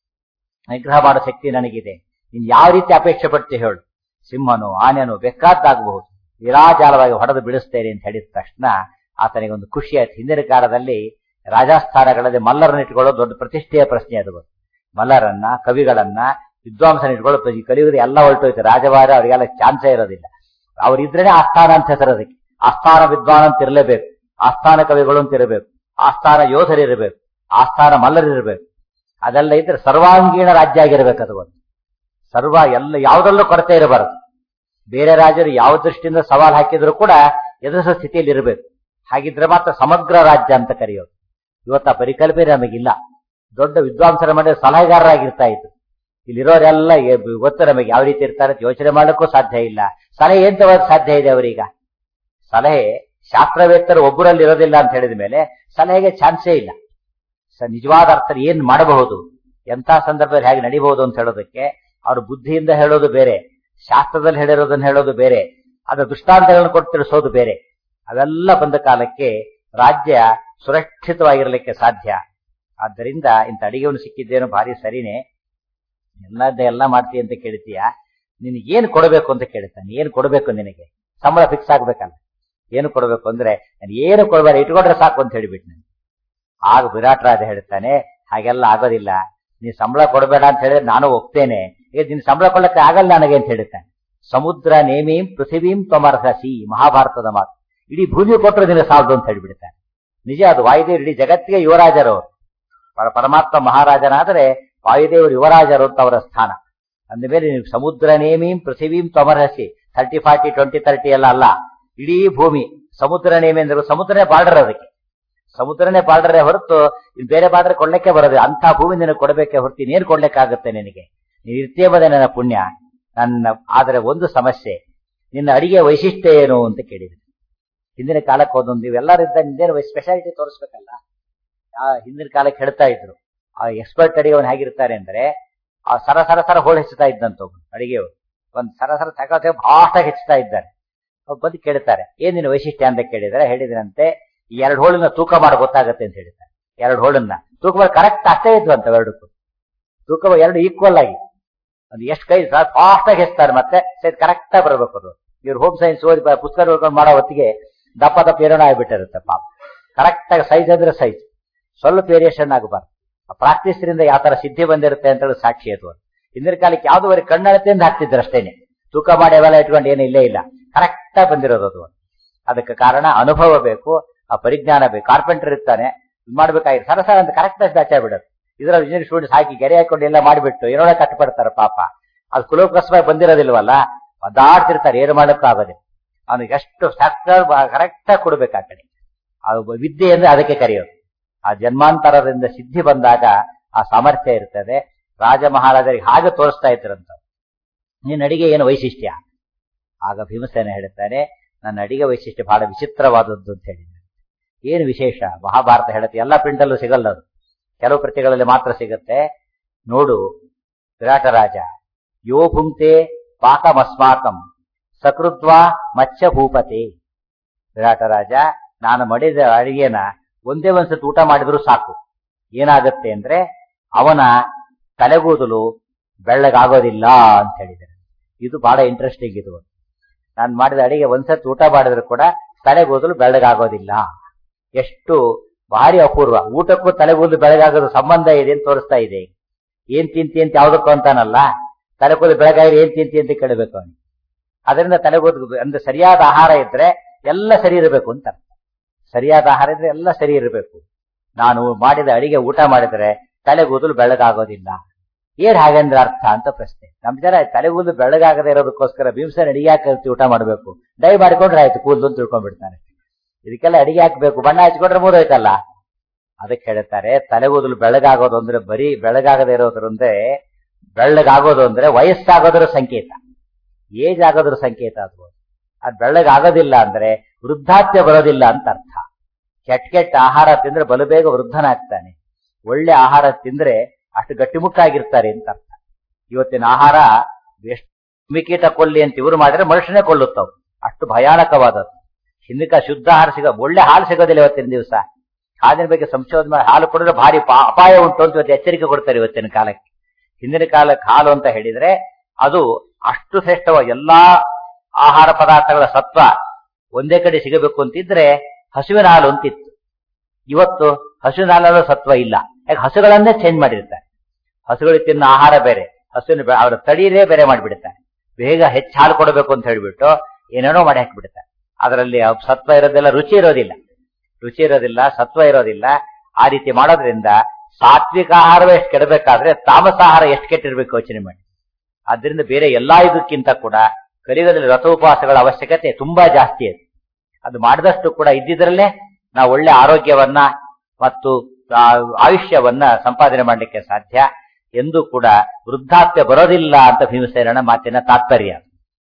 ನಿಗ್ರಹ ಮಾಡೋ ಶಕ್ತಿ ನನಗಿದೆ. ನೀನ್ ಯಾವ ರೀತಿ ಅಪೇಕ್ಷೆ ಪಡ್ತೀವಿ ಹೇಳು, ಸಿಂಹನು ಆನೆನು ಬೇಕಾದ್ದಾಗಬಹುದು, ವಿರಾಜಾಲವಾಗಿ ಹೊಡೆದು ಬಿಡಿಸ್ತೇನೆ ಅಂತ ಹೇಳಿದ ತಕ್ಷಣ ಆತನಿಗೆ ಒಂದು ಖುಷಿ ಆಯ್ತು. ಹಿಂದಿನ ಕಾಲದಲ್ಲಿ ರಾಜಸ್ಥಾನಗಳಲ್ಲಿ ಮಲ್ಲರನ್ನ ಇಟ್ಕೊಳ್ಳೋದು ದೊಡ್ಡ ಪ್ರತಿಷ್ಠೆಯ ಪ್ರಶ್ನೆ. ಅದು ಮಲ್ಲರನ್ನ, ಕವಿಗಳನ್ನ, ವಿದ್ವಾಂಸನ ಇಟ್ಕೊಳ್ಳೋದು ಈ ಕಲಿಯುಗದ ಎಲ್ಲ ಹೊರಟೋಯ್ತು. ರಾಜವಾರ ಅವರಿಗೆಲ್ಲ ಚಾನ್ಸೇ ಇರೋದಿಲ್ಲ. ಅವ್ರಿದ್ರೇನೆ ಆಸ್ಥಾನ ಅಂತ ಹೆಸರು. ಅದಕ್ಕೆ ಆಸ್ಥಾನ ವಿದ್ವಾನ್ ಅಂತ ಇರಲೇಬೇಕು, ಆಸ್ಥಾನ ಕವಿಗಳು ಅಂತ ಇರಬೇಕು, ಆಸ್ಥಾನ ಯೋಧರಿರಬೇಕು, ಆಸ್ಥಾನ ಮಲ್ಲರಿರಬೇಕು. ಅದೆಲ್ಲ ಇದ್ರೆ ಸರ್ವಾಂಗೀಣ ರಾಜ್ಯ ಆಗಿರ್ಬೇಕು. ಅದು ಒಂದು ಸರ್ವ ಎಲ್ಲ ಯಾವುದರಲ್ಲೂ ಕೊರತೆ ಇರಬಾರದು. ಬೇರೆ ರಾಜರು ಯಾವ ದೃಷ್ಟಿಯಿಂದ ಸವಾಲು ಹಾಕಿದ್ರು ಕೂಡ ಎದುರಿಸೋ ಸ್ಥಿತಿಯಲ್ಲಿ ಇರಬೇಕು. ಹಾಗಿದ್ರೆ ಮಾತ್ರ ಸಮಗ್ರ ರಾಜ್ಯ ಅಂತ ಕರೆಯೋದು. ಇವತ್ತ ಪರಿಕಲ್ಪನೆ ನಮಗಿಲ್ಲ. ದೊಡ್ಡ ವಿದ್ವಾಂಸರ ಮಾಡಿದ ಸಲಹೆಗಾರರಾಗಿರ್ತಾ ಇದ್ರು. ಇಲ್ಲಿರೋರೆಲ್ಲ ಗೊತ್ತು ನಮಗೆ ಯಾವ ರೀತಿ ಇರ್ತಾರೆ, ಯೋಚನೆ ಮಾಡಕ್ಕೂ ಸಾಧ್ಯ ಇಲ್ಲ. ಸಲಹೆ ಏನ್ ತಗೋಕ್ ಸಾಧ್ಯ ಇದೆ ಅವರೀಗ? ಸಲಹೆ ಶಾಸ್ತ್ರವೇತ್ತರು ಒಬ್ಬರಲ್ಲಿ ಇರೋದಿಲ್ಲ ಅಂತ ಹೇಳಿದ ಮೇಲೆ ಸಲಹೆಗೆ ಚಾನ್ಸೇ ಇಲ್ಲ. ನಿಜವಾದ ಅರ್ಥ ಏನ್ ಮಾಡಬಹುದು, ಎಂಥ ಸಂದರ್ಭದಲ್ಲಿ ಹೇಗೆ ನಡಿಬಹುದು ಅಂತ ಹೇಳೋದಕ್ಕೆ ಅವರು ಬುದ್ಧಿಯಿಂದ ಹೇಳೋದು ಬೇರೆ, ಶಾಸ್ತ್ರದಲ್ಲಿ ಹೇಳಿರೋದನ್ನ ಹೇಳೋದು ಬೇರೆ, ಅದರ ದೃಷ್ಟಾಂತಗಳನ್ನು ಕೊಟ್ಟು ತಿಳಿಸೋದು ಬೇರೆ. ಅವೆಲ್ಲ ಬಂದ ಕಾಲಕ್ಕೆ ರಾಜ್ಯ ಸುರಕ್ಷಿತವಾಗಿರಲಿಕ್ಕೆ ಸಾಧ್ಯ. ಆದ್ದರಿಂದ ಇಂಥ ಅಡಿಗೆವನ್ನು ಸಿಕ್ಕಿದ್ದೇನೋ ಭಾರಿ ಸರಿನೇ, ಎಲ್ಲದ್ದೇ ಎಲ್ಲ ಮಾಡ್ತೀಯ ಅಂತ ಕೇಳ್ತೀಯ, ನಿನಗೆ ಏನು ಕೊಡಬೇಕು ಅಂತ ಕೇಳ್ತಾನೆ. ಏನು ಕೊಡಬೇಕು ನಿನಗೆ? ಸಂಬಳ ಫಿಕ್ಸ್ ಆಗ್ಬೇಕಲ್ಲ. ಏನು ಕೊಡಬೇಕು ಅಂದ್ರೆ ನಾನು ಏನು ಕೊಡಬೇಡ, ಇಟ್ಕೊಂಡ್ರೆ ಸಾಕು ಅಂತ ಹೇಳಿಬಿಟ್ಟು ನಾನು. ಆಗ ವಿರಾಟ್ ರಾಜ ಹೇಳ್ತಾನೆ, ಹಾಗೆಲ್ಲ ಆಗೋದಿಲ್ಲ, ನೀ ಸಂಬಳ ಕೊಡಬೇಡ ಅಂತ ಹೇಳಿದ್ರೆ ನಾನು ಒಪ್ತೇನೆ, ಈಗ ನಿನ್ ಸಂಬಳ ಕೊಡಕ್ಕೆ ಆಗಲ್ಲ ನನಗೆ ಅಂತ ಹೇಳ್ತಾನೆ. ಸಮುದ್ರ ನೇಮೀಂ ಪೃಥಿವೀಂ ತ್ವಮರ್ಹಸಿ, ಮಹಾಭಾರತದ ಮಾತು. ಇಡೀ ಭೂಮಿ ಕೊಟ್ಟರು ನಿನಗೆ ಸಾಲದು ಅಂತ ಹೇಳಿಬಿಡ್ತಾನೆ. ನಿಜ, ಅದು ವಾಯುದೇವರು ಇಡೀ ಜಗತ್ತಿಗೆ ಯುವರಾಜರವರು. ಪರಮಾತ್ಮ ಮಹಾರಾಜನಾದರೆ ವಾಯುದೇವರು ಯುವರಾಜರು ಅಂತ ಅವರ ಸ್ಥಾನ. ಅಂದ ಮೇಲೆ ನೀವು ಸಮುದ್ರ ನೇಮೀಂ ಪೃಥಿವೀಂ ತ್ವಮರ್ಹಸಿ, ಥರ್ಟಿ ಫಾರ್ಟಿ ಟ್ವೆಂಟಿ ತರ್ಟಿ ಎಲ್ಲ ಅಲ್ಲ, ಇಡೀ ಭೂಮಿ ಸಮುದ್ರ ನೇಮಿ ಅಂದ್ರೆ ಸಮುದ್ರನೇ ಬಾರ್ಡರ್, ಅದಕ್ಕೆ ಸಮುದ್ರನೇ ಬಾರ್ಡರೇ ಹೊರತು ಇನ್ ಬೇರೆ ಬಾರ್ಡರ್ ಕೊಡ್ಲಿಕ್ಕೆ ಬರೋದು. ಅಂಥ ಭೂಮಿ ನಿನಗೆ ಕೊಡಬೇಕೆ ಹೊರತು ಇನ್ನೇನು ಕೊಡ್ಲಿಕ್ಕಾಗುತ್ತೆ ನಿನಗೆ? ನೀನು ಇರ್ತೇವದೆ ನನ್ನ ಪುಣ್ಯ ನನ್ನ. ಆದರೆ ಒಂದು ಸಮಸ್ಯೆ, ನಿನ್ನ ಅಡಿಗೆ ವೈಶಿಷ್ಟ್ಯ ಏನು ಅಂತ ಕೇಳಿದ್ರು. ಹಿಂದಿನ ಕಾಲಕ್ಕೆ ಹೋದೊಂದು ನೀವೆಲ್ಲರಿದ್ದ ನಿಂದೇನು ಸ್ಪೆಷಾಲಿಟಿ ತೋರಿಸ್ಬೇಕಲ್ಲ. ಆ ಹಿಂದಿನ ಕಾಲಕ್ಕೆ ಹೇಳ್ತಾ ಇದ್ರು, ಆ ಎಕ್ಸ್ಪರ್ಟ್ ಅಡಿಗೆವನ್ ಹೇಗಿರ್ತಾರೆ ಅಂದ್ರೆ, ಆ ಸರ ಸರ ಸರ ಹೋಳು ಹೆಚ್ಚುತ್ತಾ ಇದ್ದಂತ ಅಡಿಗೆಯವರು ಒಂದ್ ಸರ ಸರ ತಗೋತೆ ಭಾಷಾಗಿ ಹೆಚ್ಚುತ್ತಾ ಇದ್ದಾರೆ. ಬಂದು ಕೇಳ್ತಾರೆ, ಏನ್ ನಿನ್ನ ವೈಶಿಷ್ಟ್ಯ ಅಂತ ಕೇಳಿದ್ರೆ, ಹೇಳಿದ್ರಂತೆ ಈ ಎರಡು ಹೋಳನ್ನ ತೂಕ ಮಾಡಿ ಗೊತ್ತಾಗತ್ತೆ ಅಂತ ಹೇಳಿದ್ದಾರೆ. ಎರಡು ಹೋಳನ್ನ ತೂಕ ಮಾಡಿ ಕರೆಕ್ಟ್ ಅಷ್ಟೇ ಇದ್ವು ಅಂತ ಎರಡಕ್ಕೂ ತೂಕ ಎರಡು ಈಕ್ವಲ್ ಆಗಿ. ಅದು ಎಷ್ಟು ಕೈ ಫಾಸ್ಟ್ ಆಗಿ ಹೆಚ್ಚುತ್ತಾರೆ, ಮತ್ತೆ ಕರೆಕ್ಟ್ ಆಗಿ ಬರಬೇಕು. ಅದು ಇವ್ರು ಹೋಮ್ ಸೈನ್ಸ್ ಓದಿ ಪುಸ್ತಕ ಓದ್ಕೊಂಡು ಮಾಡೋ ಹೊತ್ತಿಗೆ ದಪ್ಪ ದಪ್ಪ ಏರೋಣ ಆಗ್ಬಿಟ್ಟಿರುತ್ತೆ ಪಾಪ. ಕರೆಕ್ಟ್ ಆಗಿ ಸೈಜ್ ಅಂದ್ರೆ ಸೈಜ್, ಸ್ವಲ್ಪ ವೇರಿಯೇಷನ್ ಆಗಬಾರ್ದು. ಪ್ರಾಕ್ಟೀಸ್ ರಿಂದ ಯಾವ ತರ ಸಿದ್ಧಿ ಬಂದಿರುತ್ತೆ ಅಂತ ಹೇಳಿ ಸಾಕ್ಷಿ ಅದು. ಹಿಂದಿನ ಕಾಲಕ್ಕೆ ಯಾವ್ದುವರೆ ಕಣ್ಣಳತೆಯಿಂದ ಹಾಕ್ತಿದ್ರು ಅಷ್ಟೇನೆ, ತೂಕ ಮಾಡಿ ಅವೆಲ್ಲ ಇಟ್ಕೊಂಡು ಏನು ಇಲ್ಲೇ ಇಲ್ಲ, ಕರೆಕ್ಟ್ ಆಗಿ ಬಂದಿರೋದು ಅದು. ಅದಕ್ಕೆ ಕಾರಣ ಅನುಭವ ಬೇಕು, ಆ ಪರಿಜ್ಞಾನ ಬೇಕು. ಕಾರ್ಪೆಂಟರ್ ಇರ್ತಾನೆ, ಇದು ಮಾಡ್ಬೇಕಾಗಿತ್ತು ಸರ ಸರ ಅಂತ ಕರೆಕ್ಟ್ ಆಗಿ ಬ್ಯಾಚ್ ಆಗ್ಬಿಡೋದು. ಇದರ ಇಂಜಿನಿಯರ್ ಸ್ಟೂಡೆಂಟ್ಸ್ ಹಾಕಿ ಗೆರೆ ಹಾಕೊಂಡು ಎಲ್ಲ ಮಾಡಿಬಿಟ್ಟು ಏನೊಳಗೆ ಕಟ್ಟಪಡ್ತಾರೆ ಪಾಪ. ಅದು ಕುಲೋಕಸ್ವಾಗಿ ಬಂದಿರೋದಿಲ್ವಲ್ಲ, ಅದಾಡ್ತಿರ್ತಾರೆ, ಏನು ಮಾಡಕ್ಕೂ ಆಗೋದಿಲ್ಲ. ಅವನಿಗೆ ಎಷ್ಟು ಫ್ಯಾಕ್ಟರ್ ಕರೆಕ್ಟ್ ಆಗಿ ಕೊಡ್ಬೇಕು ಆ ಕಡೆ. ಅದು ವಿದ್ಯೆ ಅಂದ್ರೆ ಅದಕ್ಕೆ ಕರೆಯೋದು. ಆ ಜನ್ಮಾಂತರದಿಂದ ಸಿದ್ಧಿ ಬಂದಾಗ ಆ ಸಾಮರ್ಥ್ಯ ಇರ್ತದೆ. ರಾಜ ಮಹಾರಾಜರಿಗೆ ಹಾಗೆ ತೋರಿಸ್ತಾ ಇದ್ರಂತ. ನಿನ್ನ ಅಡಿಗೆ ಏನು ವೈಶಿಷ್ಟ್ಯ? ಆಗ ಭೀಮಸೇನ ಹೇಳ್ತಾನೆ, ನನ್ನ ಅಡಿಗೆ ವೈಶಿಷ್ಟ್ಯ ಬಹಳ ವಿಚಿತ್ರವಾದದ್ದು ಅಂತ ಹೇಳಿದ್ದಾರೆ. ಏನು ವಿಶೇಷ? ಮಹಾಭಾರತ ಹೇಳುತ್ತೆ, ಎಲ್ಲ ಪ್ರಿಂಟಲ್ಲೂ ಸಿಗಲ್ಲ ಅದು, ಕೆಲವು ಪ್ರತಿಗಳಲ್ಲಿ ಮಾತ್ರ ಸಿಗುತ್ತೆ. ನೋಡು ವಿರಾಟ ರಾಜ, ಯೋ ಭುಂಕ್ತೆ ಪಾಕಮಸ್ಮಾಕಂ ಸಕೃತ್ವಾ ಮತ್ಸ್ಯ ಭೂಪತೆ. ವಿರಾಟ ರಾಜ, ನಾನು ಮಾಡಿದ ಅಡಿಗೆನ ಒಂದೇ ಒಂದ್ಸತಿ ಊಟ ಮಾಡಿದ್ರು ಸಾಕು, ಏನಾಗುತ್ತೆ ಅಂದ್ರೆ ಅವನ ತಲೆಗೂದಲು ಬೆಳ್ಳಗಾಗೋದಿಲ್ಲ ಅಂತ ಹೇಳಿದ್ದಾರೆ. ಇದು ಬಹಳ ಇಂಟ್ರೆಸ್ಟಿಂಗ್. ಇದು ನಾನು ಮಾಡಿದ ಅಡಿಗೆ ಒಂದ್ಸತಿ ಊಟ ಮಾಡಿದ್ರು ಕೂಡ ತಲೆಗೂದಲು ಬೆಳ್ಳಗಾಗೋದಿಲ್ಲ. ಎಷ್ಟು ಭಾರಿ ಅಪೂರ್ವ. ಊಟಕ್ಕೂ ತಲೆಗೂದಲು ಬೆಳಗಾಗೋದು ಸಂಬಂಧ ಇದೆ ಅಂತ ತೋರಿಸ್ತಾ ಇದೆ. ಏನ್ ತಿಂತಿ ಅಂತ ಯಾವ್ದಕ್ಕೂ ಅಂತಾನಲ್ಲ, ತಲೆಗೂದಲು ಬೆಳಗಾಗಿ ಏನ್ ತಿಂತಿ ಅಂತ ಕೇಳಬೇಕು ಅವನಿಗೆ. ಅದರಿಂದ ತಲೆಗೂದಲು ಅಂದ್ರೆ ಸರಿಯಾದ ಆಹಾರ ಇದ್ರೆ ಎಲ್ಲ ಸರಿ ಇರಬೇಕು ಅಂತ. ಸರಿಯಾದ ಆಹಾರ ಇದ್ರೆ ಎಲ್ಲ ಸರಿ ಇರಬೇಕು. ನಾನು ಮಾಡಿದ ಅಡಿಗೆ ಊಟ ಮಾಡಿದ್ರೆ ತಲೆಗೂದಲು ಬೆಳಗಾಗೋದಿಲ್ಲ. ಏನ್ ಹಾಗಂದ್ರೆ ಅರ್ಥ ಅಂತ ಪ್ರಶ್ನೆ. ನಮ್ ಜನ ತಲೆಗೂದಲು ಬೆಳಗಾಗದೆ ಇರೋದಕ್ಕೋಸ್ಕರ ಭೀಮಸೇನ ಅಡಿಗೆ ಹಾಕಿ ಊಟ ಮಾಡಬೇಕು, ಡೈ ಮಾಡಿಕೊಂಡ್ರೆ ಆಯ್ತು ಕೂದಲು ಅಂತ ತಿಳ್ಕೊಂಡ್ಬಿಡ್ತಾನೆ. ಇದಕ್ಕೆಲ್ಲ ಅಡಿಗೆ ಹಾಕ್ಬೇಕು, ಬಣ್ಣ ಹಚ್ಕೊಂಡ್ರೆ ಮೂರೋಯ್ತಲ್ಲ. ಅದಕ್ಕೆ ಹೇಳ್ತಾರೆ, ತಲೆಗೂದಲು ಬೆಳಗಾಗೋದು ಅಂದ್ರೆ ಬರೀ ಬೆಳಗಾಗದೆ ಇರೋದ್ರಂದ್ರೆ, ಬೆಳ್ಳಗಾಗೋದು ಅಂದ್ರೆ ವಯಸ್ಸಾಗೋದ್ರ ಸಂಕೇತ, ಏಜ್ ಆಗೋದ್ರ ಸಂಕೇತ. ಅದು ಅದು ಬೆಳ್ಳಗಾಗೋದಿಲ್ಲ ಅಂದ್ರೆ ವೃದ್ಧಾಪ್ಯ ಬರೋದಿಲ್ಲ ಅಂತ ಅರ್ಥ. ಕೆಟ್ಟ ಕೆಟ್ಟ ಆಹಾರ ತಿಂದ್ರೆ ಬಲು ಬೇಗ ವೃದ್ಧನಾಗ್ತಾನೆ, ಒಳ್ಳೆ ಆಹಾರ ತಿಂದ್ರೆ ಅಷ್ಟು ಗಟ್ಟಿಮುಟ್ಟಾಗಿರ್ತಾರೆ ಅಂತ ಅರ್ಥ. ಇವತ್ತಿನ ಆಹಾರ ಎಷ್ಟು ಕ್ರಿಮಿಕೀಟ ಕೊಲ್ಲಿ ಅಂತ ಇವರು ಮಾಡಿದ್ರೆ ಮನುಷ್ಯನೇ ಕೊಳ್ಳುತ್ತವು, ಅಷ್ಟು ಭಯಾನಕವಾದದ್ದು. ಹಿಂದಕ್ಕೆ ಶುದ್ಧ ಆಹಾರ ಸಿಗ ಒಳ್ಳೆ ಹಾಲು ಸಿಗೋದಿಲ್ಲ ಇವತ್ತಿನ ದಿವಸ. ಹಾಲಿನ ಬಗ್ಗೆ ಸಂಶೋಧನೆ ಮಾಡಿ ಹಾಲು ಕೊಡಿದ್ರೆ ಭಾರಿ ಅಪಾಯ ಉಂಟು ಅಂತ ಇವತ್ತು ಎಚ್ಚರಿಕೆ ಕೊಡ್ತಾರೆ ಇವತ್ತಿನ ಕಾಲಕ್ಕೆ. ಹಿಂದಿನ ಕಾಲಕ್ಕೆ ಹಾಲು ಅಂತ ಹೇಳಿದ್ರೆ ಅದು ಅಷ್ಟು ಶ್ರೇಷ್ಠವಾಗಿ ಎಲ್ಲಾ ಆಹಾರ ಪದಾರ್ಥಗಳ ಸತ್ವ ಒಂದೇ ಕಡೆ ಸಿಗಬೇಕು ಅಂತಿದ್ರೆ ಹಸುವಿನ ಹಾಲು ಅಂತಿತ್ತು. ಇವತ್ತು ಹಸುವಿನ ಹಾಲಲ್ಲೂ ಸತ್ವ ಇಲ್ಲ. ಯಾಕೆ? ಹಸುಗಳನ್ನೇ ಚೇಂಜ್ ಮಾಡಿರ್ತಾರೆ. ಹಸುಗಳಿಗೆ ತಿನ್ನೋ ಆಹಾರ ಬೇರೆ, ಹಸುವಿನ ಅವರ ತಳಿಯೇ ಬೇರೆ ಮಾಡಿಬಿಡ್ತಾರೆ. ಬೇಗ ಹೆಚ್ಚು ಹಾಲು ಕೊಡಬೇಕು ಅಂತ ಹೇಳಿಬಿಟ್ಟು ಏನೇನೋ ಮಾಡಿ ಹಾಕಿಬಿಡ್ತಾರೆ. ಅದರಲ್ಲಿ ಸತ್ವ ಇರೋದಿಲ್ಲ, ರುಚಿ ಇರೋದಿಲ್ಲ, ರುಚಿ ಇರೋದಿಲ್ಲ, ಸತ್ವ ಇರೋದಿಲ್ಲ. ಆ ರೀತಿ ಮಾಡೋದ್ರಿಂದ ಸಾತ್ವಿಕ ಆಹಾರವೇ ಎಷ್ಟು ಕೆಡಬೇಕಾದ್ರೆ ತಾಮಸ ಆಹಾರ ಎಷ್ಟು ಕೆಟ್ಟಿರ್ಬೇಕು ಯೋಚನೆ ಮಾಡಿ. ಆದ್ರಿಂದ ಬೇರೆ ಎಲ್ಲಾ ಇದಕ್ಕಿಂತ ಕೂಡ ಕಲಿಯುಗದಲ್ಲಿ ವ್ರತೋಪವಾಸಗಳ ಅವಶ್ಯಕತೆ ತುಂಬಾ ಜಾಸ್ತಿ ಇದೆ. ಅದು ಮಾಡಿದಷ್ಟು ಕೂಡ ಇದ್ದಿದ್ರಲ್ಲೇ ನಾವು ಒಳ್ಳೆ ಆರೋಗ್ಯವನ್ನ ಮತ್ತು ಆಯುಷ್ಯವನ್ನ ಸಂಪಾದನೆ ಮಾಡಲಿಕ್ಕೆ ಸಾಧ್ಯ. ಎಂದು ಕೂಡ ವೃದ್ಧಾಪ್ಯ ಬರೋದಿಲ್ಲ ಅಂತ ಭೀಮಸೇನನ ಮಾತಿನ ತಾತ್ಪರ್ಯ.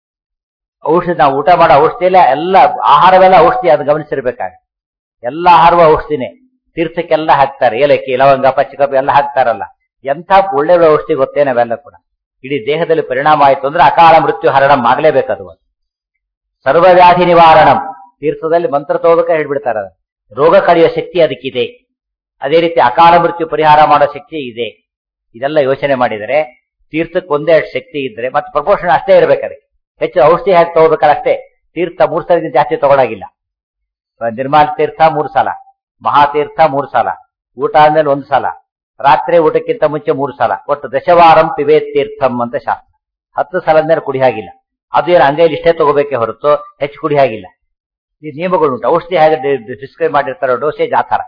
ಔಷಧಿ ನಾವು ಊಟ ಮಾಡೋ ಔಷಧಿಯಲ್ಲ, ಎಲ್ಲ ಆಹಾರವೆಲ್ಲ ಔಷಧಿ, ಅದು ಗಮನಿಸಿರ್ಬೇಕಾಗುತ್ತೆ. ಎಲ್ಲ ಆಹಾರವೂ ಔಷಧಿನೇ. ತೀರ್ಥಕ್ಕೆಲ್ಲ ಹಾಕ್ತಾರೆ, ಏಲಕ್ಕಿ, ಲವಂಗ, ಪಚ್ಚಕಪ್ಪು ಎಲ್ಲ ಹಾಕ್ತಾರಲ್ಲ. ಎಂಥ ಒಳ್ಳೆ ಔಷಧಿ ಗೊತ್ತೇನೆ ಅವೆಲ್ಲ ಕೂಡ. ಇಡೀ ದೇಹದಲ್ಲಿ ಪರಿಣಾಮ ಆಯಿತು ಅಂದ್ರೆ ಅಕಾಲ ಮೃತ್ಯು ಹರಣಂ ಆಗ್ಲೇಬೇಕದು. ಸರ್ವವ್ಯಾಧಿ ನಿವಾರಣಂ ತೀರ್ಥದಲ್ಲಿ ಮಂತ್ರ ತಗೋಬೇಕ ಹೇಳ್ಬಿಡ್ತಾರ. ರೋಗ ಕಳೆಯುವ ಶಕ್ತಿ ಅದಕ್ಕಿದೆ. ಅದೇ ರೀತಿ ಅಕಾಲ ಮೃತ್ಯು ಪರಿಹಾರ ಮಾಡೋ ಶಕ್ತಿ ಇದೆ. ಇದೆಲ್ಲ ಯೋಚನೆ ಮಾಡಿದರೆ ತೀರ್ಥಕ್ಕೆ ಒಂದೇ ಅಷ್ಟು ಶಕ್ತಿ ಇದ್ರೆ ಮತ್ತೆ ಪ್ರಪೋರ್ಷನ್ ಅಷ್ಟೇ ಇರ್ಬೇಕಾದ್ರೆ ಹೆಚ್ಚು ಔಷಧಿ ಹಾಕಿ ತಗೋಬೇಕಾದ್ರೆ ಅಷ್ಟೇ. ತೀರ್ಥ ಮೂರ್ ಸಲ ಜಾಸ್ತಿ ತಗೊಳಾಗಿಲ್ಲ. ನಿರ್ಮಾಲ್ ತೀರ್ಥ ಮೂರು ಸಲ, ಮಹಾತೀರ್ಥ ಮೂರು ಸಲ, ಊಟ ಆದ್ಮೇಲೆ ಒಂದು ಸಲ, ರಾತ್ರಿ ಊಟಕ್ಕಿಂತ ಮುಂಚೆ ಮೂರು ಸಲ, ಒಟ್ಟು ದಶವಾರಂ ಪಿಬೇತ್ ತೀರ್ಥಂ ಅಂತ ಶಾಸ್ತ್ರ. ಹತ್ತು ಸಲದ ಮೇಲೆ ಕುಡಿ ಹಾಗಿಲ್ಲ. ಅದು ಏನು ಅಂಗೈಲಿ ಇಷ್ಟೇ ತಗೋಬೇಕೆ ಹೊರತು ಹೆಚ್ಚು ಕುಡಿ ಹಾಗಿಲ್ಲ. ಈ ನಿಯಮಗಳುಂಟು. ಔಷಧಿ ಹೇಗೆ ಡಿಸ್ಕ್ರೈಬ್ ಮಾಡಿರ್ತಾರೋ ಡೋಸೇಜ್ ಆಧಾರ.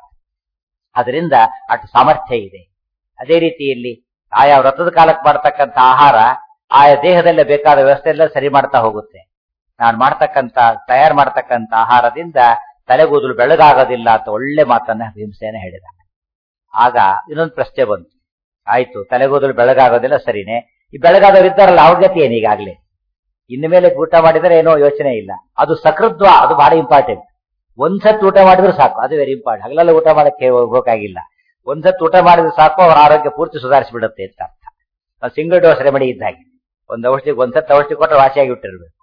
ಅದರಿಂದ ಅಷ್ಟು ಸಾಮರ್ಥ್ಯ ಇದೆ. ಅದೇ ರೀತಿಯಲ್ಲಿ ಆಯಾ ವ್ರತದ ಕಾಲಕ್ಕೆ ಮಾಡತಕ್ಕಂಥ ಆಹಾರ ಆಯಾ ದೇಹದಲ್ಲೇ ಬೇಕಾದ ವ್ಯವಸ್ಥೆ ಎಲ್ಲ ಸರಿ ಮಾಡ್ತಾ ಹೋಗುತ್ತೆ. ನಾನು ಮಾಡ್ತಕ್ಕಂಥ ತಯಾರು ಮಾಡ್ತಕ್ಕಂಥ ಆಹಾರದಿಂದ ತಲೆಗೂದಲು ಬೆಳಗಾಗೋದಿಲ್ಲ ಅಂತ ಒಳ್ಳೆ ಮಾತನ್ನ ಭೀಮಸೇನ ಹೇಳಿದ. ಆಗ ಇನ್ನೊಂದು ಪ್ರಶ್ನೆ ಬಂತು. ಆಯ್ತು, ತಲೆಗೂದಲು ಬೆಳಗಾಗೋದಿಲ್ಲ ಸರಿನೇ, ಈ ಬೆಳಗಾದವ್ರು ಇದ್ದಾರಲ್ಲ ಅವ್ರ ಗತಿ ಏನು ಈಗಾಗ್ಲೇ? ಇನ್ನು ಮೇಲೆ ಊಟ ಮಾಡಿದ್ರೆ ಏನೋ ಯೋಚನೆ ಇಲ್ಲ. ಅದು ಸಕೃದ್ವ, ಅದು ಬಹಳ ಇಂಪಾರ್ಟೆಂಟ್. ಒಂದ್ಸತ್ ಊಟ ಮಾಡಿದ್ರು ಸಾಕು, ಅದು ವೆರಿ ಇಂಪಾರ್ಟೆಂಟ್. ಹಗಲೆಲ್ಲ ಊಟ ಮಾಡಕ್ಕೆ ಹೋಗಬೇಕಾಗಿಲ್ಲ. ಒಂದ್ಸತ್ ಊಟ ಮಾಡಿದ್ರೆ ಸಾಕು, ಅವ್ರ ಆರೋಗ್ಯ ಪೂರ್ತಿ ಸುಧಾರಿಸಿಬಿಡುತ್ತೆ ಅಂತ ಅರ್ಥ. ಸಿಂಗಲ್ ಡೋಸ್ ರೆಮಿಡಿ ಇದ್ದಾಗೆ. ಒಂದು ಔಷಧಿ ಒಂದ್ಸತ್ ಔಷಧಿ ಕೊಟ್ಟರೆ ವಾಸಿಯಾಗಿ ಬಿಟ್ಟಿರ್ಬೇಕು.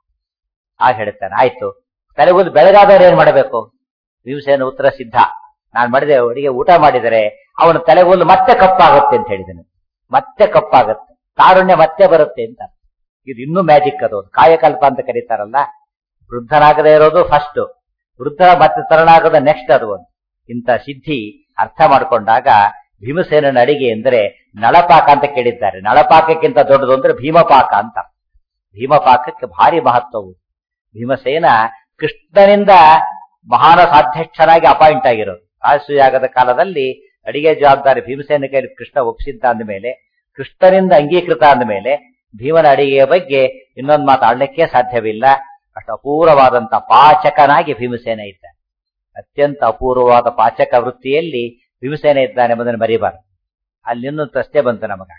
ಆಗ ಹೇಳ್ತಾನೆ, ಆಯ್ತು ತಲೆಗೂದಲು ಬೆಳಗಾದವ್ರು ಏನ್ ಮಾಡಬೇಕು? ಭೀಮಸೇನ ಉತ್ತರ ಸಿದ್ಧ. ನಾನ್ ಮಾಡಿದೆ ಅವರಿಗೆ ಊಟ ಮಾಡಿದರೆ ಅವನ ತಲೆಗೂದಲು ಮತ್ತೆ ಕಪ್ಪಾಗುತ್ತೆ ಅಂತ ಹೇಳಿದನು. ಮತ್ತೆ ಕಪ್ಪಾಗುತ್ತೆ, ತಾರುಣ್ಯ ಮತ್ತೆ ಬರುತ್ತೆ ಅಂತ. ಇದು ಇನ್ನೂ ಮ್ಯಾಜಿಕ್. ಅದು ಕಾಯಕಲ್ಪ ಅಂತ ಕರೀತಾರಲ್ಲ. ವೃದ್ಧನಾಗದೇ ಇರೋದು ಫಸ್ಟ್, ವೃದ್ಧ ಮತ್ತೆ ತರನಾಗದ ನೆಕ್ಸ್ಟ್. ಅದು ಒಂದು ಇಂಥ ಸಿದ್ಧಿ ಅರ್ಥ ಮಾಡಿಕೊಂಡಾಗ ಭೀಮಸೇನನ ಅಡಿಗೆ ಎಂದರೆ ನಳಪಾಕ ಅಂತ ಕೇಳಿದ್ದಾರೆ. ನಳಪಾಕಕ್ಕಿಂತ ದೊಡ್ಡದು ಅಂದ್ರೆ ಭೀಮಪಾಕ ಅಂತ. ಭೀಮಪಾಕಕ್ಕೆ ಭಾರಿ ಮಹತ್ವವು. ಭೀಮಸೇನ ಕೃಷ್ಣನಿಂದ ಮಹಾನ ಸಾಧ್ಯಕ್ಷನಾಗಿ ಅಪಾಯಿಂಟ್ ಆಗಿರೋದು. ರಾಜಸೂಯಾಗದ ಕಾಲದಲ್ಲಿ ಅಡಿಗೆ ಜವಾಬ್ದಾರಿ ಭೀಮಸೇನ ಕೈಲಿ ಕೃಷ್ಣ ಒಪ್ಪಿಸಿದ್ದ ಅಂದ ಮೇಲೆ, ಕೃಷ್ಣನಿಂದ ಅಂಗೀಕೃತ ಅಂದ ಮೇಲೆ ಭೀಮನ ಅಡಿಗೆಯ ಬಗ್ಗೆ ಇನ್ನೊಂದು ಮಾತಾಡಲಿಕ್ಕೆ ಸಾಧ್ಯವಿಲ್ಲ. ಅಷ್ಟು ಅಪೂರ್ವವಾದಂತ ಪಾಚಕನಾಗಿ ಭೀಮಸೇನ ಇದ್ದ. ಅತ್ಯಂತ ಅಪೂರ್ವವಾದ ಪಾಚಕ ವೃತ್ತಿಯಲ್ಲಿ ಭೀಮಸೇನ ಇದ್ದಾನೆ ಎಂಬುದನ್ನು ಮರಿಬಾರದು. ಅಲ್ಲಿ ಇನ್ನೊಂದು ಪ್ರಶ್ನೆ ಬಂತು ನಮಗ.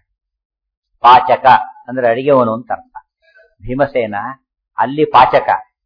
ಪಾಚಕ ಅಂದ್ರೆ ಅಡಿಗೆವನು ಅಂತ ಅರ್ಥ. ಭೀಮಸೇನ ಅಲ್ಲಿ ಪಾಚಕ,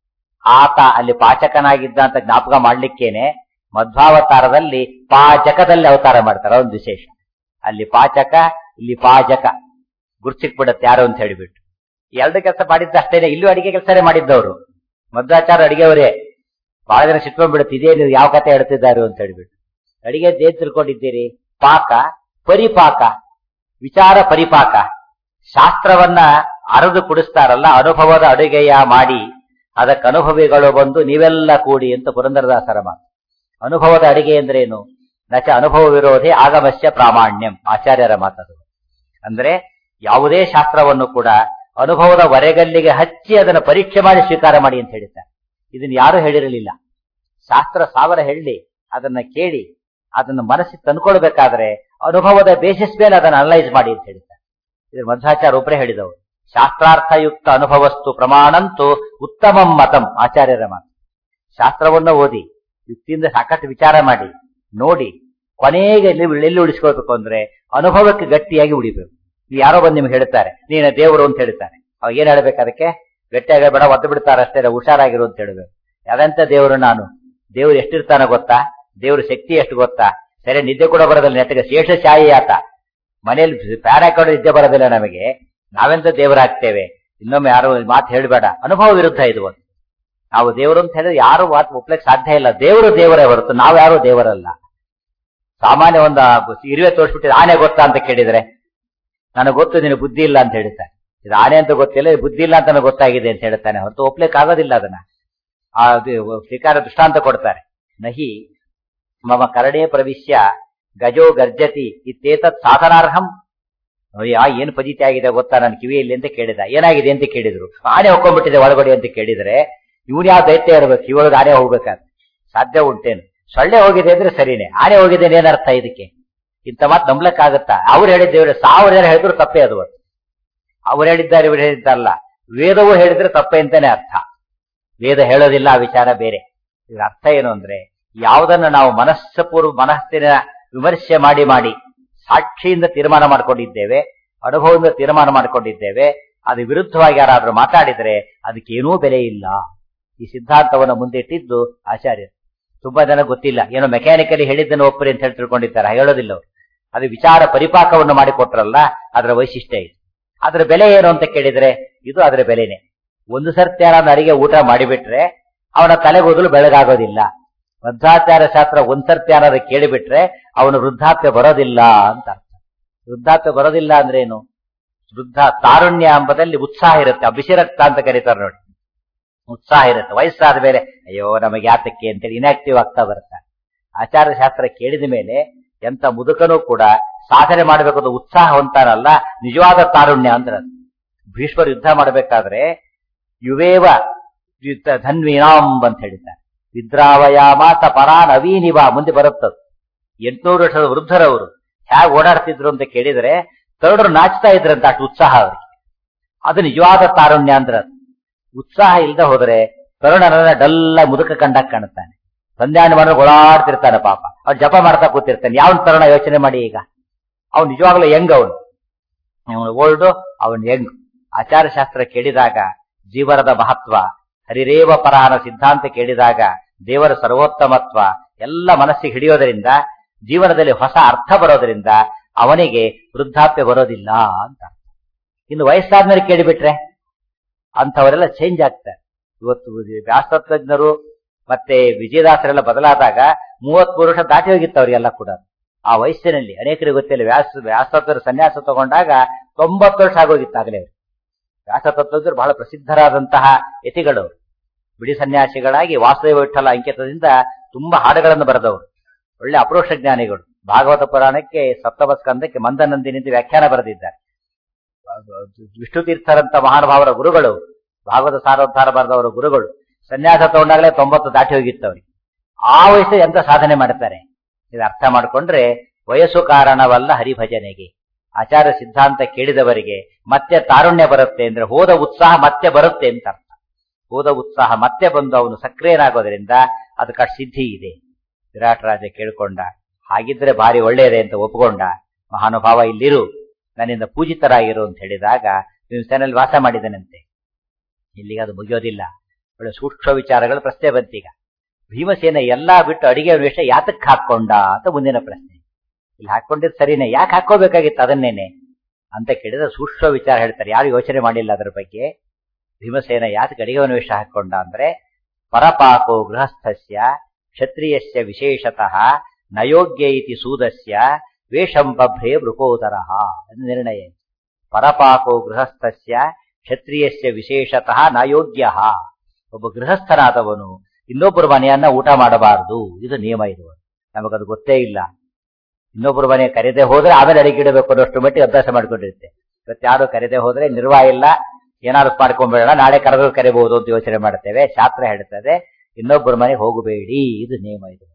ಆತ ಅಲ್ಲಿ ಪಾಚಕನಾಗಿದ್ದ ಅಂತ ಜ್ಞಾಪಕ ಮಾಡ್ಲಿಕ್ಕೇನೆ ಮಧ್ವಾವತಾರದಲ್ಲಿ ಪಾಚಕದಲ್ಲಿ ಅವತಾರ ಮಾಡ್ತಾರೆ. ಒಂದು ವಿಶೇಷ. ಅಲ್ಲಿ ಪಾಚಕ, ಇಲ್ಲಿ ಪಾಚಕ ಗುರ್ಸಿಕ್ ಬಿಡತ್ತೆ ಯಾರು ಅಂತ ಹೇಳಿಬಿಟ್ಟು. ಎರಡು ಕೆಲಸ ಮಾಡಿದ್ದ ಅಷ್ಟೇನೆ. ಇಲ್ಲೂ ಅಡಿಗೆ ಕೆಲಸನೇ ಮಾಡಿದ್ದವರು. ಮಧ್ವಾಚಾರ ಅಡಿಗೆವರೇ. ಬಹಳ ಜನ ಸಿಟ್ಕೊಂಡ್ಬಿಡುತ್ತೆ, ಇದೇ ನೀವು ಯಾವ ಕತೆ ಹೇಳ್ತಿದ್ದಾರೆ ಅಂತ ಹೇಳಿಬಿಟ್ಟು. ಅಡಿಗೆ ಏನ್ ತಿಳ್ಕೊಂಡಿದ್ದೀರಿ? ಪಾಕ, ಪರಿಪಾಕ, ವಿಚಾರ ಪರಿಪಾಕ. ಶಾಸ್ತ್ರವನ್ನ ಅರದು ಕುಡಿಸ್ತಾರಲ್ಲ, ಅನುಭವದ ಅಡುಗೆಯ ಮಾಡಿ ಅದಕ್ಕೆ ಅನುಭವಿಗಳು ಬಂದು ನೀವೆಲ್ಲ ಕೂಡಿ ಅಂತ ಪುರಂದರದಾಸರ ಮಾತು. ಅನುಭವದ ಅಡಿಗೆ ಅಂದ್ರೆ ಏನು? ನಚ ಅನುಭವ ವಿರೋಧಿ ಆಗಮಸ್ಯ ಪ್ರಾಮಾಣ್ಯಂ, ಆಚಾರ್ಯರ ಮಾತದು. ಅಂದ್ರೆ ಯಾವುದೇ ಶಾಸ್ತ್ರವನ್ನು ಕೂಡ ಅನುಭವದ ವರೆಗಲ್ಲಿಗೆ ಹಚ್ಚಿ ಅದನ್ನು ಪರೀಕ್ಷೆ ಮಾಡಿ ಸ್ವೀಕಾರ ಮಾಡಿ ಅಂತ ಹೇಳಿದ್ದಾರೆ. ಇದನ್ನು ಯಾರು ಹೇಳಿರಲಿಲ್ಲ. ಶಾಸ್ತ್ರ ಸಾವಿರ ಹೇಳಿ ಅದನ್ನ ಕೇಳಿ ಅದನ್ನ ಮನಸ್ಸಿಗೆ ತಂದ್ಕೊಳ್ಬೇಕಾದ್ರೆ ಅನುಭವದ ಬೇಸಿಸ್ ಮೇಲೆ ಅದನ್ನು ಅನಲೈಸ್ ಮಾಡಿ ಅಂತ ಹೇಳಿದ್ದಾರೆ. ಇದು ಮಧ್ವಾಚಾರ್ಯ ಒಬ್ಬರೇ ಹೇಳಿದವರು. ಶಾಸ್ತ್ರಾರ್ಥಯುಕ್ತ ಅನುಭವಸ್ತು ಪ್ರಮಾಣಂತೂ ಉತ್ತಮಂ ಮತಂ, ಆಚಾರ್ಯರ ಮಾತು. ಶಾಸ್ತ್ರವನ್ನ ಓದಿ ಯುಕ್ತಿಯಿಂದ ಸಾಕಷ್ಟು ವಿಚಾರ ಮಾಡಿ ನೋಡಿ ಕೊನೆಗೆ ಎಲ್ಲಿ ಎಲ್ಲಿ ಉಳಿಸ್ಕೊಳ್ಬೇಕು ಅಂದ್ರೆ ಅನುಭವಕ್ಕೆ ಗಟ್ಟಿಯಾಗಿ ಉಳಿಬೇಕು. ಯಾರೋ ಬಂದು ನಿಮ್ಗೆ ಹೇಳ್ತಾರೆ ನೀನು ದೇವರು ಅಂತ ಹೇಳ್ತಾರೆ. ಅವಾಗ ಏನ್ ಹೇಳ್ಬೇಕು? ಅದಕ್ಕೆ ಗಟ್ಟಿಯಾಗ ಬೇಡ, ಒದ್ದು ಬಿಡ್ತಾರೆ ಅಷ್ಟೇ, ಹುಷಾರಾಗಿರು ಅಂತ ಹೇಳ್ಬೇಕು. ಯಾದಂತ ದೇವರು ನಾನು? ದೇವ್ರು ಎಷ್ಟಿರ್ತಾನ ಗೊತ್ತಾ? ದೇವ್ರ ಶಕ್ತಿ ಎಷ್ಟು ಗೊತ್ತಾ? ಸರಿ, ನಿದ್ದೆ ಕೂಡ ಬರೋದಿಲ್ಲ ನೆಟ್ಟಿಗೆ, ಶೇಷ ಶಾಯಿ ಆತ. ಮನೇಲಿ ಪ್ಯಾನ್ ಹಾಕೊಂಡು ನಿದ್ದೆ ಬರೋದಿಲ್ಲ ನಮಗೆ, ನಾವೆಂತ ದೇವರಾಗ್ತೇವೆ? ಇನ್ನೊಮ್ಮೆ ಯಾರು ಮಾತು ಹೇಳ್ಬೇಡ. ಅನುಭವ ವಿರುದ್ಧ ಇದು. ಒಂದು ನಾವು ದೇವರು ಅಂತ ಹೇಳಿದ್ರೆ ಯಾರು ಮಾತು ಒಪ್ಲಕ್ಕೆ ಸಾಧ್ಯ ಇಲ್ಲ. ದೇವರು ದೇವರೇ ಹೊರತು ನಾವು ಯಾರು ದೇವರಲ್ಲ. ಸಾಮಾನ್ಯ ಒಂದು ಇರುವೆ ತೋರಿಸ್ಬಿಟ್ಟಿದ್ರೆ ಆನೆ ಗೊತ್ತಾ ಅಂತ ಕೇಳಿದ್ರೆ ನನಗೆ ಗೊತ್ತು, ನಿನಗೆ ಬುದ್ಧಿ ಇಲ್ಲ ಅಂತ ಹೇಳ್ತಾನೆ. ಇದು ಆನೆ ಅಂತ ಗೊತ್ತಿಲ್ಲ, ಬುದ್ಧಿ ಇಲ್ಲ ಅಂತ ನನಗೆ ಗೊತ್ತಾಗಿದೆ ಅಂತ ಹೇಳ್ತಾನೆ ಹೊರತು ಒಪ್ಲಿಕ್ಕೆ ಆಗೋದಿಲ್ಲ ಅದನ್ನ. ಆ ಶ್ರೀಕಾರ ದೃಷ್ಟಾಂತ ಕೊಡ್ತಾರೆ. ನಹಿ ಮಮ ಕರಡೇ ಪ್ರವಿಶ್ಯ ಗಜೋ ಗರ್ಜತಿ ಇತ್ತೇತತ್ ಸಾಧನಾರ್ಹಂ. ಯಾ ಏನ್ ಫಜಿತಿ ಆಗಿದೆ ಗೊತ್ತಾ ನನ್ನ ಕಿವಿಯಲ್ಲಿ ಅಂತ ಕೇಳಿದ. ಏನಾಗಿದೆ ಅಂತ ಕೇಳಿದ್ರು. ಆನೆ ಹೊಕ್ಕೊಂಡ್ಬಿಟ್ಟಿದೆ ಒಳಗಡೆ ಅಂತ ಕೇಳಿದ್ರೆ ಇವ್ರು ಯಾವ ದೈತ್ಯ ಇರ್ಬೇಕು, ಇವಾಗ ಆನೆ ಹೋಗ್ಬೇಕಾದ್ರೆ ಸಾಧ್ಯ ಉಂಟೇನು? ಸೊಳ್ಳೆ ಹೋಗಿದೆ ಅಂದ್ರೆ ಸರಿನೇ, ಆನೆ ಹೋಗಿದ್ದೇನೆ ಏನರ್ಥ ಇದಕ್ಕೆ? ಇಂಥ ಮಾತು ನಂಬ್ಲಕ್ಕಾಗತ್ತಾ? ಅವ್ರು ಹೇಳಿದ್ದೇವ್ರೆ, ಸಾವಿರ ಜನ ಹೇಳಿದ್ರು ತಪ್ಪೇ ಅದು. ಅವ್ರು ಹೇಳಿದ್ದಾರೆ ಇವ್ರು ಹೇಳಿದ್ದಾರಲ್ಲ, ವೇದವೂ ಹೇಳಿದ್ರೆ ತಪ್ಪೇ ಅಂತಾನೆ ಅರ್ಥ. ವೇದ ಹೇಳೋದಿಲ್ಲ, ಆ ವಿಚಾರ ಬೇರೆ. ಇದ್ರ ಅರ್ಥ ಏನು ಅಂದ್ರೆ ಯಾವುದನ್ನು ನಾವು ಮನಸ್ಸಪೂರ್ವ ಮನಸ್ಸಿನ ವಿಮರ್ಶೆ ಮಾಡಿ ಮಾಡಿ ಸಾಕ್ಷಿಯಿಂದ ತೀರ್ಮಾನ ಮಾಡ್ಕೊಂಡಿದ್ದೇವೆ, ಅನುಭವದಿಂದ ತೀರ್ಮಾನ ಮಾಡ್ಕೊಂಡಿದ್ದೇವೆ, ಅದು ವಿರುದ್ಧವಾಗಿ ಯಾರಾದ್ರೂ ಮಾತಾಡಿದ್ರೆ ಅದಕ್ಕೇನೂ ಬೆಲೆ ಇಲ್ಲ. ಈ ಸಿದ್ಧಾಂತವನ್ನು ಮುಂದಿಟ್ಟಿದ್ದು ಆಚಾರ್ಯರು. ತುಂಬಾ ಜನ ಗೊತ್ತಿಲ್ಲ, ಏನೋ ಮೆಕ್ಯಾನಿಕಲಿ ಹೇಳಿದ್ದನ್ನು ಒಪ್ಪರಿ ಅಂತ ಹೇಳಿ ತಿಳ್ಕೊಂಡಿದ್ದಾರೆ. ಹೇಳೋದಿಲ್ಲ ಅವರು. ಅದು ವಿಚಾರ ಪರಿಪಾಕವನ್ನು ಮಾಡಿಕೊಟ್ರಲ್ಲ, ಅದರ ವೈಶಿಷ್ಟ್ಯ ಇದು. ಅದರ ಬೆಲೆ ಏನು ಅಂತ ಕೇಳಿದ್ರೆ ಇದು ಅದರ ಬೆಲೆನೆ. ಒಂದು ಸರ್ತಿ ಯಾರಾದ್ರೂ ಅಡಿಗೆ ಊಟ ಮಾಡಿಬಿಟ್ರೆ ಅವನ ತಲೆಗೂದಲು ಬೆಳಗಾಗೋದಿಲ್ಲ. ವೃದ್ಧಾಚಾರ ಶಾಸ್ತ್ರ ಒಂದ್ಸರ್ತಿ ಏನಾದ್ರು ಕೇಳಿಬಿಟ್ರೆ ಅವನು ವೃದ್ಧಾಪ್ಯ ಬರೋದಿಲ್ಲ ಅಂತ ಅರ್ಥ. ವೃದ್ಧಾಪ್ಯ ಬರೋದಿಲ್ಲ ಅಂದ್ರೆ ಏನು? ವೃದ್ಧ ತಾರುಣ್ಯ ಎಂಬುದಲ್ಲಿ ಉತ್ಸಾಹ ಇರುತ್ತೆ. ಅಭಿಷರಕ್ತ ಅಂತ ಕರೀತಾರೆ ನೋಡಿ, ಉತ್ಸಾಹ ಇರುತ್ತೆ. ವಯಸ್ಸಾದ ಮೇಲೆ ಅಯ್ಯೋ ನಮಗೆ ಯಾತಕ್ಕೆ ಅಂತೇಳಿ ಇನ್ಆಕ್ಟಿವ್ ಆಗ್ತಾ ಬರ್ತಾನೆ. ಆಚಾರ ಶಾಸ್ತ್ರ ಕೇಳಿದ ಮೇಲೆ ಎಂತ ಮುದುಕನೂ ಕೂಡ ಸಾಧನೆ ಮಾಡಬೇಕು ಉತ್ಸಾಹ ಹೊಂತಾನಲ್ಲ, ನಿಜವಾದ ತಾರುಣ್ಯ ಅಂದ್ರೆ ಅದು. ಭೀಷ್ಮರು ಯುದ್ಧ ಮಾಡಬೇಕಾದ್ರೆ ಯುವೇವ ಯುದ್ಧ ಧನ್ವಿನಾಂ ಅಂತ ಹೇಳಿದ್ದಾರೆ. ವಿದ್ರಾವಯಾಮಾತ ಪರಾನ್ ಅವೀನಿವ ಮುಂದೆ ಬರುತ್ತದು. ಎಂಟುನೂರು ವರ್ಷದ ವೃದ್ಧರವರು ಹೇಗೆ ಓಡಾಡ್ತಿದ್ರು ಅಂತ ಕೇಳಿದ್ರೆ ಕರಡರು ನಾಚ್ತಾ ಇದ್ರಂತ, ಅಷ್ಟು ಉತ್ಸಾಹ ಅವರಿಗೆ. ಅದು ನಿಜವಾದ ತಾರುಣ್ಯ ಅಂದ್ರೆ ಅದು. ಉತ್ಸಾಹ ಇಲ್ಲದೆ ಹೋದ್ರೆ ಕರುಣನ ಡಲ್ಲ ಮುದುಕ ಕಂಡಾಗ ಕಾಣುತ್ತಾನೆ. ಸಂಧ್ಯಾನ ಮಾಡಿದ್ರೆ ಓಡಾಡ್ತಿರ್ತಾನೆ ಪಾಪ, ಅವ್ನು ಜಪ ಮಾಡ್ತಾ ಕೂತಿರ್ತಾನೆ. ಯಾವನ್ ತರುಣ ಯೋಚನೆ ಮಾಡಿ. ಈಗ ಅವ್ನು ನಿಜವಾಗ್ಲೂ ಯಂಗ್, ಅವನು ಅವನು ಓಲ್ಡು, ಅವನು ಯಂಗ್. ಆಚಾರ ಶಾಸ್ತ್ರ ಕೇಳಿದಾಗ ಜೀವನದ ಮಹತ್ವ, ಹರಿರೇವ ಪರಹನ ಸಿದ್ಧಾಂತ ಕೇಳಿದಾಗ ದೇವರ ಸರ್ವೋತ್ತಮತ್ವ ಎಲ್ಲ ಮನಸ್ಸಿಗೆ ಹಿಡಿಯೋದರಿಂದ ಜೀವನದಲ್ಲಿ ಹೊಸ ಅರ್ಥ ಬರೋದರಿಂದ ಅವನಿಗೆ ವೃದ್ಧಾಪ್ಯ ಬರೋದಿಲ್ಲ ಅಂತ. ಇನ್ನು ವಯಸ್ಸಾದ್ಮೇಲೆ ಕೇಳಿಬಿಟ್ರೆ ಅಂಥವರೆಲ್ಲ ಚೇಂಜ್ ಆಗ್ತಾರೆ. ಇವತ್ತು ವ್ಯಾಸತಜ್ಞರು ಮತ್ತೆ ವಿಜಯದಾಸರೆಲ್ಲ ಬದಲಾದಾಗ ಮೂವತ್ಮೂರು ವರ್ಷ ದಾಟಿ ಹೋಗಿತ್ತು ಅವರಿಗೆಲ್ಲ ಕೂಡ. ಆ ವಯಸ್ಸಿನಲ್ಲಿ ಅನೇಕರಿಗೆ ಗೊತ್ತಿಲ್ಲ. ವ್ಯಾಸ ವ್ಯಾಸತತ್ವರು ಸನ್ಯಾಸ ತಗೊಂಡಾಗ ತೊಂಬತ್ತು ವರ್ಷ ಆಗೋಗಿತ್ತು ಆಗಲೇ. ವ್ಯಾಸತತ್ವಜ್ಞರು ಬಹಳ ಪ್ರಸಿದ್ಧರಾದಂತಹ ಯತಿಗಳು, ಬಿಡಿ ಸನ್ಯಾಸಿಗಳಾಗಿ ವಾಸುದೇವ ವಿಠಲ ಅಂಕಿತದಿಂದ ತುಂಬಾ ಹಾಡುಗಳನ್ನು ಬರೆದವರು, ಒಳ್ಳೆ ಅಪರೋಕ್ಷ ಜ್ಞಾನಿಗಳು. ಭಾಗವತ ಪುರಾಣಕ್ಕೆ ಸಪ್ತಮ ಸ್ಕಂದಕ್ಕೆ ಮಂದನಂದಿನಿಂದ ವ್ಯಾಖ್ಯಾನ ಬರೆದಿದ್ದಾರೆ. ವಿಷ್ಣು ತೀರ್ಥರಂತ ಮಹಾನುಭಾವರ ಗುರುಗಳು, ಭಾಗವತ ಸಾರೋದ್ಧಾರ ಬರೆದವರ ಗುರುಗಳು. ಸನ್ಯಾಸ ತಗೊಂಡಾಗಲೇ ತೊಂಬತ್ತು ದಾಟಿ ಹೋಗಿತ್ತು ಅವರಿಗೆ. ಆ ವಯಸ್ಸು ಎಂತ ಸಾಧನೆ ಮಾಡ್ತಾರೆ ಇದು ಅರ್ಥ ಮಾಡ್ಕೊಂಡ್ರೆ ವಯಸ್ಸು ಕಾರಣವಲ್ಲ ಹರಿಭಜನೆಗೆ. ಆಚಾರ ಸಿದ್ಧಾಂತ ಕೇಳಿದವರಿಗೆ ಮತ್ತೆ ತಾರುಣ್ಯ ಬರುತ್ತೆ ಅಂದ್ರೆ ಹೋದ ಉತ್ಸಾಹ ಮತ್ತೆ ಬರುತ್ತೆ ಅಂತ ಅರ್ಥ. ಹೋದ ಉತ್ಸಾಹ ಮತ್ತೆ ಬಂದು ಅವನು ಸಕ್ರಿಯನಾಗೋದ್ರಿಂದ ಅದಕ್ಕೆ ಸಿದ್ಧಿ ಇದೆ. ವಿರಾಟ ರಾಜ ಕೇಳ್ಕೊಂಡ, ಹಾಗಿದ್ರೆ ಭಾರಿ ಒಳ್ಳೆಯದೆ ಅಂತ ಒಪ್ಕೊಂಡ. ಮಹಾನುಭಾವ ಇಲ್ಲಿರು, ನನ್ನಿಂದ ಪೂಜಿತರಾಗಿರು ಅಂತ ಹೇಳಿದಾಗ ಭೀಮಸೇನಲ್ಲಿ ವಾಸ ಮಾಡಿದನಂತೆ. ಇಲ್ಲಿಗೆ ಅದು ಮುಗಿಯೋದಿಲ್ಲ, ಒಳ್ಳೆ ಸೂಕ್ಷ್ಮ ವಿಚಾರಗಳು ಪ್ರಶ್ನೆ ಬಂತೀಗ. ಭೀಮಸೇನ ಎಲ್ಲಾ ಬಿಟ್ಟು ಅಡಿಗೆ ವೇಷ ಯಾತಕ್ಕೆ ಹಾಕೊಂಡ ಅಂತ ಮುಂದಿನ ಪ್ರಶ್ನೆ. ಇಲ್ಲಿ ಹಾಕೊಂಡಿದ್ ಸರಿನೇ, ಯಾಕೆ ಹಾಕೋಬೇಕಾಗಿತ್ತು ಅದನ್ನೇನೆ ಅಂತ ಕೇಳಿದ್ರೆ ಸೂಕ್ಷ್ಮ ವಿಚಾರ ಹೇಳ್ತಾರೆ. ಯಾರು ಯೋಚನೆ ಮಾಡಿಲ್ಲ ಅದರ ಬಗ್ಗೆ. ಭೀಮಸೇನ ಯಾತಕ್ಕೆ ಅಡಿಗೆ ವೇಷ ಹಾಕೊಂಡ ಅಂದ್ರೆ ಪರಪಾಕೋ ಗೃಹಸ್ಥಸ್ಯ ಕ್ಷತ್ರಿಯಸ್ಯ ವಿಶೇಷತಃ ನಯೋಗ್ಯ ಇತಿ ಸೂದಸ್ಯ ವೇಷಂ ಬಭ್ರೇ ವೃಕೋದರಃ ಎಂದು ನಿರ್ಣಯ. ಪರಪಾಕೋ ಗೃಹಸ್ಥಸ್ಯ ಕ್ಷತ್ರಿಯಸ್ಯ ವಿಶೇಷತಃ ನಯೋಗ್ಯ. ಒಬ್ಬ ಗೃಹಸ್ಥನಾದವನು ಇನ್ನೊಬ್ಬರ ಮನೆಯನ್ನ ಊಟ ಮಾಡಬಾರದು, ಇದು ನಿಯಮ. ಇದು ನಮಗದು ಗೊತ್ತೇ ಇಲ್ಲ. ಇನ್ನೊಬ್ಬರ ಮನೆ ಕರೆದೇ ಹೋದ್ರೆ ಆಮೇಲೆ ಅಡಿಗೆ ಇಡಬೇಕು ಅನ್ನೋಷ್ಟು ಮಟ್ಟಿಗೆ ಅಭ್ಯಾಸ ಮಾಡ್ಕೊಂಡಿರುತ್ತೆ. ಇವತ್ತು ಯಾರು ಕರೆದೇ ಹೋದ್ರೆ ನಿರ್ವಾಹ ಇಲ್ಲ, ಏನಾದ್ರು ಮಾಡ್ಕೊಂಡ್ಬೇಡ, ನಾಳೆ ಕರೆದು ಕರೆಬಹುದು ಅಂತ ಯೋಚನೆ ಮಾಡ್ತೇವೆ. ಶಾಸ್ತ್ರ ಹೇಳ್ತದೆ ಇನ್ನೊಬ್ಬರ ಮನೆಗೆ ಹೋಗಬೇಡಿ, ಇದು ನಿಯಮ. ಇದು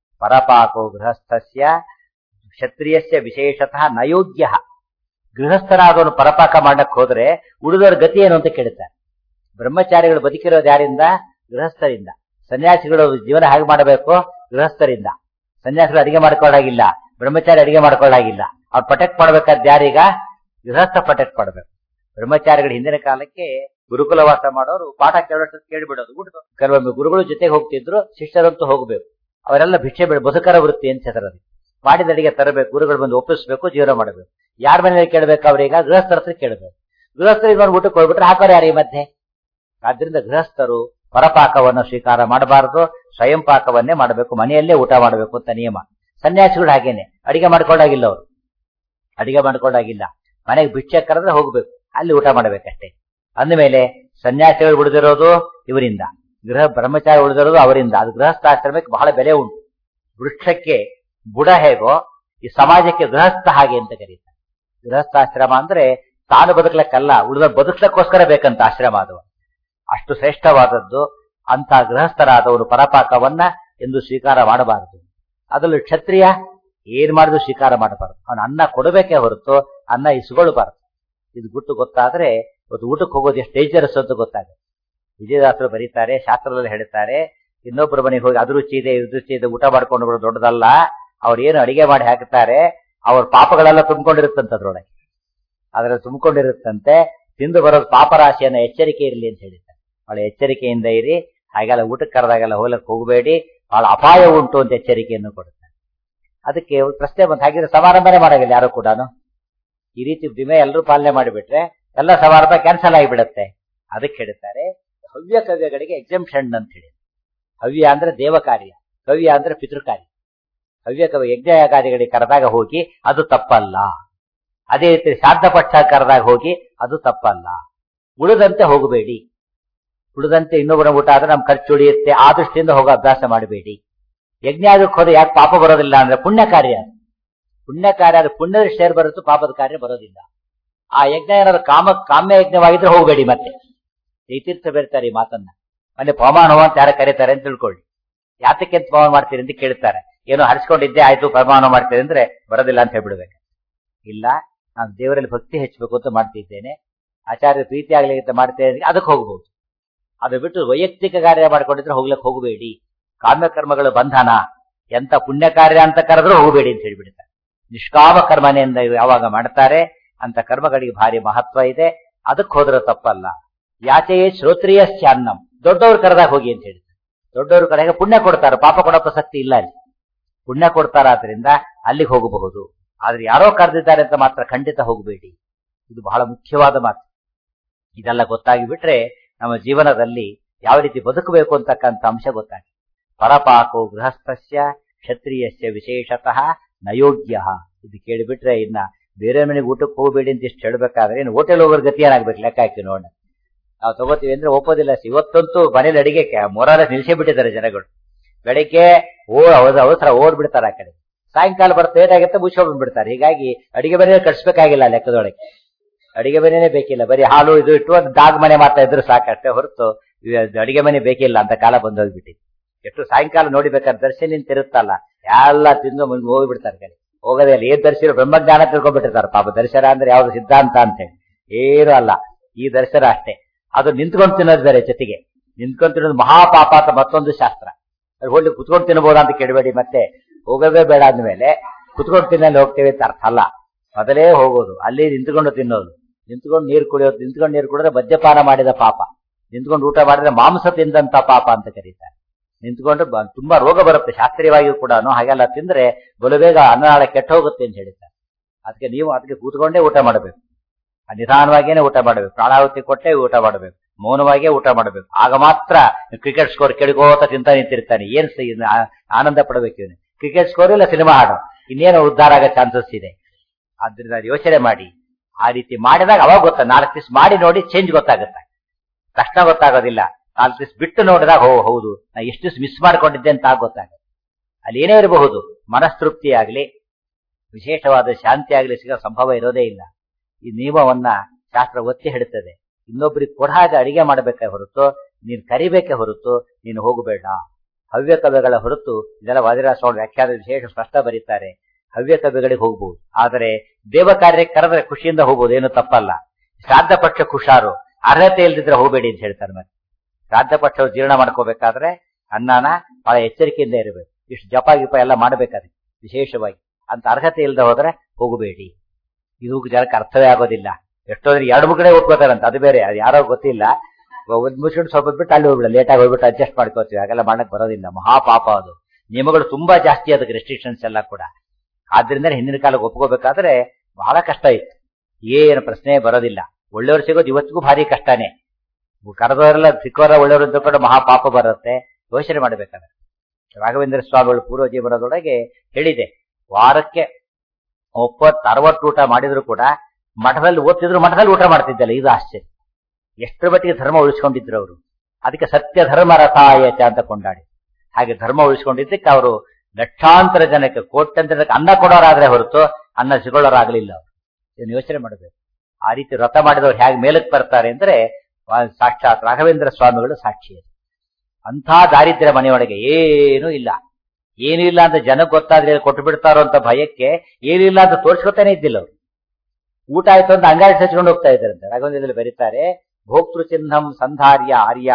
ಪರಪಾಕೋ ಗೃಹಸ್ಥಸ್ಯ ಕ್ಷತ್ರಿಯಸ್ಯ ವಿಶೇಷತಃ ನಯೋಗ್ಯ. ಗೃಹಸ್ಥನಾದವನು ಪರಪಾಕ ಮಾಡಕ್ ಹೋದ್ರೆ ಉಳಿದವರ ಗತಿ ಏನು ಅಂತ ಕೇಳ್ತಾರೆ. ಬ್ರಹ್ಮಚಾರಿಗಳು ಬದುಕಿರೋದು ಯಾರಿಂದ? ಗೃಹಸ್ಥರಿಂದ. ಸನ್ಯಾಸಿಗಳು ಜೀವನ ಹೇಗೆ ಮಾಡಬೇಕು? ಗೃಹಸ್ಥರಿಂದ. ಸನ್ಯಾಸಿಗಳು ಅಡಿಗೆ ಮಾಡ್ಕೊಳ್ಳಾಗಿಲ್ಲ, ಬ್ರಹ್ಮಚಾರಿ ಅಡಿಗೆ ಮಾಡ್ಕೊಳ್ಳಾಗಿಲ್ಲ. ಅವ್ರು ಪ್ರೊಟೆಕ್ಟ್ ಮಾಡ್ಬೇಕಾದ್ ಯಾರೀಗ? ಗೃಹಸ್ಥ ಪ್ರೊಟೆಕ್ಟ್ ಮಾಡ್ಬೇಕು. ಬ್ರಹ್ಮಚಾರಿಗಳು ಹಿಂದಿನ ಕಾಲಕ್ಕೆ ಗುರುಕುಲ ವಾಸ ಮಾಡೋರು ಪಾಠ ಕೇಳೋಷ್ಟು ಕೇಳಿಬಿಡೋದು, ಊಟದ ಕೆಲವೊಮ್ಮೆ ಗುರುಗಳು ಜೊತೆಗೆ ಹೋಗ್ತಿದ್ರು, ಶಿಷ್ಯರಂತೂ ಹೋಗಬೇಕು. ಅವರೆಲ್ಲ ಭಿಕ್ಷೆ ಬೇಡ, ಬದುಕರ ವೃತ್ತಿ ಅಂತ ಹೆಸರದು. ಮಾಡಿದ ಅಡಿಗೆ ತರಬೇಕು, ಗುರುಗಳು ಬಂದು ಒಪ್ಪಿಸ್ಬೇಕು, ಜೀವನ ಮಾಡಬೇಕು. ಯಾರ ಮನೇಲಿ ಕೇಳಬೇಕು? ಅವ್ರೀಗ ಗೃಹಸ್ಥರ ಹತ್ರ ಕೇಳಬೇಕು. ಗೃಹಸ್ಥರಿಗೆ ಬಂದು ಊಟಕ್ಕೆ ಹೋಗ್ಬಿಟ್ರೆ ಹಾಕೋರು ಯಾರು ಈ ಮಧ್ಯೆ? ಆದ್ರಿಂದ ಗೃಹಸ್ಥರು ಪರಪಾಕವನ್ನು ಸ್ವೀಕಾರ ಮಾಡಬಾರದು, ಸ್ವಯಂ ಪಾಕವನ್ನೇ ಮಾಡಬೇಕು, ಮನೆಯಲ್ಲೇ ಊಟ ಮಾಡಬೇಕು ಅಂತ ನಿಯಮ. ಸನ್ಯಾಸಿಗಳು ಹಾಗೇನೆ, ಅಡಿಗೆ ಮಾಡ್ಕೊಂಡಾಗಿಲ್ಲ. ಅವರು ಅಡಿಗೆ ಮಾಡ್ಕೊಂಡಾಗಿಲ್ಲ, ಮನೆಗೆ ಭಿಕ್ಷೆ ಕರೆದ್ರೆ ಹೋಗ್ಬೇಕು, ಅಲ್ಲಿ ಊಟ ಮಾಡಬೇಕಷ್ಟೇ. ಅಂದಮೇಲೆ ಸನ್ಯಾಸಿಗಳು ಉಳಿದಿರೋದು ಇವರಿಂದ, ಗೃಹ ಬ್ರಹ್ಮಚಾರಿ ಉಳಿದಿರೋದು ಅವರಿಂದ. ಅದು ಗೃಹಸ್ಥಾಶ್ರಮಕ್ಕೆ ಬಹಳ ಬೆಲೆ ಉಂಟು. ವೃಕ್ಷಕ್ಕೆ ಬುಡ ಹೇಗೋ ಈ ಸಮಾಜಕ್ಕೆ ಗೃಹಸ್ಥ ಹಾಗೆ ಅಂತ ಕರೀತಾರೆ. ಗೃಹಸ್ಥಾಶ್ರಮ ಅಂದ್ರೆ ತಾನು ಬದುಕಲಕ್ಕಲ್ಲ, ಉಳಿದ ಬದುಕಲಕ್ಕೋಸ್ಕರ ಬೇಕಂತ ಆಶ್ರಮ ಅದು. ಅಷ್ಟು ಶ್ರೇಷ್ಠವಾದದ್ದು. ಅಂತ ಗೃಹಸ್ಥರಾದವರು ಪರಪಾಕವನ್ನ ಎಂದು ಸ್ವೀಕಾರ ಮಾಡಬಾರದು. ಅದರಲ್ಲೂ ಕ್ಷತ್ರಿಯ ಏನ್ ಮಾಡಿದ್ರು ಸ್ವೀಕಾರ ಮಾಡಬಾರದು. ಅವನು ಅನ್ನ ಕೊಡಬೇಕೇ ಹೊರತು ಅನ್ನ ಇಸ್ಕೊಳ್ಬಾರದು. ಇದು ಗುಟ್ಟು ಗೊತ್ತಾದ್ರೆ ಇವತ್ತು ಊಟಕ್ಕೆ ಹೋಗೋದು ಎಷ್ಟು ಡೇಂಜರಸ್ ಅಂತ ಗೊತ್ತಾಗುತ್ತೆ. ವಿಜಯದಾಸರು ಬರೀತಾರೆ, ಶಾಸ್ತ್ರದಲ್ಲಿ ಹೇಳ್ತಾರೆ, ಇನ್ನೊಬ್ಬರ ಮನೆಗೆ ಹೋಗಿ ಅದು ರುಚಿ ಇದೆ ಇದು ರುಚಿ ಇದೆ ಊಟ ಮಾಡ್ಕೊಂಡು ಬರೋದು ದೊಡ್ಡದಲ್ಲ. ಅವ್ರು ಏನು ಅಡಿಗೆ ಮಾಡಿ ಹಾಕ್ತಾರೆ, ಅವ್ರ ಪಾಪಗಳೆಲ್ಲ ತುಂಬಿಕೊಂಡಿರುತ್ತಂತೆ ಅದ್ರೊಳಗೆ. ಅದ್ರಲ್ಲಿ ತುಂಬಿಕೊಂಡಿರುತ್ತಂತೆ. ತಿಂದು ಬರೋದು ಪಾಪರಾಶಿಯನ್ನ ಎಚ್ಚರಿಕೆ ಇರಲಿ ಅಂತ ಹೇಳಿದ್ದಾರೆ. ಬಹಳ ಎಚ್ಚರಿಕೆಯಿಂದ ಇರಿ, ಹಾಗೆಲ್ಲ ಊಟಕ್ಕೆ ಕರೆದಾಗೆಲ್ಲ ಹೋಗ್ಲಕ್ಕೆ ಹೋಗಬೇಡಿ, ಬಹಳ ಅಪಾಯ ಉಂಟು ಅಂತ ಎಚ್ಚರಿಕೆಯನ್ನು ಕೊಡುತ್ತಾರೆ. ಅದಕ್ಕೆ ಪ್ರಶ್ನೆ ಬಂದು, ಹಾಗಿದ್ರೆ ಸಮಾರಂಭನೇ ಮಾಡೋದಿಲ್ಲ ಯಾರು ಕೂಡ. ಈ ರೀತಿ ವಿಮೆ ಎಲ್ಲರೂ ಪಾಲನೆ ಮಾಡಿಬಿಟ್ರೆ ಎಲ್ಲ ಸಮಾರಂಭ ಕ್ಯಾನ್ಸಲ್ ಆಗಿಬಿಡುತ್ತೆ. ಅದಕ್ಕೆ ಹೇಳ್ತಾರೆ ಹವ್ಯ ಕವ್ಯಗಳಿಗೆ ಎಕ್ಸೆಂಪ್ಷನ್ ಅಂತ ಹೇಳಿ. ಹವ್ಯ ಅಂದ್ರೆ ದೇವ ಕಾರ್ಯ, ಕವ್ಯ ಅಂದ್ರೆ ಪಿತೃಕಾರ್ಯ. ಹವ್ಯ ಕವಿ ಯಜ್ಞಯಾಗಾದಿಗಳಿಗೆ ಕರೆದಾಗ ಹೋಗಿ ಅದು ತಪ್ಪಲ್ಲ. ಅದೇ ರೀತಿ ಶ್ರಾದ್ದ ಪಕ್ಷ ಕರೆದಾಗ ಹೋಗಿ ಅದು ತಪ್ಪಲ್ಲ. ಉಳಿದಂತೆ ಹೋಗಬೇಡಿ. ಉಳಿದಂತೆ ಇನ್ನೊಬ್ಬರ ಊಟ ಆದ್ರೆ ನಮ್ ಖರ್ಚು ಉಳಿಯುತ್ತೆ ಆ ದೃಷ್ಟಿಯಿಂದ ಹೋಗೋ ಅಭ್ಯಾಸ ಮಾಡಬೇಡಿ. ಯಜ್ಞಾದಕ್ಕೆ ಹೋದ್ರೆ ಯಾಕೆ ಪಾಪ ಬರೋದಿಲ್ಲ ಅಂದ್ರೆ ಪುಣ್ಯ ಕಾರ್ಯ. ಪುಣ್ಯ ಕಾರ್ಯ ಅದು ಪುಣ್ಯದ ಶೇರ್ ಬರುತ್ತೋ ಪಾಪದ ಕಾರ್ಯ ಬರೋದಿಲ್ಲ. ಆ ಯಜ್ಞ ಏನಾದ್ರು ಕಾಮ ಕಾಮ್ಯ ಯಜ್ಞವಾಗಿದ್ರೆ ಹೋಗಬೇಡಿ. ಮತ್ತೆ ಜೈತೀರ್ಥ ಬೇರ್ತಾರೆ ಈ ಮಾತನ್ನ. ಮೊನ್ನೆ ಪವಮಾನ ಹೋಮ ಅಂತ ಯಾರ ಕರೀತಾರೆ ಅಂತ ತಿಳ್ಕೊಳ್ಳಿ. ಯಾತಕ್ಕೆ ಅಂತ ಪವಮಾನ ಮಾಡ್ತೀರಿ ಅಂತ ಕೇಳ್ತಾರೆ. ಏನೋ ಹರಿಸ್ಕೊಂಡಿದ್ದೆ ಆಯ್ತು ಪವಮಾನ ಮಾಡ್ತೀರಿ ಅಂದ್ರೆ ಬರೋದಿಲ್ಲ ಅಂತ ಹೇಳ್ಬಿಡ್ಬೇಕು. ಇಲ್ಲ, ನಾನು ದೇವರಲ್ಲಿ ಭಕ್ತಿ ಹೆಚ್ಚಬೇಕು ಅಂತ ಮಾಡ್ತಿದ್ದೇನೆ, ಆಚಾರ್ಯ ಪ್ರೀತಿ ಆಗ್ಲಿ ಅಂತ ಮಾಡ್ತೇನೆ, ಅದಕ್ಕೆ ಹೋಗ್ಬಹುದು. ಅದು ಬಿಟ್ಟು ವೈಯಕ್ತಿಕ ಕಾರ್ಯ ಮಾಡ್ಕೊಂಡಿದ್ರೆ ಹೋಗ್ಲಿಕ್ಕೆ ಹೋಗಬೇಡಿ. ಕಾಮ್ಯ ಕರ್ಮಗಳು ಬಂಧನ. ಎಂತ ಪುಣ್ಯ ಕಾರ್ಯ ಅಂತ ಕರೆದ್ರೂ ಹೋಗಬೇಡಿ ಅಂತ ಹೇಳ್ಬಿಡ್ತಾರೆ. ನಿಷ್ಕಾಮ ಕರ್ಮನೆಯಿಂದ ಯಾವಾಗ ಮಾಡ್ತಾರೆ ಅಂತ ಕರ್ಮಗಳಿಗೆ ಭಾರಿ ಮಹತ್ವ ಇದೆ. ಅದಕ್ಕೆ ಹೋದ್ರೆ ತಪ್ಪಲ್ಲ. ಯಾಚೆಯೇ ಶ್ರೋತ್ರಿಯಶ್ಚ ಅನ್ನಂ. ದೊಡ್ಡವ್ರ ಕರೆದಾಗ ಹೋಗಿ ಅಂತ ಹೇಳ್ತಾರೆ. ದೊಡ್ಡವ್ರ ಕಡೆಗೆ ಪುಣ್ಯ ಕೊಡ್ತಾರೆ, ಪಾಪ ಕೊಡೋ ಪ್ರಸಕ್ತಿ ಇಲ್ಲ. ಅಲ್ಲಿ ಪುಣ್ಯ ಕೊಡ್ತಾರಾದ್ರಿಂದ ಅಲ್ಲಿಗೆ ಹೋಗಬಹುದು. ಆದ್ರೆ ಯಾರೋ ಕರೆದಿದ್ದಾರೆ ಅಂತ ಮಾತ್ರ ಖಂಡಿತ ಹೋಗಬೇಡಿ. ಇದು ಬಹಳ ಮುಖ್ಯವಾದ ಮಾತು. ಇದೆಲ್ಲ ಗೊತ್ತಾಗಿ ಬಿಟ್ರೆ ನಮ್ಮ ಜೀವನದಲ್ಲಿ ಯಾವ ರೀತಿ ಬದುಕಬೇಕು ಅಂತಕ್ಕಂಥ ಅಂಶ ಗೊತ್ತಾಗಿ. ಪರಪಾಕೋ ಗೃಹಸ್ಥಸ್ಯ ಕ್ಷತ್ರಿಯಸ್ಯ ವಿಶೇಷತಃ ನಯೋಗ್ಯ. ಇದು ಕೇಳಿಬಿಟ್ರೆ ಇನ್ನ ಬೇರೆ ಮನೆಗೆ ಊಟಕ್ಕೆ ಹೋಗಬೇಡಿ ಅಂತ ಇಷ್ಟು ಹೇಳ್ಬೇಕಾದ್ರೆ ಇನ್ನು ಹೋಟೆಲ್ ಹೋಗೋರ್ ಗತಿ ಏನಾಗ್ಬೇಕು ಲೆಕ್ಕ ಹಾಕಿ ನೋಡ. ನಾವು ತಗೋತೀವಿ ಅಂದ್ರೆ ಒಪ್ಪೋದಿಲ್ಲ. ಇವತ್ತಂತೂ ಮನೇಲಿ ಅಡಿಗೆ ಮೊರಾಲ ನಿಲ್ಸೇ ಬಿಟ್ಟಿದ್ದಾರೆ ಜನಗಳು. ಬೆಳಿಗ್ಗೆ ಓ ಅವಸರ ಓಡ್ಬಿಡ್ತಾರೆ ಆ ಕಡೆ, ಸಾಯಂಕಾಲ ಬರ್ತಾ ಲೇಟ್ ಆಗುತ್ತೆ ಮುಚ್ಕೊಂಡ್ಬಿಡ್ತಾರೆ. ಹೀಗಾಗಿ ಅಡಿಗೆ ಮನೆ ಕಟ್ಸ್ಬೇಕಾಗಿಲ್ಲ ಲೆಕ್ಕದೊಳಗೆ. ಅಡಿಗೆ ಮನೆನೇ ಬೇಕಿಲ್ಲ, ಬರೀ ಹಾಲು ಇದು ಇಟ್ಟು ಒಂದು ದಾಗ್ ಮನೆ ಮಾಡ್ತಾ ಇದ್ರು ಸಾಕಷ್ಟೇ ಹೊರತು ಅಡಿಗೆ ಮನೆ ಬೇಕಿಲ್ಲ ಅಂತ ಕಾಲ ಬಂದೋಗ್ಬಿಟ್ಟಿದೆ. ಎಷ್ಟು ಸಾಯಂಕಾಲ ನೋಡಿಬೇಕಾದ್ರೆ ದರ್ಶನ ನಿಂತಿರುತ್ತಲ್ಲ, ಎಲ್ಲ ತಿಂದು ಮುಂದೆ ಹೋಗ್ಬಿಡ್ತಾರೆ. ಕಡೆ ಹೋಗೋದೇ ಇಲ್ಲ. ಏನ್ ದರ್ಶನ ಬ್ರಹ್ಮಜ್ಞಾನ ತಿಳ್ಕೊಂಡ್ಬಿಟ್ಟಿರ್ತಾರೆ ಪಾಪ. ದರ್ಶನ ಅಂದ್ರೆ ಯಾವ್ದು ಸಿದ್ಧಾಂತ ಅಂತೇಳಿ ಏನು ಅಲ್ಲ. ಈ ದರ್ಶನ ಅಷ್ಟೇ. ಅದು ನಿಂತ್ಕೊಂಡು ತಿನ್ನೋದು ಬೇರೆ. ಜೊತೆಗೆ ನಿಂತ್ಕೊಂಡು ತಿನ್ನೋದು ಮಹಾಪಾಪ ಅಂತ ಮತ್ತೊಂದು ಶಾಸ್ತ್ರ. ಅದು ಹೋಗಿ ಕುತ್ಕೊಂಡು ತಿನ್ಬೋದಾ ಅಂತ ಕೇಳಬೇಡಿ. ಮತ್ತೆ ಹೋಗೋದೇ ಬೇಡ ಅಂದ್ಮೇಲೆ ಕುತ್ಕೊಂಡು ತಿನ್ನಲ್ಲಿ ಹೋಗ್ತೇವೆ ಅಂತ ಅರ್ಥ ಅಲ್ಲ. ಮೊದಲೇ ಹೋಗೋದು, ಅಲ್ಲಿ ನಿಂತ್ಕೊಂಡು ತಿನ್ನೋದು, ನಿಂತ್ಕೊಂಡು ನೀರು ಕುಡಿಯೋದು. ನಿಂತ್ಕೊಂಡು ನೀರು ಕುಡಿದ್ರೆ ಮದ್ಯಪಾನ ಮಾಡಿದ ಪಾಪ, ನಿಂತ್ಕೊಂಡು ಊಟ ಮಾಡಿದ್ರೆ ಮಾಂಸ ತಿಂದಂತ ಪಾಪ ಅಂತ ಕರೀತಾರೆ. ನಿಂತ್ಕೊಂಡು ತುಂಬಾ ರೋಗ ಬರುತ್ತೆ ಶಾಸ್ತ್ರೀಯವಾಗಿಯೂ ಕೂಡ. ಹಾಗೆಲ್ಲ ತಿಂದ್ರೆ ಬಲು ಬೇಗ ಅನ್ನನಾಳ ಕೆಟ್ಟ ಹೋಗುತ್ತೆ ಅಂತ ಹೇಳಿದ್ದಾರೆ. ಅದಕ್ಕೆ ನೀವು ಅದಕ್ಕೆ ಕೂತ್ಕೊಂಡೇ ಊಟ ಮಾಡಬೇಕು. ನಿಧಾನವಾಗಿಯೇ ಊಟ ಮಾಡಬೇಕು. ಪ್ರಾಣಾಹುತಿ ಕೊಟ್ಟೆ ಊಟ ಮಾಡಬೇಕು. ಮೌನವಾಗಿಯೇ ಊಟ ಮಾಡಬೇಕು. ಆಗ ಮಾತ್ರ ಕ್ರಿಕೆಟ್ ಸ್ಕೋರ್ ಕೆಳಗೋತ ತಿಂತ ನಿಂತಿರ್ತಾನೆ. ಏನ್ ಆನಂದ ಪಡಬೇಕು ಇವನು. ಕ್ರಿಕೆಟ್ ಸ್ಕೋರ್ ಇಲ್ಲ ಸಿನಿಮಾ ಹಾಡು, ಇನ್ನೇನು ಉದ್ಧಾರ ಆಗೋ ಚಾನ್ಸಸ್ ಇದೆ. ಆದ್ರಿಂದ ಯೋಚನೆ ಮಾಡಿ. ಆ ರೀತಿ ಮಾಡಿದಾಗ ಅವಾಗ ಗೊತ್ತ. ನಾಲ್ಕು ದಿವಸ ಮಾಡಿ ನೋಡಿ ಚೇಂಜ್ ಗೊತ್ತಾಗುತ್ತೆ. ತಕ್ಷಣ ಗೊತ್ತಾಗೋದಿಲ್ಲ. ನಾಲ್ಕು ದಿವಸ ಬಿಟ್ಟು ನೋಡಿದಾಗ ಹೋ ಹೌದು ನಾ ಎಷ್ಟು ದಿವಸ ಮಿಸ್ ಮಾಡ್ಕೊಂಡಿದ್ದೆ ಅಂತ ಗೊತ್ತಾಗುತ್ತೆ. ಅಲ್ಲಿ ಏನೇ ಇರಬಹುದು, ಮನಸ್ತೃಪ್ತಿ ಆಗ್ಲಿ ವಿಶೇಷವಾದ ಶಾಂತಿ ಆಗ್ಲಿ ಸಿಗೋ ಸಂಭವ ಇರೋದೇ ಇಲ್ಲ. ಈ ನಿಯಮವನ್ನ ಶಾಸ್ತ್ರ ಒತ್ತಿ ಹಿಡುತ್ತದೆ. ಇನ್ನೊಬ್ರಿಗೆ ಕೊಡ ಹಾಗೆ ಅಡಿಗೆ ಮಾಡಬೇಕೆ ಹೊರತು ನೀನ್ ಕರಿಬೇಕೆ ಹೊರತು ನೀನು ಹೋಗಬೇಡ. ಹವ್ಯ ಕವಿಗಳ ಹೊರತು ಇದೆಲ್ಲ ವಾದಿರಾಜ ಸ್ವಾಮಿ ವ್ಯಾಖ್ಯಾನ ವಿಶೇಷ ಸ್ಪಷ್ಟ ಬರೀತಾರೆ. ಹವ್ಯ ಕವಿಗಳಿಗೆ ಹೋಗ್ಬಹುದು, ಆದರೆ ದೇವ ಕಾರ್ಯಕ್ಕೆ ಕರೆದ್ರೆ ಖುಷಿಯಿಂದ ಹೋಗ್ಬೋದು, ಏನು ತಪ್ಪಲ್ಲ. ಶ್ರಾದ್ದ ಪಕ್ಷ ಖುಷಾರು, ಅರ್ಹತೆ ಇಲ್ದಿದ್ರೆ ಹೋಗಬೇಡಿ ಅಂತ ಹೇಳ್ತಾರೆ. ಮತ್ತೆ ಶ್ರಾದ್ದ ಪಕ್ಷ ಜೀರ್ಣ ಮಾಡ್ಕೋಬೇಕಾದ್ರೆ ಅನ್ನನ ಬಹಳ ಎಚ್ಚರಿಕೆಯಿಂದ ಇರಬೇಕು. ಇಷ್ಟು ಜಪ ಗಿಪ ಎಲ್ಲ ಮಾಡಬೇಕಾದ್ರೆ ವಿಶೇಷವಾಗಿ ಅಂತ ಅರ್ಹತೆ ಇಲ್ಲದೆ ಹೋದ್ರೆ ಹೋಗಬೇಡಿ. ಇದು ಜನಕ್ಕೆ ಅರ್ಥವೇ ಆಗೋದಿಲ್ಲ. ಎಷ್ಟೋದ್ರೆ ಎರಡು ಮುಗಡೆ ಓದ್ಕೋತಾರಂತ, ಅದು ಬೇರೆ. ಅದು ಯಾರೋ ಗೊತ್ತಿಲ್ಲ. ಒಂದ್ ಮುಚ್ಚಿಟ್ಟು ಸ್ವಲ್ಪ ಬಿಟ್ಟು ಅಲ್ಲಿ ಹೋಗ್ಬಿಡ, ಲೇಟ್ ಆಗಿ ಹೋಗ್ಬಿಟ್ಟು ಅಡ್ಜಸ್ಟ್ ಮಾಡ್ಕೋತೀವಿ. ಹಾಗೆಲ್ಲ ಮಾಡಕ್ ಬರೋದಿಲ್ಲ. ಮಹಾಪಾಪ ಅದು. ನಿಯಮಗಳು ತುಂಬಾ ಜಾಸ್ತಿ, ಅದಕ್ಕೆ ರೆಸ್ಟ್ರಿಕ್ಷನ್ಸ್ ಎಲ್ಲ ಕೂಡ. ಆದ್ರಿಂದ ಹಿಂದಿನ ಕಾಲಕ್ಕೆ ಒಪ್ಕೋಬೇಕಾದ್ರೆ ಬಹಳ ಕಷ್ಟ ಇತ್ತು. ಏನು ಪ್ರಶ್ನೆ ಬರೋದಿಲ್ಲ. ಒಳ್ಳೆಯವ್ರು ಸಿಗೋದು ಇವತ್ತಿಗೂ ಭಾರಿ ಕಷ್ಟನೇ. ಕರೆದವರೆಲ್ಲ ಸಿಕ್ಕವರ ಒಳ್ಳೆಯವರು ಅಂದ್ಕೊಂಡು ಮಹಾಪಾಪ ಬರುತ್ತೆ. ಯೋಚನೆ ಮಾಡಬೇಕಾದ್ರೆ ರಾಘವೇಂದ್ರ ಸ್ವಾಮಿಗಳು ಪೂರ್ವ ಜೀವನದೊಳಗೆ ಹೇಳಿದೆ, ವಾರಕ್ಕೆ ಒಪ್ಪತ್ತು ಅರವತ್ತು ಊಟ ಮಾಡಿದ್ರು ಕೂಡ ಮಠದಲ್ಲಿ ಓದ್ತಿದ್ರು, ಮಠದಲ್ಲಿ ಊಟ ಮಾಡ್ತಿದ್ದಲ್ಲ. ಇದು ಆಶ್ಚರ್ಯ. ಎಷ್ಟರ ಮಟ್ಟಿಗೆ ಧರ್ಮ ಉಳಿಸ್ಕೊಂಡಿದ್ರು ಅವರು. ಅದಕ್ಕೆ ಸತ್ಯ ಧರ್ಮ ರಥಾಯಚ ಅಂತ ಕೊಂಡಾಡಿ. ಹಾಗೆ ಧರ್ಮ ಉಳಿಸ್ಕೊಂಡಿದ್ದಕ್ಕೆ ಅವರು ಲಕ್ಷಾಂತರ ಜನಕ್ಕೆ ಕೋಟ್ಯಂತರ ಜನಕ್ಕೆ ಅನ್ನ ಕೊಡೋರಾದ್ರೆ ಹೊರತು ಅನ್ನ ಸಿಗೋರಾಗ್ಲಿಲ್ಲ ಅವರು. ಇದನ್ನು ಯೋಚನೆ ಮಾಡಬೇಕು. ಆ ರೀತಿ ವ್ರತ ಮಾಡಿದವರು ಹೇಗೆ ಮೇಲಕ್ಕೆ ಬರ್ತಾರೆ ಅಂದ್ರೆ ಸಾಕ್ಷಾತ್ ರಾಘವೇಂದ್ರ ಸ್ವಾಮಿಗಳು ಸಾಕ್ಷಿ. ಅಂಥ ದಾರಿದ್ರ್ಯ ಮನೆಯೊಳಗೆ ಏನೂ ಇಲ್ಲ. ಏನೂ ಇಲ್ಲ ಅಂತ ಜನಕ್ಕೆ ಗೊತ್ತಾದ್ರೆ ಕೊಟ್ಟು ಬಿಡ್ತಾರೋ ಅಂತ ಭಯಕ್ಕೆ ಏನೂ ಇಲ್ಲ ಅಂತ ತೋರ್ಸ್ಕೊತಾನೆ ಇದ್ದಿಲ್ಲ ಅವರು. ಊಟ ಆಯ್ತು ಅಂತ ಅಂಗಾಡಿ ಹಚ್ಕೊಂಡು ಹೋಗ್ತಾ ಇದ್ದಾರಂತೆ. ರಾಘವೇಂದ್ರದಲ್ಲಿ ಬರೀತಾರೆ, ಭೋಕ್ತೃ ಚಿಹ್ನಂ ಸಂಧಾರ್ಯ ಆರ್ಯ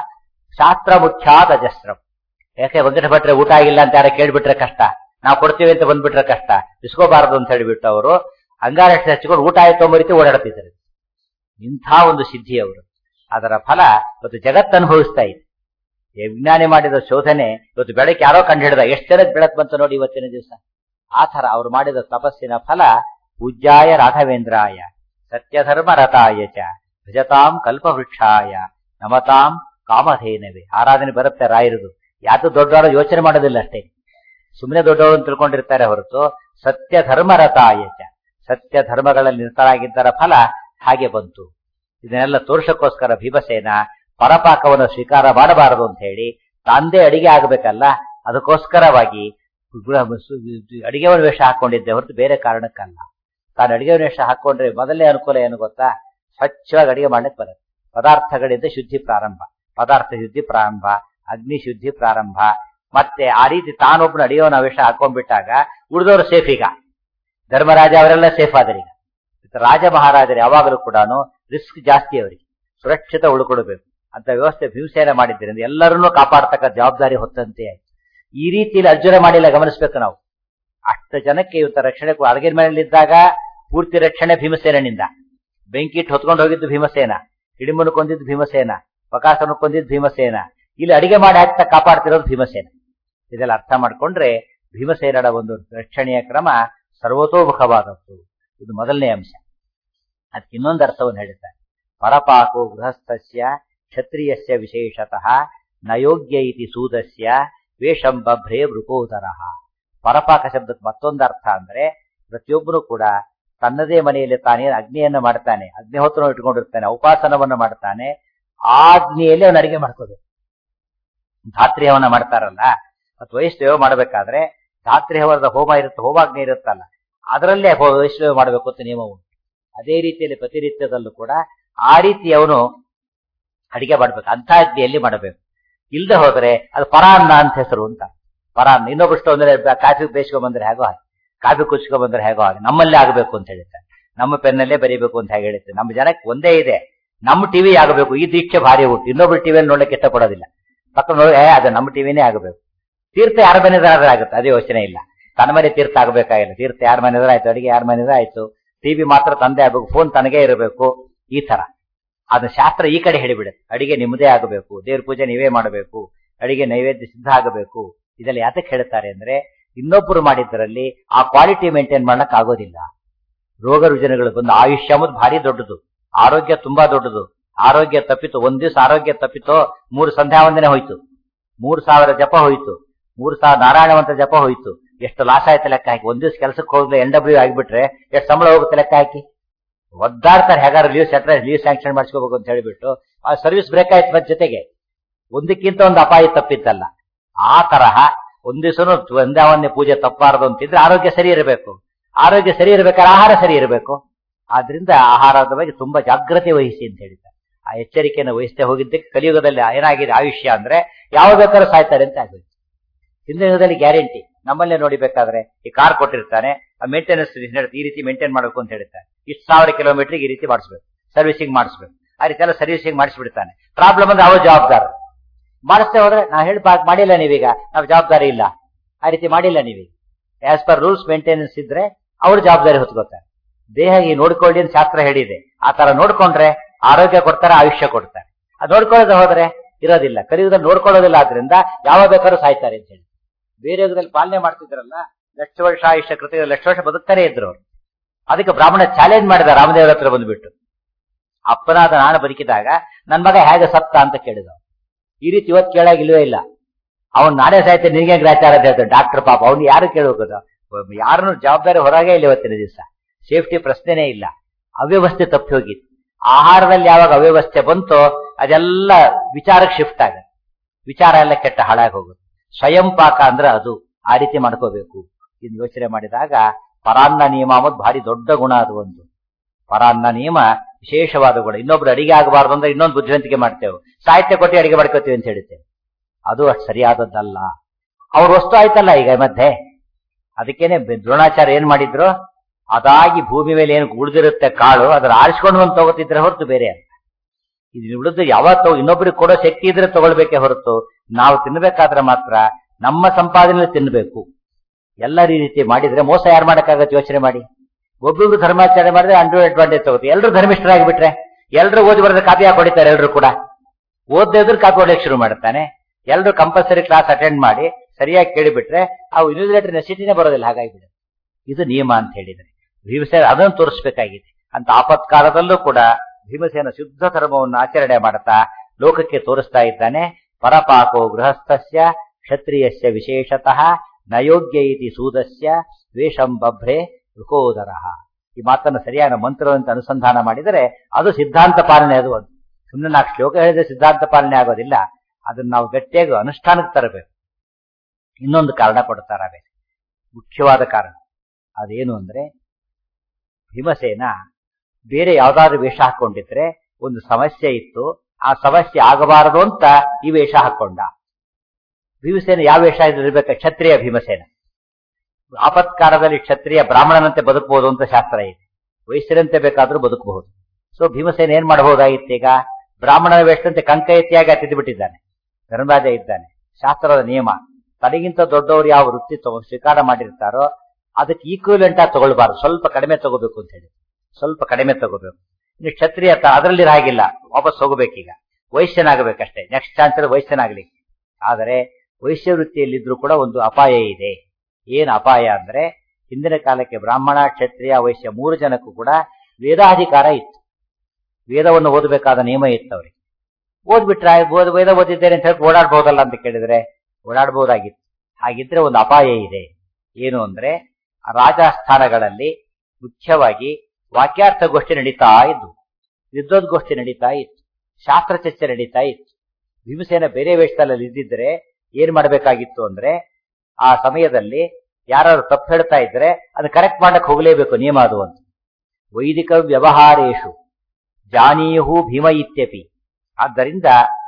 ಶಾಸ್ತ್ರ ಮುಖ್ಯಾತ್ ಅಜಸ್ರಂ. ಯಾಕೆ ವೆಂಕಟ ಭಟ್ರೆ ಊಟ ಆಗಿಲ್ಲ ಅಂತ ಯಾರ ಕೇಳ್ಬಿಟ್ರೆ ಕಷ್ಟ, ನಾವು ಕೊಡ್ತೀವಿ ಅಂತ ಬಂದ್ಬಿಟ್ರೆ ಕಷ್ಟ, ಇಸ್ಕೋಬಾರದು ಅಂತ ಹೇಳಿಬಿಟ್ಟು ಅವರು ಅಂಗಾರ ಹಚ್ಕೊಂಡು ಊಟ ಆಯ್ತು ಅಂಬ ರೀತಿ ಓಡಾಡ್ತಿದ್ದಾರೆ. ಇಂಥ ಒಂದು ಸಿದ್ಧಿ ಅವರು. ಅದರ ಫಲ ಇವತ್ತು ಜಗತ್ತು ಅನುಭವಿಸ್ತಾ ಇದೆ. ವಿಜ್ಞಾನಿ ಮಾಡಿದ ಶೋಧನೆ ಇವತ್ತು ಬೆಳಕ್ಕೆ ಯಾರೋ ಕಂಡು ಹಿಡಿದ, ಎಷ್ಟು ಜನಕ್ಕೆ ಬೆಳಕು ಬಂತು ನೋಡಿ ಇವತ್ತಿನ ದಿವಸ. ಆ ತರ ಅವರು ಮಾಡಿದ ತಪಸ್ಸಿನ ಫಲ ಪೂಜ್ಯಾಯ ರಾಘವೇಂದ್ರಾಯ ಸತ್ಯಧರ್ಮ ರಥಾಯ ಚ ಭಜತಾಂ ಕಲ್ಪವೃಕ್ಷಾಯ ನಮತಾಂ ಕಾಮಧೇನವೇ. ಆರಾಧನೆ ಬರುತ್ತೆ ರಾಯರದು. ಯಾವುದು ದೊಡ್ಡವರು ಯೋಚನೆ ಮಾಡೋದಿಲ್ಲ ಅಷ್ಟೇ, ಸುಮ್ಮನೆ ದೊಡ್ಡವರು ಅಂತ ತಿಳ್ಕೊಂಡಿರ್ತಾರೆ ಹೊರತು ಸತ್ಯ ಧರ್ಮರತಾಯಚ, ಸತ್ಯ ಧರ್ಮಗಳಲ್ಲಿ ನಿರತರಾಗಿದ್ದರ ಫಲ ಹಾಗೆ ಬಂತು. ಇದನ್ನೆಲ್ಲ ತೋರ್ಸಕ್ಕೋಸ್ಕರ ಭೀಮಸೇನ ಪರಪಾಕವನ್ನು ಸ್ವೀಕಾರ ಮಾಡಬಾರದು ಅಂತ ಹೇಳಿ ತಂದೆ ಅಡಿಗೆ ಆಗಬೇಕಲ್ಲ, ಅದಕ್ಕೋಸ್ಕರವಾಗಿ ಅಡಿಗೆವನ ವೇಷ ಹಾಕೊಂಡಿದ್ದೆ ಹೊರತು ಬೇರೆ ಕಾರಣಕ್ಕಲ್ಲ. ತಾನು ಅಡಿಗೆವನ ವೇಷ ಹಾಕೊಂಡ್ರೆ ಮೊದಲನೇ ಅನುಕೂಲ ಏನು ಗೊತ್ತಾ? ಸ್ವಚ್ಛವಾಗಿ ಅಡಿಗೆ ಮಾಡ್ಲಿಕ್ಕೆ ಬರುತ್ತೆ. ಪದಾರ್ಥಗಳಿಂದ ಶುದ್ಧಿ ಪ್ರಾರಂಭ, ಪದಾರ್ಥ ಶುದ್ಧಿ ಪ್ರಾರಂಭ, ಅಗ್ನಿ ಶುದ್ಧಿ ಪ್ರಾರಂಭ. ಮತ್ತೆ ಆ ರೀತಿ ತಾನೊಬ್ಬನ ಅಡಿಗೆವನ ವೇಷ ಹಾಕೊಂಡ್ಬಿಟ್ಟಾಗ ಉಳಿದವರು ಸೇಫ್. ಈಗ ಧರ್ಮರಾಜ ಅವರೆಲ್ಲ ಸೇಫ್ ಆದ್ರೆ, ಈಗ ರಾಜ ಮಹಾರಾಜರು ಯಾವಾಗಲೂ ಕೂಡ ರಿಸ್ಕ್ ಜಾಸ್ತಿ, ಅವರಿಗೆ ಸುರಕ್ಷಿತ ಉಳ್ಕೊಡ್ಬೇಕು ಅಂತ ವ್ಯವಸ್ಥೆ ಭೀಮಸೇನ ಮಾಡಿದ್ದರಿಂದ ಎಲ್ಲರನ್ನೂ ಕಾಪಾಡ್ತಕ್ಕ ಜವಾಬ್ದಾರಿ ಹೊತ್ತಂತೆ ಆಯ್ತು. ಈ ರೀತಿಯಲ್ಲಿ ಅರ್ಜುನ ಮಾಡಿಲ್ಲ, ಗಮನಿಸ್ಬೇಕು ನಾವು. ಅಷ್ಟು ಜನಕ್ಕೆ ಇವತ್ತ ರಕ್ಷಣೆ ಅರಗಿನ ಮನೆಯಲ್ಲಿದ್ದಾಗ ಪೂರ್ತಿ ರಕ್ಷಣೆ ಭೀಮಸೇನಿಂದ. ಬೆಂಕಿ ಇಟ್ಟು ಹೊತ್ಕೊಂಡು ಹೋಗಿದ್ದು ಭೀಮಸೇನ, ಹಿಡಿಮನು ಕೊಂದಿದ್ದು ಭೀಮಸೇನ, ಬಕಾಸನ ಕೊಂದಿದ್ದು ಭೀಮಸೇನ, ಇಲ್ಲಿ ಅಡಿಗೆ ಮಾಡಿ ಹಾಕ್ತಾ ಕಾಪಾಡ್ತಿರೋದು ಭೀಮಸೇನ. ಇದೆಲ್ಲ ಅರ್ಥ ಮಾಡ್ಕೊಂಡ್ರೆ ಭೀಮಸೇನರ ಒಂದು ರಕ್ಷಣೆಯ ಕ್ರಮ ಸರ್ವತೋಮುಖವಾದದ್ದು. ಇದು ಮೊದಲನೇ ಅಂಶ. ಅದಕ್ಕೆ ಇನ್ನೊಂದು ಅರ್ಥವನ್ನು ಹೇಳ್ತಾರೆ. ಪರಪಾಕೋ ಗೃಹಸ್ಥಸ್ಯ ಕ್ಷತ್ರಿಯಸ್ಯ ವಿಶೇಷತಃ ನಯೋಗ್ಯ ಇತಿ ಸೂದಸ್ಯ ವೇಷಂ ಬಭ್ರೇ ವೃಕೋದರಃ. ಪರಪಾಕ ಶಬ್ದಕ್ಕೆ ಮತ್ತೊಂದು ಅರ್ಥ ಅಂದ್ರೆ ಪ್ರತಿಯೊಬ್ಬನು ಕೂಡ ತನ್ನದೇ ಮನೆಯಲ್ಲಿ ತಾನೇ ಅಗ್ನಿಯನ್ನು ಮಾಡ್ತಾನೆ, ಅಗ್ನಿಹೋತ್ರವನ್ನು ಇಟ್ಕೊಂಡಿರ್ತಾನೆ, ಉಪಾಸನವನ್ನು ಮಾಡ್ತಾನೆ. ಆ ಅಗ್ನಿಯಲ್ಲಿ ಅವನು ಅಡಿಗೆ ಮಾಡ್ಕೋದು. ಧಾತ್ರಿ ಹವನ ಮಾಡ್ತಾರಲ್ಲ, ಅಥವಾ ವೈಷ್ಣವ ಮಾಡಬೇಕಾದ್ರೆ ಧಾತ್ರಿ ಹವನದ ಹೋಮ ಇರುತ್ತೆ, ಹೋಮಾಗ್ನಿ ಇರುತ್ತಲ್ಲ, ಅದರಲ್ಲೇ ವೈಷ್ಣವ ಮಾಡಬೇಕು ಅಂತ ನಿಯಮ ಉಂಟು. ಅದೇ ರೀತಿಯಲ್ಲಿ ಪ್ರತಿನಿತ್ಯದಲ್ಲೂ ಕೂಡ ಆ ರೀತಿ ಅವನು ಅಡಿಗೆ ಮಾಡ್ಬೇಕು, ಅಂಥ ಅಗ್ನಿಯಲ್ಲಿ ಮಾಡಬೇಕು. ಇಲ್ಲದೆ ಹೋದ್ರೆ ಅದು ಪರಾನ್ನ ಅಂತ ಹೆಸರು ಅಂತ. ಪರಾನ್ನ ಇನ್ನೊಬ್ಬಷ್ಟು ಅಂದ್ರೆ ಕಾಫಿ ಬೇಯಿಸ್ಕೊಂಡ್ ಬಂದ್ರೆ ಹೇಗೋ ಹಾಗೆ, ಕಾಫಿ ಕುಚ್ಕೊಂಡ್ ಬಂದ್ರೆ ಹೇಗೋ ಹಾಗೆ ನಮ್ಮಲ್ಲೇ ಆಗಬೇಕು ಅಂತ ಹೇಳ್ತಾರೆ. ನಮ್ಮ ಪೆನ್ನಲ್ಲೇ ಬರೀಬೇಕು ಅಂತ ಹೇಗೆ ಹೇಳುತ್ತೆ. ನಮ್ಮ ಜನಕ್ಕೆ ಒಂದೇ ಇದೆ, ನಮ್ಮ ಟಿವಿ ಆಗಬೇಕು, ಈ ದೀಕ್ಷೆ ಭಾರಿ ಉಂಟು. ಇನ್ನೊಬ್ರು ಟಿವಿಯನ್ನು ನೋಡ್ಲಿಕ್ಕೆ ಇಷ್ಟಪಡೋದಿಲ್ಲ. ಪಕ್ಕ ನೋಡಿ ಏ ಅದು ನಮ್ಮ ಟಿವಿನೇ ಆಗಬೇಕು. ತೀರ್ಥ ಯಾರ ಮನೆದಾದ್ರೆ ಆಗುತ್ತೆ, ಅದೇ ಯೋಚನೆ ಇಲ್ಲ. ತನ್ನ ಮನೆ ತೀರ್ಥ ಆಗಬೇಕಾಗಿಲ್ಲ, ತೀರ್ಥ ಯಾರ ಮನೆದ್ರೆ ಆಯ್ತು, ಅಡಿಗೆ ಯಾರ ಮನೆದ್ರೆ ಆಯ್ತು, ಟಿವಿ ಮಾತ್ರ ತಂದೆ ಆಗ್ಬೇಕು, ಫೋನ್ ತನಗೇ ಇರಬೇಕು, ಈ ತರ. ಅದು ಶಾಸ್ತ್ರ ಈ ಕಡೆ ಹೇಳಿಬಿಡುತ್ತೆ. ಅಡಿಗೆ ನಿಮ್ಮದೇ ಆಗಬೇಕು, ದೇವ್ರ ಪೂಜೆ ನೀವೇ ಮಾಡಬೇಕು, ಅಡಿಗೆ ನೈವೇದ್ಯ ಸಿದ್ಧ ಆಗಬೇಕು. ಇದೆಲ್ಲ ಯಾತಕ್ಕೆ ಹೇಳ್ತಾರೆ ಅಂದ್ರೆ ಇನ್ನೊಬ್ಬರು ಮಾಡಿದ್ದರಲ್ಲಿ ಆ ಕ್ವಾಲಿಟಿ ಮೇಂಟೈನ್ ಮಾಡಕ್ ಆಗೋದಿಲ್ಲ. ರೋಗ ರುಜಿನಗಳು ಬಂದು ಆಯುಷ್ಯ ಅನ್ನೋದು ಭಾರಿ ದೊಡ್ಡದು, ಆರೋಗ್ಯ ತುಂಬಾ ದೊಡ್ಡದು. ಆರೋಗ್ಯ ತಪ್ಪಿತು, ಒಂದ್ ದಿವಸ ಆರೋಗ್ಯ ತಪ್ಪಿತೋ ಮೂರು ಸಂಧ್ಯಾ ವಂದನೆ ಹೋಯ್ತು, ಮೂರ್ ಸಾವಿರ ಜಪ ಹೋಯ್ತು, ಮೂರ್ ಸಾವಿರ ನಾರಾಯಣವಂತ ಜಪ ಹೋಯ್ತು. ಎಷ್ಟು ಲಾಸ್ ಆಯ್ತು ಲೆಕ್ಕ ಹಾಕಿ. ಒಂದ್ ದಿವಸ ಕೆಲಸಕ್ಕೆ ಹೋಗ್ಲಿ ಎನ್ ಡಬ್ಲ್ಯೂ ಆಗಿಬಿಟ್ರೆ ಎಷ್ಟು ಸಂಬಳ ಹೋಗುತ್ತೆ ಲೆಕ್ಕ ಹಾಕಿ. ಒದ್ದಾಡ್ತಾರೆ ಹೇಗಾರು ಲೀವ್ ಸೆಟ್ರೆ ಲೀವ್ ಸ್ಯಾಂಕ್ಷನ್ ಮಾಡಿಸ್ಕೋಬೇಕು ಅಂತ ಹೇಳಿಬಿಟ್ಟು ಆ ಸರ್ವಿಸ್ ಬ್ರೇಕ್ ಆಯ್ತು. ಮತ್ ಜೊತೆಗೆ ಒಂದಕ್ಕಿಂತ ಒಂದು ಅಪಾಯ ತಪ್ಪಿತ್ತಲ್ಲ. ಆ ತರಹ ಒಂದ್ ದಿವಸನು ಒಂದೇ ಪೂಜೆ ತಪ್ಪಾರದು ಅಂತಿದ್ರೆ ಆರೋಗ್ಯ ಸರಿ ಇರಬೇಕು. ಆರೋಗ್ಯ ಸರಿ ಇರಬೇಕಾದ್ರೆ ಆಹಾರ ಸರಿ ಇರಬೇಕು. ಆದ್ರಿಂದ ಆಹಾರದ ಬಗ್ಗೆ ತುಂಬಾ ಜಾಗ್ರತೆ ವಹಿಸಿ ಅಂತ ಹೇಳಿದ್ದಾರೆ. ಆ ಎಚ್ಚರಿಕೆಯನ್ನು ವಹಿಸದೆ ಹೋಗಿದ್ದಕ್ಕೆ ಕಲಿಯುಗದಲ್ಲಿ ಏನಾಗಿದೆ, ಆಯುಷ್ಯ ಅಂದ್ರೆ ಯಾವ ಬೇಕಾದ್ರೂ ಸಾಯ್ತಾರೆ ಅಂತ ಆಗುತ್ತೆ. ಹಿಂದಿನ ಯುಗದಲ್ಲಿ ಗ್ಯಾರಂಟಿ. ನಮ್ಮಲ್ಲೇ ನೋಡಿಬೇಕಾದ್ರೆ ಈ ಕಾರ್ ಕೊಟ್ಟಿರ್ತಾನೆ, ಆ ಮೇಂಟೆನೆನ್ಸ್ ಈ ರೀತಿ ಮೇಂಟೈನ್ ಮಾಡಬೇಕು ಅಂತ ಹೇಳ್ತಾರೆ. ಇಷ್ಟು ಸಾವಿರ ಕಿಲೋಮೀಟರ್ಗೆ ಈ ರೀತಿ ಮಾಡಿಸ್ಬೇಕು, ಸರ್ವಿಸಿಂಗ್ ಮಾಡಿಸ್ಬೇಕು. ಆ ರೀತಿ ಎಲ್ಲ ಸರ್ವಿಸಿಂಗ್ ಮಾಡಿಸ್ಬಿಡ್ತಾನೆ. ಪ್ರಾಬ್ಲಮ್ ಅಂದ್ರೆ ಅವ ಜವಾಬ್ದಾರ. ಮಾಡಿಸ್ತೇ ಹೋದ್ರೆ ನಾ ಹೇಳಿ ಮಾಡಿಲ್ಲ ನೀವೀಗ, ನಾವು ಜವಾಬ್ದಾರಿ ಇಲ್ಲ, ಆ ರೀತಿ ಮಾಡಿಲ್ಲ ನೀವೀಗ. ಆಸ್ ಪರ್ ರೂಲ್ಸ್ ಮೇಂಟೆನೆನ್ಸ್ ಇದ್ರೆ ಅವ್ರು ಜವಾಬ್ದಾರಿ ಹೊತ್ಕೋತಾರೆ. ದೇಹ ಈ ನೋಡ್ಕೊಳ್ಳಿ ಅಂತ ಶಾಸ್ತ್ರ ಹೇಳಿದೆ. ಆ ತರ ನೋಡ್ಕೊಂಡ್ರೆ ಆರೋಗ್ಯ ಕೊಡ್ತಾರೆ, ಆಯುಷ್ಯ ಕೊಡ್ತಾರೆ. ಅದು ನೋಡ್ಕೊಳ್ಳೋದು ಹೋದ್ರೆ ಇರೋದಿಲ್ಲ. ಕಲಿಯುಗದಲ್ಲಿ ನೋಡ್ಕೊಳ್ಳೋದಿಲ್ಲ, ಆದ್ರಿಂದ ಯಾವ ಬೇಕಾದ್ರೂ ಸಾಯ್ತಾರೆ ಅಂತ ಹೇಳಿ. ಬೇರೆ ಯುಗದಲ್ಲಿ ಪಾಲನೆ ಮಾಡ್ತಿದ್ರಲ್ಲ, ಲಕ್ಷ ವರ್ಷ ಆಯುಷ್ಯ ಕೃತಿಗಳು ಲಕ್ಷ ವರ್ಷ ಬದುಕ್ತಾನೆ ಇದ್ರು ಅವರು. ಅದಕ್ಕೆ ಬ್ರಾಹ್ಮಣ ಚಾಲೆಂಜ್ ಮಾಡಿದ ರಾಮದೇವರ ಹತ್ರ ಬಂದ್ಬಿಟ್ಟು, ಅಪ್ಪನಾದ ನಾನು ಬದುಕಿದಾಗ ನನ್ ಮಗ ಹೇಗೆ ಸತ್ತ ಅಂತ ಕೇಳಿದ. ಈ ರೀತಿ ಇವತ್ತು ಕೇಳಾಗಿಲ್ವೇ ಇಲ್ಲ. ಅವ್ನು ನಾನೇ ಸಾಯ್ತೇನೆ ನಿನಗೆ ಗ್ರಾಚಾರ ಅಂತ ಹೇಳ್ತಾನೆ ಡಾಕ್ಟರ್. ಪಾಪ ಅವ್ನು ಯಾರು ಕೇಳೋದು, ಯಾರನ್ನು ಜವಾಬ್ದಾರಿ ಹೊರಗೆ ಇಲ್ಲ ಇವತ್ತಿನ ದಿವಸ. ಸೇಫ್ಟಿ ಪ್ರಶ್ನೆನೇ ಇಲ್ಲ. ಅವ್ಯವಸ್ಥೆ ತಪ್ಪಿ ಹೋಗಿತ್ತು. ಆಹಾರದಲ್ಲಿ ಯಾವಾಗ ಅವ್ಯವಸ್ಥೆ ಬಂತೋ ಅದೆಲ್ಲ ವಿಚಾರಕ್ಕೆ ಶಿಫ್ಟ್ ಆಗುತ್ತೆ. ವಿಚಾರ ಎಲ್ಲ ಕೆಟ್ಟ ಹಾಳಾಗಿ ಹೋಗುತ್ತೆ. ಸ್ವಯಂ ಪಾಕ ಅಂದ್ರೆ ಅದು ಆ ರೀತಿ ಮಾಡ್ಕೋಬೇಕು. ಇದು ಯೋಚನೆ ಮಾಡಿದಾಗ ಪರಾನ್ನ ನಿಯಮ ಅನ್ನೋದು ಭಾರಿ ದೊಡ್ಡ ಗುಣ. ಅದು ಒಂದು ಪರಾನ್ನ ನಿಯಮ ವಿಶೇಷವಾದ ಗುಣ. ಇನ್ನೊಬ್ರು ಅಡಿಗೆ ಆಗಬಾರ್ದು ಅಂದ್ರೆ ಇನ್ನೊಂದು ಬುದ್ಧಿವಂತಿಕೆ ಮಾಡ್ತೇವೆ, ಸಾಹಿತ್ಯ ಕೊಟ್ಟು ಅಡಿಗೆ ಮಾಡ್ಕೋತೀವಿ ಅಂತ ಹೇಳ್ತೇವೆ. ಅದು ಅಷ್ಟು ಸರಿಯಾದದ್ದಲ್ಲ. ಅವ್ರ ವಸ್ತು ಆಯ್ತಲ್ಲ ಈಗ ಮಧ್ಯೆ. ಅದಕ್ಕೇನೆ ದ್ರೋಣಾಚಾರ್ಯ ಏನ್ ಮಾಡಿದ್ರು, ಅದಾಗಿ ಭೂಮಿ ಮೇಲೆ ಏನು ಉಳಿದಿರುತ್ತೆ ಕಾಳು, ಅದ್ರ ಆರಿಸ್ಕೊಂಡು ಬಂದು ತಗೋತಿದ್ರೆ ಹೊರತು ಬೇರೆ ಅಂತ. ಇದು ಉಳಿದು ಯಾವತ್ತೋ ಇನ್ನೊಬ್ಬರಿಗೆ ಕೊಡೋ ಶಕ್ತಿ ಇದ್ರೆ ತಗೊಳ್ಬೇಕೇ ಹೊರತು ನಾವು ತಿನ್ಬೇಕಾದ್ರೆ ಮಾತ್ರ ನಮ್ಮ ಸಂಪಾದನೆ ತಿನ್ಬೇಕು. ಎಲ್ಲ ರೀತಿ ಮಾಡಿದ್ರೆ ಮೋಸ ಯಾರು ಮಾಡಕ್ಕಾಗತ್ತೆ ಯೋಚನೆ ಮಾಡಿ. ಒಬ್ಬೊಬ್ರು ಧರ್ಮಾಚರಣೆ ಮಾಡಿದ್ರೆ ಅಂಡರ್ ಅಡ್ವಾಂಟೇಜ್ ತಗೋತೀವಿ. ಎಲ್ರು ಧರ್ಮಿಷ್ಠರಾಗಿಬಿಟ್ರೆ ಎಲ್ರು ಓದಿ ಬರೆದ್ರೆ ಕಾಪಿ ಹಾಕಿ ಹೊಡಿತಾರೆ. ಎಲ್ರು ಕೂಡ ಓದ್ದೇ ಇದ್ರು ಕಾಪಿ ಹೊಡೆಯಕ್ಕೆ ಶುರು ಮಾಡ್ತಾನೆ. ಎಲ್ರು ಕಂಪಲ್ಸರಿ ಕ್ಲಾಸ್ ಅಟೆಂಡ್ ಮಾಡಿ ಸರಿಯಾಗಿ ಕೇಳಿಬಿಟ್ರೆ ಅವು ಇನ್ವಿಜಿಲೇಟರ್ ನೆಸಿಟಿನೇ ಬರೋದಿಲ್ಲ. ಹಾಗಾಗಿಬಿಡುತ್ತೆ. ಇದು ನಿಯಮ ಅಂತ ಹೇಳಿದ್ರೆ ಭೀಮಸೇನ ಅದನ್ನು ತೋರಿಸ್ಬೇಕಾಗಿದೆ. ಅಂತ ಆಪತ್ಕಾಲದಲ್ಲೂ ಕೂಡ ಭೀಮಸೇನ ಶುದ್ಧ ಧರ್ಮವನ್ನು ಆಚರಣೆ ಮಾಡುತ್ತಾ ಲೋಕಕ್ಕೆ ತೋರಿಸ್ತಾ ಇದ್ದಾನೆ. ಪರಪಾಕೋ ಗೃಹಸ್ಥಸ್ಯ ಕ್ಷತ್ರಿಯಸ್ಯ ವಿಶೇಷತಃ ನಯೋಗ್ಯ ಇತಿ ಸೂದಸ್ಯ ದ್ವೇಷಂ ಬಭ್ರೆ ಋಕೋದರಃ. ಈ ಮಾತನ್ನು ಸರಿಯಾದ ಮಂತ್ರದಂತೆ ಅನುಸಂಧಾನ ಮಾಡಿದರೆ ಅದು ಸಿದ್ಧಾಂತ ಪಾಲನೆ. ಅದು ಒಂದು ಸುಮ್ಮನೆ ನಾಲ್ಕು ಶ್ಲೋಕ ಹೇಳಿದ್ರೆ ಸಿದ್ಧಾಂತ ಪಾಲನೆ ಆಗೋದಿಲ್ಲ. ಅದನ್ನ ನಾವು ಗಟ್ಟಿಯಾಗಿ ಅನುಷ್ಠಾನಕ್ಕೆ ತರಬೇಕು. ಇನ್ನೊಂದು ಕಾರಣ ಕೊಡ್ತಾರೆ, ಮುಖ್ಯವಾದ ಕಾರಣ. ಅದೇನು ಅಂದ್ರೆ, ಭೀಮಸೇನ ಬೇರೆ ಯಾವ್ದಾದ್ರು ವೇಷ ಹಾಕೊಂಡಿದ್ರೆ ಒಂದು ಸಮಸ್ಯೆ ಇತ್ತು, ಆ ಸಮಸ್ಯೆ ಆಗಬಾರದು ಅಂತ ಈ ವೇಷ ಹಾಕೊಂಡ. ಭೀಮಸೇನ ಯಾವ ವೇಷ ಇರ್ಬೇಕ? ಕ್ಷತ್ರಿಯ ಭೀಮಸೇನ. ಆಪತ್ಕಾಲದಲ್ಲಿ ಕ್ಷತ್ರಿಯ ಬ್ರಾಹ್ಮಣನಂತೆ ಬದುಕಬಹುದು ಅಂತ ಶಾಸ್ತ್ರ ಇದೆ. ವೈಶ್ಯರಂತೆ ಬೇಕಾದ್ರೂ ಬದುಕಬಹುದು. ಸೊ ಭೀಮಸೇನ ಏನ್ ಮಾಡಬಹುದಾಗಿತ್ತು? ಈಗ ಬ್ರಾಹ್ಮಣನ ವೇಷದಂತೆ ಕಂಕ ಎತ್ತಿಯಾಗಿ ತಿದ್ದು ಬಿಟ್ಟಿದ್ದಾನೆ, ಧರ್ಮರಾಜ ಇದ್ದಾನೆ. ಶಾಸ್ತ್ರದ ನಿಯಮ, ತನಗಿಂತ ದೊಡ್ಡವರು ಯಾವ ವೃತ್ತಿ ತಗೋ ಸ್ವೀಕಾರ ಮಾಡಿರ್ತಾರೋ ಅದಕ್ಕೆ ಈಕ್ವಲೆಂಟ್ ಆಗಿ ತಗೊಳ್ಬಾರ್ದು, ಸ್ವಲ್ಪ ಕಡಿಮೆ ತಗೋಬೇಕು ಅಂತ ಹೇಳಿ, ಸ್ವಲ್ಪ ಕಡಿಮೆ ತಗೋಬೇಕು. ಇನ್ನು ಕ್ಷತ್ರಿಯ ಅದರಲ್ಲಿ ಹಾಗಿಲ್ಲ, ವಾಪಸ್ ಹೋಗಬೇಕೀಗ, ವೈಶ್ಯನಾಗಬೇಕಷ್ಟೇ. Next chance ವೈಶ್ಯನಾಗ್ಲಿಕ್ಕೆ. ಆದರೆ ವೈಶ್ಯ ವೃತ್ತಿಯಲ್ಲಿದ್ರೂ ಕೂಡ ಒಂದು ಅಪಾಯ ಇದೆ. ಏನ್ ಅಪಾಯ ಅಂದ್ರೆ, ಹಿಂದಿನ ಕಾಲಕ್ಕೆ ಬ್ರಾಹ್ಮಣ, ಕ್ಷತ್ರಿಯ, ವೈಶ್ಯ ಮೂರು ಜನಕ್ಕೂ ಕೂಡ ವೇದಾಧಿಕಾರ ಇತ್ತು. ವೇದವನ್ನು ಓದಬೇಕಾದ ನಿಯಮ ಇತ್ತು ಅವರಿಗೆ. ಓದ್ಬಿಟ್ರೆ ಓದ್ ವೇದ ಓದಿದ್ದೇನೆ ಅಂತ ಹೇಳಿ ಓಡಾಡ್ಬಹುದಲ್ಲ ಅಂತ ಕೇಳಿದ್ರೆ ಓಡಾಡಬಹುದಾಗಿತ್ತು. ಹಾಗಿದ್ರೆ ಒಂದು ಅಪಾಯ ಇದೆ. ಏನು ಅಂದ್ರೆ, ರಾಜಸ್ಥಾನಗಳಲ್ಲಿ ಮುಖ್ಯವಾಗಿ ವಾಕ್ಯಾರ್ಥ ಗೋಷ್ಠಿ ನಡೀತಾ ಇದ್ದು, ವಿದ್ವದ್ಗೋಷ್ಠಿ ನಡೀತಾ ಇತ್ತು, ಶಾಸ್ತ್ರ ಚರ್ಚೆ ನಡೀತಾ ಇತ್ತು. ಭೀಮಸೇನ ಬೇರೆ ವೇಷದಲ್ಲಿ ಇದ್ದಿದ್ರೆ ಏನ್ ಮಾಡಬೇಕಾಗಿತ್ತು ಅಂದ್ರೆ, ಆ ಸಮಯದಲ್ಲಿ ಯಾರು ತಪ್ಪು ಹೇಳ್ತಾ ಇದ್ರೆ ಅದು ಕರೆಕ್ಟ್ ಮಾಡಕ್ ಹೋಗಲೇಬೇಕು, ನಿಯಮ ಅದು ಅಂತ. ವೈದಿಕ ವ್ಯವಹಾರೇಶು ಜಾನೀಹು ಭೀಮ ಇತ್ಯಪಿ. ಆದ್ದರಿಂದ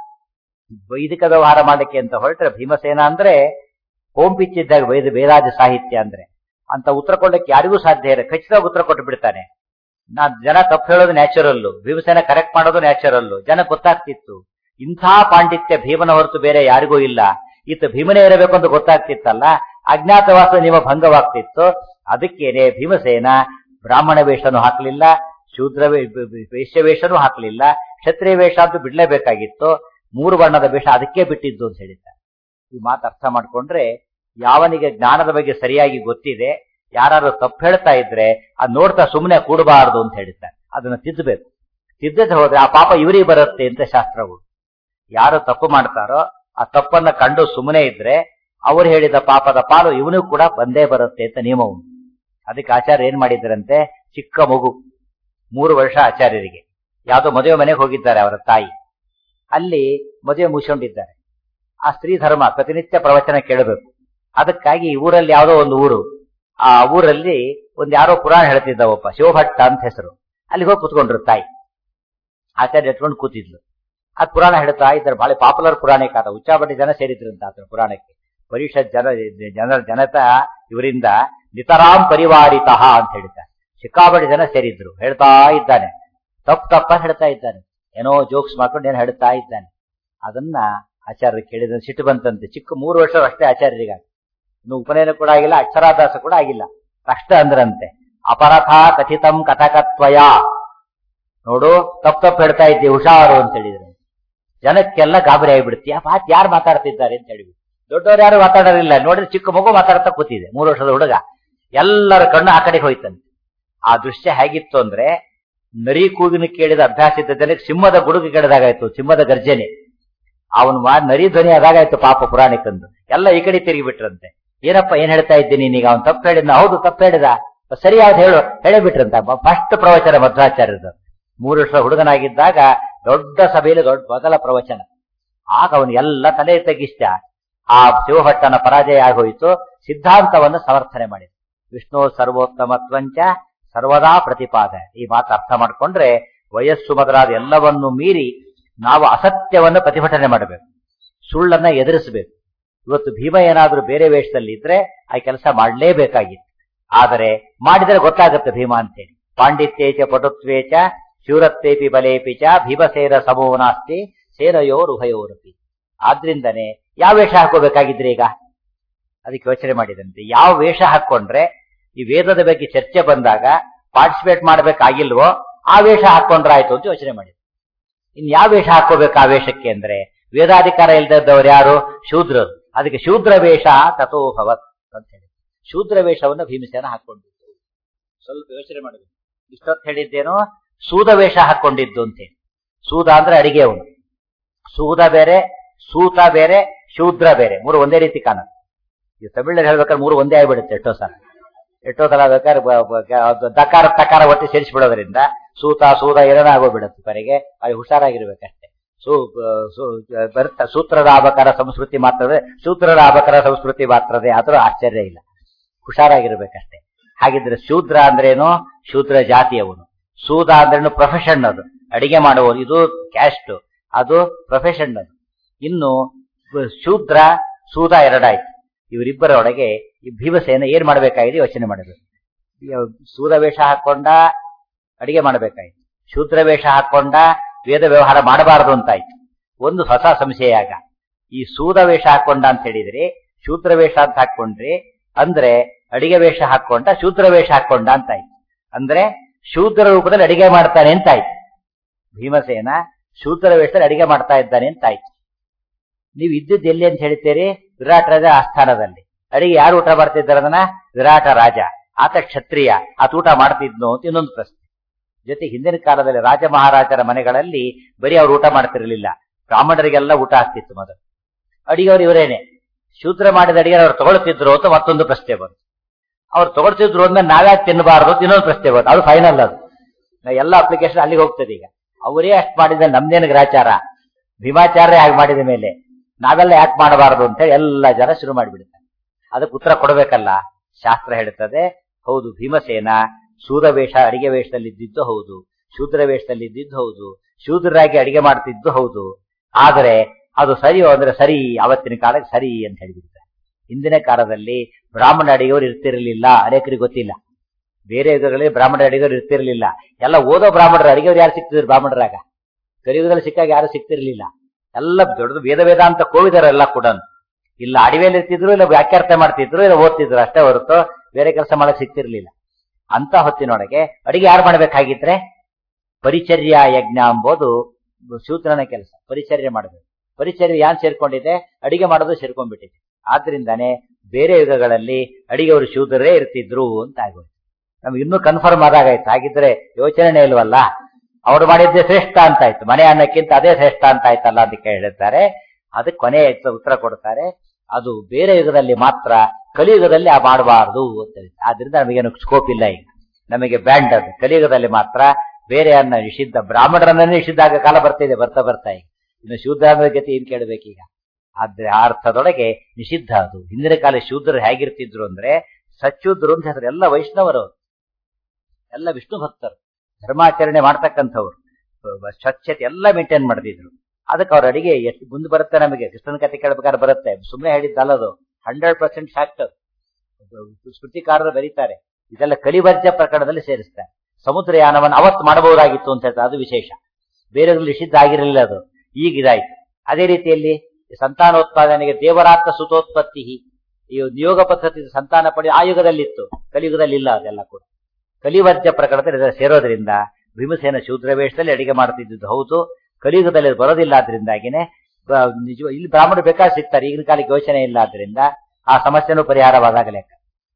ವೈದಿಕ ವ್ಯವಹಾರ ಮಾಡಲಿಕ್ಕೆ ಅಂತ ಹೊರಟ್ರೆ ಭೀಮಸೇನ ಅಂದ್ರೆ ಹೋಂಪಿಚ್ಚಿದ್ದಾಗ ವೇದ ವೇದಾದಿ ಸಾಹಿತ್ಯ ಅಂದ್ರೆ ಅಂತ ಉತ್ತರ ಕೊಡ್ಲಿಕ್ಕೆ ಯಾರಿಗೂ ಸಾಧ್ಯ ಇಲ್ಲ. ಖಚಿತವಾಗಿ ಉತ್ತರ ಕೊಟ್ಟು ಬಿಡ್ತಾನೆ. ನಾ ಜನ ತಪ್ಪು ಹೇಳೋದು ನ್ಯಾಚುರಲ್ಲು, ಭೀಮಸೇನ ಕರೆಕ್ಟ್ ಮಾಡೋದು ನ್ಯಾಚುರಲ್ಲು. ಜನ ಗೊತ್ತಾಗ್ತಿತ್ತು ಇಂಥ ಪಾಂಡಿತ್ಯ ಭೀಮನ ಹೊರತು ಬೇರೆ ಯಾರಿಗೂ ಇಲ್ಲ, ಈತ ಭೀಮನೇ ಇರಬೇಕು ಅಂತ ಗೊತ್ತಾಗ್ತಿತ್ತಲ್ಲ, ಅಜ್ಞಾತವಾಸ ನಿಯಮ ಭಂಗವಾಗ್ತಿತ್ತು. ಅದಕ್ಕೇನೆ ಭೀಮಸೇನ ಬ್ರಾಹ್ಮಣ ವೇಷನೂ ಹಾಕಲಿಲ್ಲ, ಶೂದ್ರ ವೈಶ್ಯ ವೇಷನೂ ಹಾಕಲಿಲ್ಲ, ಕ್ಷತ್ರಿಯ ವೇಷ ಅಂತೂ ಬಿಡ್ಲೇಬೇಕಾಗಿತ್ತು. ಮೂರು ಬಣ್ಣದ ವೇಷ ಅದಕ್ಕೆ ಬಿಟ್ಟಿದ್ದು ಅಂತ ಹೇಳಿದ್ದಾರೆ. ಈ ಮಾತು ಅರ್ಥ ಮಾಡ್ಕೊಂಡ್ರೆ, ಯಾವನಿಗೆ ಜ್ಞಾನದ ಬಗ್ಗೆ ಸರಿಯಾಗಿ ಗೊತ್ತಿದೆ, ಯಾರು ತಪ್ಪು ಹೇಳ್ತಾ ಇದ್ರೆ ಅದ್ ನೋಡ್ತಾ ಸುಮ್ಮನೆ ಕೂಡಬಾರದು ಅಂತ ಹೇಳಿದ್ದಾರೆ. ಅದನ್ನ ತಿದ್ದಬೇಕು. ತಿದ್ದದೆ ಹೋದ್ರೆ ಆ ಪಾಪ ಇವರಿಗೆ ಬರುತ್ತೆ ಅಂತ ಶಾಸ್ತ್ರಗಳು. ಯಾರು ತಪ್ಪು ಮಾಡ್ತಾರೋ ಆ ತಪ್ಪನ್ನ ಕಂಡು ಸುಮ್ಮನೆ ಇದ್ರೆ ಅವ್ರು ಹೇಳಿದ ಪಾಪದ ಪಾಲು ಇವನು ಕೂಡ ಬಂದೇ ಬರುತ್ತೆ ಅಂತ ನಿಯಮ ಉಂಟು. ಅದಕ್ಕೆ ಆಚಾರ್ಯ ಏನ್ ಮಾಡಿದ್ರಂತೆ, ಚಿಕ್ಕ ಮಗು ಮೂರು ವರ್ಷ ಆಚಾರ್ಯರಿಗೆ ಯಾವ್ದೋ ಮದುವೆ ಮನೆಗೆ ಹೋಗಿದ್ದಾರೆ ಅವರ ತಾಯಿ. ಅಲ್ಲಿ ಮದುವೆ ಮುಗಿಸ್ಕೊಂಡಿದ್ದಾರೆ. ಆ ಸ್ತ್ರೀ ಧರ್ಮ ಪ್ರತಿನಿತ್ಯ ಪ್ರವಚನ ಕೇಳಬೇಕು. ಅದಕ್ಕಾಗಿ ಊರಲ್ಲಿ ಯಾವ್ದೋ ಒಂದು ಊರು, ಆ ಊರಲ್ಲಿ ಒಂದ್ ಯಾರೋ ಪುರಾಣ ಹೇಳ್ತಿದ್ದ ಒಬ್ಬ ಶಿವಭಟ್ಟ ಅಂತ ಹೆಸರು. ಅಲ್ಲಿಗೆ ಹೋಗಿ ಕೂತ್ಕೊಂಡ್ರು ತಾಯಿ. ಆಚಾರ್ಯ ಎತ್ಕೊಂಡು ಕೂತಿದ್ಲು. ಆ ಪುರಾಣ ಹೇಳ್ತಾ ಇದ್ದಾರೆ. ಬಹಳ ಪಾಪ್ಯುಲರ್ ಪುರಾಣಿಕ, ಉಚ್ಚಾಬಟ್ಟಿ ಜನ ಸೇರಿದ್ರಂತ ಆತನ ಪುರಾಣಕ್ಕೆ. ಪರಿಷತ್ ಜನ ಜನರ ಜನತ ಇವರಿಂದ ನಿತರಾಂ ಪರಿವಾರಿತಃ ಅಂತ ಹೇಳಿದ್ದಾರೆ. ಸಿಕ್ಕಾಬಟ್ಟಿ ಜನ ಸೇರಿದ್ರು. ಹೇಳ್ತಾ ಇದ್ದಾನೆ, ತಪ್ಪು ತಪ್ಪ ಹೇಳ್ತಾ ಇದ್ದಾನೆ, ಏನೋ ಜೋಕ್ಸ್ ಮಾಡ್ಕೊಂಡು ಏನೋ ಹೇಳ್ತಾ ಇದ್ದಾನೆ. ಅದನ್ನ ಆಚಾರ್ಯ ಕೇಳಿದ ಸಿಟ್ಟು ಬಂತಂತೆ. ಚಿಕ್ಕ ಮೂರು ವರ್ಷ ಅಷ್ಟೇ ಆಚಾರ್ಯರಿಗ, ಇನ್ನು ಉಪನಯನ ಕೂಡ ಆಗಿಲ್ಲ, ಅಕ್ಷರಾಭ್ಯಾಸ ಕೂಡ ಆಗಿಲ್ಲ. ಅಷ್ಟ ಅಂದ್ರಂತೆ, ಅಪರಥ ಕಥಿತಂ ಕಥಕತ್ವಯ, ನೋಡು ತಪ್ಪು ತಪ್ಪು ಹೇಳ್ತಾ ಇದ್ದಿ, ಹುಷಾರು ಅಂತ ಹೇಳಿದ್ರೆ. ಜನಕ್ಕೆಲ್ಲ ಗಾಬರಿ ಆಗಿಬಿಡ್ತೀಯ, ಮಾತ್ ಯಾರು ಮಾತಾಡ್ತಿದ್ದಾರೆ ಅಂತ ಹೇಳಿ. ದೊಡ್ಡವ್ರು ಯಾರು ಮಾತಾಡೋರಿಲ್ಲ. ನೋಡಿದ್ರೆ ಚಿಕ್ಕ ಮಗು ಮಾತಾಡ್ತಾ ಕೂತಿದೆ, ಮೂರು ವರ್ಷದ ಹುಡುಗ. ಎಲ್ಲರ ಕಣ್ಣು ಆ ಕಡೆಗೆ ಹೋಯ್ತಂತೆ. ಆ ದೃಶ್ಯ ಹೇಗಿತ್ತು ಅಂದ್ರೆ, ನರಿ ಕೂಗಿನ ಕೇಳಿದ ಅಭ್ಯಾಸ ಇದ್ದ ಜನಕ್ಕೆ ಸಿಂಹದ ಗುಡುಗು ಕೇಳಿದಾಗಾಯ್ತು, ಸಿಂಹದ ಗರ್ಜನೆ. ಅವನು ನರಿ ಧ್ವನಿ ಆದಾಗಾಯ್ತು ಪಾಪ ಪುರಾಣಿಕಂದು. ಎಲ್ಲ ಈ ಕಡೆ ತಿರುಗಿ ಬಿಟ್ರಂತೆ. ಏನಪ್ಪ ಏನ್ ಹೇಳ್ತಾ ಇದ್ದೀನಿ ನೀನೀಗ? ಅವನು ತಪ್ಪು ಹೇಳಿದ. ಹೌದು ತಪ್ಪು ಹೇಳಿದ, ಸರಿ ಯಾವ್ದು ಹೇಳು ಹೇಳಿಬಿಟ್ರಂತ. ಫಸ್ಟ್ ಪ್ರವಚನ ಮಧ್ವಾಚಾರ್ಯದ. ಮೂರು ವರ್ಷ ಹುಡುಗನಾಗಿದ್ದಾಗ ದೊಡ್ಡ ಸಭೆಯಲ್ಲಿ ದೊಡ್ಡ ಮೊದಲ ಪ್ರವಚನ. ಆಗ ಅವನು ಎಲ್ಲ ತಲೆ ತಗ್ಗಿಸ್ತ. ಆ ಶಿವಭಟ್ಟನ ಪರಾಜಯ ಆಗೋಯ್ತು. ಸಿದ್ಧಾಂತವನ್ನು ಸಮರ್ಥನೆ ಮಾಡಿದ. ವಿಷ್ಣು ಸರ್ವೋತ್ತಮತ್ವಂಚ ಸರ್ವದಾ ಪ್ರತಿಪಾದ. ಈ ಮಾತು ಅರ್ಥ ಮಾಡ್ಕೊಂಡ್ರೆ ವಯಸ್ಸು ಮೊದಲಾದ ಎಲ್ಲವನ್ನೂ ಮೀರಿ ನಾವು ಅಸತ್ಯವನ್ನು ಪ್ರತಿಭಟನೆ ಮಾಡಬೇಕು, ಸುಳ್ಳನ್ನ ಎದುರಿಸಬೇಕು. ಇವತ್ತು ಭೀಮ ಏನಾದ್ರೂ ಬೇರೆ ವೇಷದಲ್ಲಿ ಇದ್ರೆ ಆ ಕೆಲಸ ಮಾಡಲೇಬೇಕಾಗಿತ್ತು. ಆದರೆ ಮಾಡಿದರೆ ಗೊತ್ತಾಗುತ್ತೆ ಭೀಮ ಅಂತೇಳಿ. ಪಾಂಡಿತ್ಯೇಚ ಪಟುತ್ವೇಚ ಶೂರತ್ವೇಪಿ ಬಲೇಪಿ ಚ ಭೀಮಸೇನ ಸಮೋ ನಾಸ್ತಿ ಸೇನಯೋರುಭಯೋರಪಿ. ಆದ್ರಿಂದನೇ ಯಾವ ವೇಷ ಹಾಕೋಬೇಕಾಗಿದ್ರೆ ಈಗ ಅದಕ್ಕೆ ಯೋಚನೆ ಮಾಡಿದಂತೆ. ಯಾವ ವೇಷ ಹಾಕೊಂಡ್ರೆ ಈ ವೇದದ ಬಗ್ಗೆ ಚರ್ಚೆ ಬಂದಾಗ ಪಾರ್ಟಿಸಿಪೇಟ್ ಮಾಡಬೇಕಾಗಿಲ್ವೋ ಆ ವೇಷ ಹಾಕೊಂಡ್ರಾಯ್ತು ಅಂತ ಯೋಚನೆ ಮಾಡಿದ್ರು. ಇನ್ ಯಾವ ವೇಷ ಹಾಕೋಬೇಕು ಆ ವೇಷಕ್ಕೆ ಅಂದ್ರೆ, ವೇದಾಧಿಕಾರ ಇಲ್ದದ್ದವ್ರು ಯಾರು? ಶೂದ್ರರು. ಅದಕ್ಕೆ ಶೂದ್ರ ವೇಷ ತಥೋಭವತ್ ಅಂತ ಹೇಳಿ ಶೂದ್ರ ವೇಷವನ್ನು ಭೀಮಸೇನ ಹಾಕೊಂಡಿದ್ದು. ಸ್ವಲ್ಪ ಯೋಚನೆ ಮಾಡಬೇಕು. ಇಷ್ಟೊತ್ತು ಹೇಳಿದ್ದೇನೋ ಸೂದ ವೇಷ ಹಾಕೊಂಡಿದ್ದು ಅಂತೇಳಿ. ಸೂದ ಅಂದ್ರೆ ಅಡಿಗೆ ಅವನು. ಸೂದ ಬೇರೆ, ಸೂತ ಬೇರೆ, ಶೂದ್ರ ಬೇರೆ, ಮೂರು ಒಂದೇ ರೀತಿ ಕಾಣುತ್ತೆ. ಈ ತಮಿಳಲ್ಲಿ ಹೇಳ್ಬೇಕಾದ್ರೆ ಮೂರು ಒಂದೇ ಆಗಿಬಿಡುತ್ತೆ ಎಷ್ಟೋ ಸಲ. ಎಷ್ಟೋ ಸಲ ಬೇಕಾದ್ರೆ ದಕಾರ ತಕಾರ ಒಟ್ಟಿ ಸೇರಿಸ್ಬಿಡೋದ್ರಿಂದ ಸೂತ ಸೂದ ಎರಡ ಆಗೋಗ್ಬಿಡುತ್ತೆ ಕರೆಗೆ. ಅಲ್ಲಿ ಹುಷಾರಾಗಿರ್ಬೇಕಷ್ಟೇ. ಸೂ ಬರುತ್ತ ಸೂತ್ರದ ಆಬಕಾರ ಸಂಸ್ಕೃತಿ ಮಾತ್ರದೇ, ಸೂತ್ರದ ಆಬಕಾರ ಸಂಸ್ಕೃತಿ ಮಾತ್ರದೇ, ಆದ್ರೂ ಆಶ್ಚರ್ಯ ಇಲ್ಲ. ಹುಷಾರಾಗಿರ್ಬೇಕಷ್ಟೇ. ಹಾಗಿದ್ರೆ ಶೂದ್ರ ಅಂದ್ರೇನು? ಶೂದ್ರ ಜಾತಿಯವನು. ಸೂದ ಅಂದ್ರೇನು? ಪ್ರೊಫೆಷನ್. ಅದು ಅಡಿಗೆ ಮಾಡುವವರು. ಇದು ಕ್ಯಾಸ್ಟ್, ಅದು ಪ್ರೊಫೆಷನ್. ಅದು ಇನ್ನು ಶೂದ್ರ ಸೂದ ಎರಡಾಯ್ತು. ಇವರಿಬ್ಬರ ಒಳಗೆ ಈ ಭೀಮಸೇನ ಏನ್ ಮಾಡ್ಬೇಕಾಗಿದೆ ಯೋಚನೆ ಮಾಡಬೇಕು. ಸೂದ ವೇಷ ಹಾಕೊಂಡ ಅಡಿಗೆ ಮಾಡಬೇಕಾಯ್ತು, ಶೂದ್ರ ವೇಷ ಹಾಕೊಂಡ ವೇದ ವ್ಯವಹಾರ ಮಾಡಬಾರದು ಅಂತಾಯ್ತು. ಒಂದು ಹೊಸ ಸಂಶಯ ಆಗ. ಈ ಸೂದ ವೇಷ ಹಾಕೊಂಡ ಅಂತ ಹೇಳಿದ್ರಿ, ಶೂದ್ರ ವೇಷ ಅಂತ ಹಾಕೊಂಡ್ರಿ ಅಂದ್ರೆ ಅಡಿಗೆ ವೇಷ ಹಾಕೊಂಡ ಶೂದ್ರ ವೇಷ ಹಾಕೊಂಡ ಅಂತಾಯ್ತು. ಅಂದ್ರೆ ಶೂದ್ರ ರೂಪದಲ್ಲಿ ಅಡಿಗೆ ಮಾಡ್ತಾನೆ ಅಂತಾಯ್ತು. ಭೀಮಸೇನ ಶೂದ್ರ ವೇಷದಲ್ಲಿ ಅಡಿಗೆ ಮಾಡ್ತಾ ಇದ್ದಾನೆ ಅಂತಾಯ್ತು. ನೀವು ಇದ್ದಿದ್ದು ಎಲ್ಲಿ ಅಂತ ಹೇಳ್ತೀರಿ? ವಿರಾಟ ರಾಜ ಆಸ್ಥಾನದಲ್ಲಿ. ಅಡಿಗೆ ಯಾರು ಊಟ ಮಾಡ್ತಿದ್ದಾರೆ? ಅದನ್ನ ವಿರಾಟ ರಾಜ. ಆತ ಕ್ಷತ್ರಿಯ, ಆತ ಊಟ ಮಾಡ್ತಿದ್ನು ಅಂತ ಇನ್ನೊಂದು ಪ್ರಶ್ನೆ. ಜೊತೆ ಹಿಂದಿನ ಕಾಲದಲ್ಲಿ ರಾಜ ಮಹಾರಾಜರ ಮನೆಗಳಲ್ಲಿ ಬರೀ ಅವ್ರು ಊಟ ಮಾಡ್ತಿರ್ಲಿಲ್ಲ, ಬ್ರಾಹ್ಮಣರಿಗೆಲ್ಲ ಊಟ ಆಗ್ತಿತ್ತು ಮೊದಲು. ಅಡಿಗೆಯವರು ಇವರೇನೆ. ಶೂದ್ರ ಮಾಡಿದ ಅಡಿಗೆ ಅವ್ರು ತಗೊಳ್ತಿದ್ರು ಅಂತ ಮತ್ತೊಂದು ಪ್ರಶ್ನೆ ಬಂತು. ಅವ್ರು ತಗೊಳ್ತಿದ್ರು ಅಂದ್ಮೇಲೆ ನಾವ್ಯಾಕೆ ತಿನ್ನಬಾರದು ಅಂತ ಇನ್ನೊಂದು ಪ್ರಶ್ನೆ ಬಂತು. ಅದು ಫೈನಲ್. ಅದು ಎಲ್ಲ ಅಪ್ಲಿಕೇಶನ್ ಅಲ್ಲಿಗೆ ಹೋಗ್ತದೆ. ಈಗ ಅವರೇ ಅಷ್ಟು ಮಾಡಿದ ನಮ್ದೇನು ಗ್ರಾಚಾರ? ಭೀಮಾಚಾರ್ಯ ಹಾಗೆ ಮಾಡಿದ ಮೇಲೆ ನಾವೆಲ್ಲ ಯಾಕೆ ಮಾಡಬಾರದು ಅಂತ ಹೇಳಿ ಎಲ್ಲ ಜನ ಶುರು ಮಾಡಿಬಿಡ್ತಾರೆ. ಅದಕ್ಕೆ ಉತ್ತರ ಕೊಡಬೇಕಲ್ಲ. ಶಾಸ್ತ್ರ ಹೇಳುತ್ತದೆ, ಹೌದು, ಭೀಮಸೇನ ಸೂದ ವೇಷ ಅಡಿಗೆ ವೇಷದಲ್ಲಿ ಇದ್ದಿದ್ದು ಹೌದು, ಶೂದ್ರ ವೇಷದಲ್ಲಿ ಇದ್ದಿದ್ದು ಹೌದು, ಶೂದ್ರರಾಗಿ ಅಡಿಗೆ ಮಾಡ್ತಿದ್ದು ಹೌದು. ಆದರೆ ಅದು ಸರಿಯೋ ಅಂದ್ರೆ ಸರಿ, ಅವತ್ತಿನ ಕಾಲಕ್ಕೆ ಸರಿ ಅಂತ ಹೇಳಿಬಿಡ್ತಾರೆ. ಹಿಂದಿನ ಕಾಲದಲ್ಲಿ ಬ್ರಾಹ್ಮಣ ಅಡಿಗೆಯವರು ಇರ್ತಿರಲಿಲ್ಲ, ಅನೇಕರಿಗೆ ಗೊತ್ತಿಲ್ಲ. ಬೇರೆ ಯುಗಗಳಲ್ಲಿ ಬ್ರಾಹ್ಮಣ ಅಡಿಗೆಯವರು ಇರ್ತಿರ್ಲಿಲ್ಲ. ಎಲ್ಲ ಓದೋ ಬ್ರಾಹ್ಮಣರು. ಅಡಿಗೆಯವರು ಯಾರು ಸಿಕ್ತಿದ್ರು ಬ್ರಾಹ್ಮಣರಾಗ? ಕಲಿಯುಗದಲ್ಲಿ ಸಿಕ್ಕಾಗ ಯಾರು ಸಿಕ್ತಿರ್ಲಿಲ್ಲ. ಎಲ್ಲ ದೊಡ್ಡದು ವೇದ ವೇದಾಂತ ಕೋವಿದರೆಲ್ಲ ಕೂಡ ಇಲ್ಲ ಅಡಿವೆಯಲ್ಲಿ ಇರ್ತಿದ್ರು, ಇಲ್ಲ ವ್ಯಾಖ್ಯಾರ್ಥ ಮಾಡ್ತಿದ್ರು, ಇಲ್ಲ ಓದ್ತಿದ್ರು ಅಷ್ಟೇ ಹೊರತು ಬೇರೆ ಕೆಲಸ ಮಾಡಕ್ ಸಿಕ್ತಿರ್ಲಿಲ್ಲ. ಅಂತ ಹೊತ್ತಿನೊಳಗೆ ಅಡಿಗೆ ಯಾರು ಮಾಡ್ಬೇಕಾಗಿದ್ರೆ ಪರಿಚರ್ಯ ಯಜ್ಞ ಎಂಬುದು ಶೂದ್ರನ ಕೆಲಸ. ಪರಿಚರ್ಯ ಮಾಡಬೇಕು. ಪರಿಚರ್ಯ ಯಾನ್ ಸೇರ್ಕೊಂಡಿದೆ? ಅಡಿಗೆ ಮಾಡೋದು ಸೇರ್ಕೊಂಡ್ಬಿಟ್ಟಿದೆ. ಆದ್ರಿಂದಾನೆ ಬೇರೆ ಯುಗಗಳಲ್ಲಿ ಅಡಿಗೆಯವರು ಶೂದ್ರರೇ ಇರ್ತಿದ್ರು ಅಂತ ಆಗೋಯ್ತು. ನಮ್ಗೆ ಇನ್ನೂ ಕನ್ಫರ್ಮ್ ಆದಾಗಾಯ್ತು. ಹಾಗಿದ್ರೆ ಯೋಚನೆ ಇಲ್ವಲ್ಲ, ಅವ್ರು ಮಾಡಿದ್ದೆ ಶ್ರೇಷ್ಠ ಅಂತಾಯ್ತು, ಮನೆ ಅನ್ನಕ್ಕಿಂತ ಅದೇ ಶ್ರೇಷ್ಠ ಅಂತ ಆಯ್ತಲ್ಲ ಅದಕ್ಕೆ ಹೇಳ್ತಾರೆ. ಅದಕ್ಕೆ ಕೊನೆ ಉತ್ತರ ಕೊಡ್ತಾರೆ, ಅದು ಬೇರೆ ಯುಗದಲ್ಲಿ ಮಾತ್ರ, ಕಲಿಯುಗದಲ್ಲಿ ಆ ಮಾಡಬಾರದು ಅಂತ ಹೇಳಿ. ಆದ್ರಿಂದ ನಮಗೇನು ಸ್ಕೋಪ್ ಇಲ್ಲ. ಈಗ ನಮಗೆ ಬ್ಯಾಂಡ್ ಅದು. ಕಲಿಯುಗದಲ್ಲಿ ಮಾತ್ರ ಬೇರೆ ಅನ್ನ ನಿಷಿದ್ಧ, ಬ್ರಾಹ್ಮಣರನ್ನ ನಿಷಿದ್ಧ ಆಗ ಕಾಲ ಬರ್ತಿದೆ, ಬರ್ತಾ ಬರ್ತಾ ಈಗ. ಇನ್ನು ಶೂದ್ರಾಂದ್ರ ಗತಿ ಏನ್ ಕೇಳಬೇಕೀಗ? ಆದ್ರೆ ಆ ಅರ್ಥದೊಳಗೆ ನಿಷಿದ್ಧ ಅದು. ಹಿಂದಿನ ಕಾಲ ಶೂದ್ರರು ಹೇಗಿರ್ತಿದ್ರು ಅಂದ್ರೆ ಸಚ್ಯೂದ್ರು ಅಂತ ಹೆಸರು. ಎಲ್ಲ ವೈಷ್ಣವರು, ಎಲ್ಲ ವಿಷ್ಣು ಭಕ್ತರು, ಧರ್ಮಾಚರಣೆ ಮಾಡ್ತಕ್ಕಂಥವ್ರು, ಸ್ವಚ್ಛತೆ ಎಲ್ಲ ಮೇಂಟೈನ್ ಮಾಡ್ತಿದ್ರು. ಅದಕ್ಕೆ ಅವ್ರ ಅಡಿಗೆ ಎಷ್ಟು ಮುಂದೆ ಬರುತ್ತೆ ನಮಗೆ. ಕೃಷ್ಣನ ಕಥೆ ಕೇಳಬೇಕಾದ್ರೆ ಬರುತ್ತೆ, ಸುಮ್ಮನೆ ಹೇಳಿದ್ದಲ್ಲದು, ಹಂಡ್ರೆಡ್ ಪರ್ಸೆಂಟ್ ಫ್ಯಾಕ್ಟರ್. ಸ್ಮೃತಿಕಾರರು ಬರೀತಾರೆ, ಇದೆಲ್ಲ ಕಲಿವರ್ಜ ಪ್ರಕರಣದಲ್ಲಿ ಸೇರಿಸ್ತಾರೆ. ಸಮುದ್ರಯಾನವನ್ನು ಅವತ್ತು ಮಾಡಬಹುದಾಗಿತ್ತು ಅಂತ ಹೇಳ್ತಾರೆ, ಅದು ವಿಶೇಷ. ಬೇರೆಯವ್ರಲ್ಲಿ ನಿಷಿದ್ಧ ಆಗಿರಲಿಲ್ಲ ಅದು, ಈಗ ಇದಾಯ್ತು. ಅದೇ ರೀತಿಯಲ್ಲಿ ಸಂತಾನೋತ್ಪಾದನೆಗೆ ದೇವರಾತ್ಮ ಸುತೋತ್ಪತ್ತಿ, ಈ ನಿಯೋಗ ಪದ್ಧತಿ ಸಂತಾನ ಪಡೆಯ ಆ ಯುಗದಲ್ಲಿತ್ತು, ಕಲಿಯುಗದಲ್ಲಿ ಇಲ್ಲ. ಅದೆಲ್ಲ ಕೂಡ ಕಲಿವರ್ಜ ಪ್ರಕರಣದಲ್ಲಿ ಸೇರೋದ್ರಿಂದ ಭೀಮಸೇನ ಶೂದ್ರ ವೇಷದಲ್ಲಿ ಅಡಿಗೆ ಮಾಡ್ತಿದ್ದು ಹೌದು, ಕಲಿಯುಗದಲ್ಲಿ ಬರೋದಿಲ್ಲ. ಆದ್ರಿಂದಾಗಿನೇ ನಿಜ ಇಲ್ಲಿ ಬ್ರಾಹ್ಮಣರು ಬೇಕಾದ್ರೆ ಸಿಗ್ತಾರೆ. ಈಗಿನ ಕಾಲಕ್ಕೆ ಯೋಚನೆ ಇಲ್ಲ, ಆದ್ರಿಂದ ಆ ಸಮಸ್ಯೆನೂ ಪರಿಹಾರವಾದಾಗ ಲೆಕ್ಕ.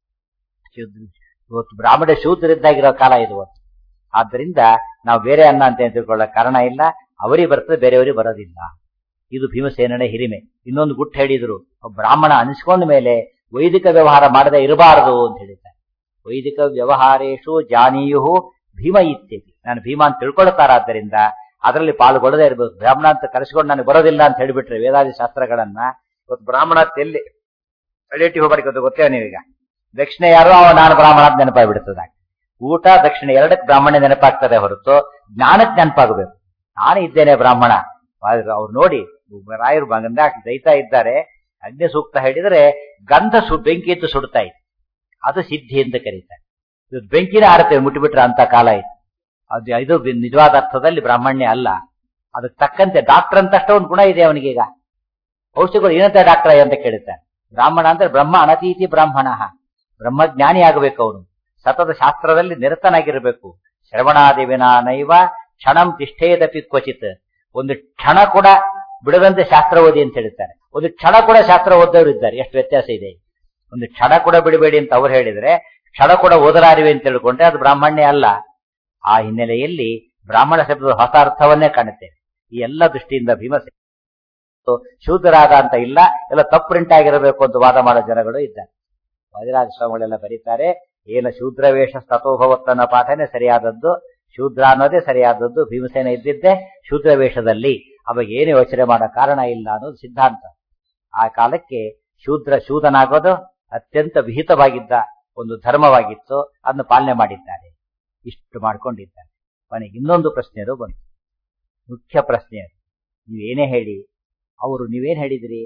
ಇವತ್ತು ಬ್ರಾಹ್ಮಣ ಶೂದ್ರ ಇದ್ದಾಗಿರೋ ಕಾಲ ಇದು. ಆದ್ರಿಂದ ನಾವು ಬೇರೆ ಅನ್ನ ಅಂತ ತಿಳ್ಕೊಳ್ಳೋ ಕಾರಣ ಇಲ್ಲ. ಅವರಿಗೆ ಬರ್ತದೆ, ಬೇರೆಯವರಿಗೆ ಬರೋದಿಲ್ಲ. ಇದು ಭೀಮಸೇನನ ಹಿರಿಮೆ. ಇನ್ನೊಂದು ಗುಟ್ಟು ಹೇಳಿದ್ರು, ಬ್ರಾಹ್ಮಣ ಅನಿಸ್ಕೊಂಡ ಮೇಲೆ ವೈದಿಕ ವ್ಯವಹಾರ ಮಾಡದೆ ಇರಬಾರದು ಅಂತ ಹೇಳಿದ್ದಾರೆ. ವೈದಿಕ ವ್ಯವಹಾರೇಶು ಜಾನೀಯು ಭೀಮ ಇತ್ಯತಿ. ನಾನು ಭೀಮ ಅಂತ ತಿಳ್ಕೊಳ್ತಾರಾದ್ದರಿಂದ ಅದರಲ್ಲಿ ಪಾಲ್ಗೊಳ್ಳದೇ ಇರ್ಬೇಕು. ಬ್ರಾಹ್ಮಣ ಅಂತ ಕರೆಸ್ಕೊಂಡು ನನಗೆ ಬರೋದಿಲ್ಲ ಅಂತ ಹೇಳಿಬಿಟ್ರೆ ವೇದಾದಿ ಶಾಸ್ತ್ರಗಳನ್ನ, ಇವತ್ತು ಬ್ರಾಹ್ಮಣ ಎಲ್ಲಿ ರಿಲೇಟಿವ್ ಹೋಗ್ಬಾರ್ದು ಗೊತ್ತೇ ನೀವೀಗ. ದಕ್ಷಿಣ ಯಾರು ಅವ ನಾನು ಬ್ರಾಹ್ಮಣ ಅಂತ ನೆನಪಾಗ್ಬಿಡ್ತದ. ಊಟ ದಕ್ಷಿಣ ಎರಡಕ್ಕೆ ಬ್ರಾಹ್ಮಣ ನೆನಪಾಗ್ತದೆ ಹೊರತು ಜ್ಞಾನಕ್ಕೆ ನೆನಪಾಗಬೇಕು. ನಾನು ಇದ್ದೇನೆ ಬ್ರಾಹ್ಮಣ. ಅವ್ರು ನೋಡಿ ರಾಯರು ಗಂಧ ದೈತಾ ಇದ್ದಾರೆ. ಅಗ್ನಿ ಸೂಕ್ತ ಹೇಳಿದ್ರೆ ಗಂಧ ಸು ಬೆಂಕಿ ಎದ್ದು ಸುಡ್ತಾ ಇತ್ತು, ಅದು ಸಿದ್ಧಿ ಅಂತ ಕರೀತಾರೆ. ಇದು ಬೆಂಕಿನ ಆರತೆ ಮುಟ್ಟಿಬಿಟ್ರೆ ಅಂತ ಕಾಲ ಇತ್ತು. ಅದು ಇದು ನಿಜವಾದ ಅರ್ಥದಲ್ಲಿ ಬ್ರಾಹ್ಮಣ್ಯ ಅಲ್ಲ. ಅದಕ್ಕೆ ತಕ್ಕಂತೆ ಡಾಕ್ಟರ್ ಅಂತಷ್ಟೇ ಒಂದು ಗುಣ ಇದೆ ಅವನಿಗೀಗ. ಔಷಧಿಗಳು ಏನಂತ ಡಾಕ್ಟರ್ ಅಂತ ಕೇಳುತ್ತಾರೆ. ಬ್ರಾಹ್ಮಣ ಅಂದ್ರೆ ಬ್ರಹ್ಮ ಅನತೀತಿ ಬ್ರಾಹ್ಮಣ, ಬ್ರಹ್ಮಜ್ಞಾನಿ ಆಗಬೇಕು. ಅವನು ಸತತ ಶಾಸ್ತ್ರದಲ್ಲಿ ನಿರತನಾಗಿರಬೇಕು. ಶ್ರವಣಾದಿವಿನ ನೈವ ಕ್ಷಣಂ ತಿಷ್ಠೇದಪಿ ಕ್ವಚಿತ್. ಒಂದು ಕ್ಷಣ ಕೂಡ ಬಿಡದಂತೆ ಶಾಸ್ತ್ರ ಓದಿ ಅಂತ ಹೇಳ್ತಾರೆ. ಒಂದು ಕ್ಷಣ ಕೂಡ ಶಾಸ್ತ್ರ ಓದೋರು ಇದ್ದಾರೆ. ಎಷ್ಟು ವ್ಯತ್ಯಾಸ ಇದೆ. ಒಂದು ಕ್ಷಣ ಕೂಡ ಬಿಡಬೇಡಿ ಅಂತ ಅವ್ರು ಹೇಳಿದ್ರೆ, ಕ್ಷಣ ಕೂಡ ಓದಲಾರಿವೆ ಅಂತ ತಿಳ್ಕೊಂಡ್ರೆ ಅದು ಬ್ರಾಹ್ಮಣ್ಯ ಅಲ್ಲ. ಆ ಹಿನ್ನೆಲೆಯಲ್ಲಿ ಬ್ರಾಹ್ಮಣ ಶಬ್ದದ ಹೊಸ ಅರ್ಥವನ್ನೇ ಕಾಣುತ್ತೇವೆ. ಈ ಎಲ್ಲ ದೃಷ್ಟಿಯಿಂದ ಭೀಮಸೇನ ಶೂದ್ರರಾದ ಅಂತ ಇಲ್ಲ, ಎಲ್ಲ ತಪ್ಪು ಪ್ರಿಂಟ್ ಆಗಿರಬೇಕು ಅಂತ ವಾದ ಮಾಡೋ ಜನಗಳು ಇದ್ದಾರೆ. ವಾದಿರಾಜ ಸ್ವಾಮಿಗಳೆಲ್ಲ ಬರೀತಾರೆ, ಏನ ಶೂದ್ರ ವೇಷ ತಥೋಭವತ್ತನ್ನ ಪಾಠನೇ ಸರಿಯಾದದ್ದು, ಶೂದ್ರ ಅನ್ನೋದೇ ಸರಿಯಾದದ್ದು, ಭೀಮಸೇನ ಇದ್ದಿದ್ದೇ ಶೂದ್ರ ವೇಷದಲ್ಲಿ, ಅವಾಗ ಏನು ಯೋಚನೆ ಮಾಡೋ ಕಾರಣ ಇಲ್ಲ ಅನ್ನೋದು ಸಿದ್ಧಾಂತ. ಆ ಕಾಲಕ್ಕೆ ಶೂದ್ರ ಶೂದನಾಗೋದು ಅತ್ಯಂತ ವಿಹಿತವಾಗಿದ್ದ ಒಂದು ಧರ್ಮವಾಗಿತ್ತು, ಅದನ್ನು ಪಾಲನೆ ಮಾಡಿದ್ದಾರೆ. ಇಷ್ಟು ಮಾಡ್ಕೊಂಡಿದ್ದಾರೆ. ಕೊನೆಗೆ ಇನ್ನೊಂದು ಪ್ರಶ್ನೆಯರು ಬಂತು, ಮುಖ್ಯ ಪ್ರಶ್ನೆ. ನೀವೇನೇ ಹೇಳಿ ಅವರು ನೀವೇನ್ ಹೇಳಿದ್ರಿ,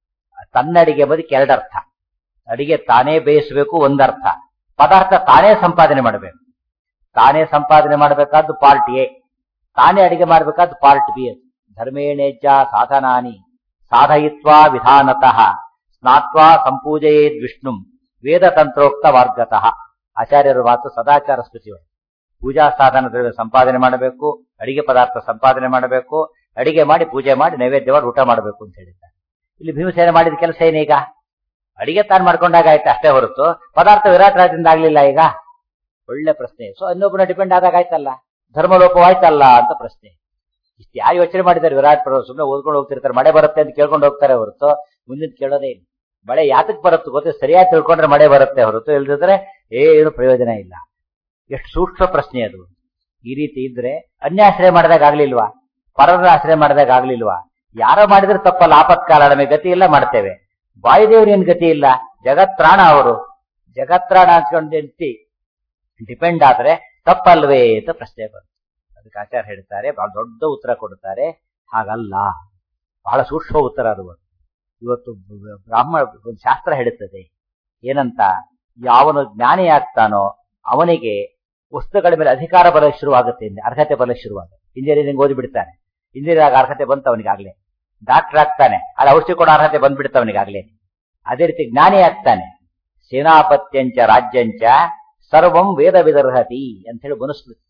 ತನ್ನಡಿಗೆ ಬದುಕಿ ಎರಡರ್ಥ. ಅಡಿಗೆ ತಾನೇ ಬೇಯಿಸಬೇಕು ಒಂದರ್ಥ, ಪದಾರ್ಥ ತಾನೇ ಸಂಪಾದನೆ ಮಾಡಬೇಕು. ತಾನೇ ಸಂಪಾದನೆ ಮಾಡಬೇಕಾದ್ದು ಪಾರ್ಟ್ ಎ, ತಾನೇ ಅಡಿಗೆ ಮಾಡಬೇಕಾದ್ದು ಪಾರ್ಟ್ ಬಿ. ಧರ್ಮೇಣೇಜ್ಜ ಸಾಧನಾನಿ ಸಾಧಯಿತ್ವಾ ವಿಧಾನತಃ ಸ್ನಾತ್ವಾ ಸಂಪೂಜಯೇದ್ ವಿಷ್ಣುಂ ವೇದ ತಂತ್ರೋಕ್ತ ಮಾರ್ಗತಃ. ಆಚಾರ್ಯರು ಮಾತು ಸದಾಚಾರ ಸ್ಮೃತಿಗಳು. ಪೂಜಾ ಸಾಧನ ದ್ರವ್ಯ ಸಂಪಾದನೆ ಮಾಡಬೇಕು, ಅಡಿಗೆ ಪದಾರ್ಥ ಸಂಪಾದನೆ ಮಾಡಬೇಕು, ಅಡಿಗೆ ಮಾಡಿ ಪೂಜೆ ಮಾಡಿ ನೈವೇದ್ಯ ಮಾಡಿ ಊಟ ಮಾಡಬೇಕು ಅಂತ ಹೇಳಿದ್ದಾರೆ. ಇಲ್ಲಿ ಭೀಮಸೇನ ಮಾಡಿದ ಕೆಲಸ ಏನೀಗ? ಅಡಿಗೆ ತಾನು ಮಾಡ್ಕೊಂಡಾಗ ಆಯ್ತು ಅಷ್ಟೇ ಹೊರತು ಪದಾರ್ಥ ವಿರಾಟ್ ರಾಜದಿಂದ ಆಗ್ಲಿಲ್ಲ. ಈಗ ಒಳ್ಳೆ ಪ್ರಶ್ನೆ. ಸೊ ಇನ್ನೊಬ್ಬನ ಡಿಪೆಂಡ್ ಆದಾಗ ಆಯ್ತಲ್ಲ, ಧರ್ಮಲೋಪವಾಯ್ತಲ್ಲ ಅಂತ ಪ್ರಶ್ನೆ. ಇಷ್ಟು ಯಾರು ಯೋಚನೆ ಮಾಡಿದ್ದಾರೆ? ವಿರಾಟ್ ಪರ್ವ ಸುಮ್ಮನೆ ಓದ್ಕೊಂಡು ಹೋಗ್ತಿರ್ತಾರೆ, ಮಳೆ ಬರುತ್ತೆ ಅಂತ ಕೇಳ್ಕೊಂಡು ಹೋಗ್ತಾರೆ ಹೊರತು ಮುಂದಿನ ಕೇಳೋದೇ ಇಲ್ಲ. ಮಳೆ ಯಾತಕ್ ಬರುತ್ತೆ ಗೊತ್ತೇ, ಸರಿಯಾಗಿ ತಿಳ್ಕೊಂಡ್ರೆ ಮಳೆ ಬರುತ್ತೆ ಹೊರತು ಇಲ್ದಿದ್ರೆ ಏನು ಪ್ರಯೋಜನ ಇಲ್ಲ. ಎಷ್ಟು ಸೂಕ್ಷ್ಮ ಪ್ರಶ್ನೆ ಅದು. ಈ ರೀತಿ ಇದ್ರೆ ಅನ್ಯಾಶ್ರಯ ಮಾಡಿದಾಗ ಆಗ್ಲಿಲ್ವಾ? ಪರರ ಆಶ್ರಯ ಮಾಡಿದಾಗ ಆಗ್ಲಿಲ್ವಾ? ಯಾರೋ ಮಾಡಿದ್ರೆ ತಪ್ಪಲ್ಲ, ಆಪತ್ಕಾಲ ನಮಗೆ ಗತಿ ಇಲ್ಲ ಮಾಡ್ತೇವೆ. ವಾಯುದೇವ್ರ ಏನ್ ಗತಿ ಇಲ್ಲ, ಜಗತ್ರಾಣ ಅವರು, ಜಗತ್ರಾಣ ಅನ್ಸ್ಕೊಂಡಿ ಡಿಪೆಂಡ್ ಆದ್ರೆ ತಪ್ಪಲ್ವೇ ಅಂತ ಪ್ರಶ್ನೆ ಬಂತು. ಅದಕ್ಕೆ ಆಚಾರ್ಯ ಹೇಳ್ತಾರೆ, ಬಹಳ ದೊಡ್ಡ ಉತ್ತರ ಕೊಡ್ತಾರೆ. ಹಾಗಲ್ಲ, ಬಹಳ ಸೂಕ್ಷ್ಮ ಉತ್ತರ ಅದು. ಇವತ್ತು ಬ್ರಾಹ್ಮಣ ಒಂದು ಶಾಸ್ತ್ರ ಹೇಳುತ್ತದೆ ಏನಂತ, ಯಾವನು ಜ್ಞಾನಿ ಆಗ್ತಾನೋ ಅವನಿಗೆ ವಸ್ತುಗಳ ಮೇಲೆ ಅಧಿಕಾರ ಬರಲು ಶುರುವಾಗುತ್ತೆ, ಅರ್ಹತೆ ಬರಲು ಶುರುವಾಗುತ್ತೆ. ಇಂಜಿನಿಯರಿಂಗ್ ಓದಿ ಬಿಡ್ತಾನೆ, ಇಂಜಿನಿಯರ್ ಅರ್ಹತೆ ಬಂತು ಅವನಿಗಾಗ್ಲೇ. ಡಾಕ್ಟರ್ ಆಗ್ತಾನೆ, ಅಲ್ಲಿ ಔಷಧಿ ಕೊಡೋ ಅರ್ಹತೆ ಬಂದ್ಬಿಡುತ್ತೆ ಅವನಿಗಾಗ್ಲೇ. ಅದೇ ರೀತಿ ಜ್ಞಾನಿ ಆಗ್ತಾನೆ. ಸೇನಾಪತ್ಯಂಚ ರಾಜ್ಯಂಚ ಸರ್ವಂ ವೇದ ವಿದರ್ಹತಿ ಅಂತ ಹೇಳಿ ಮನುಸ್ಮೃತಿ.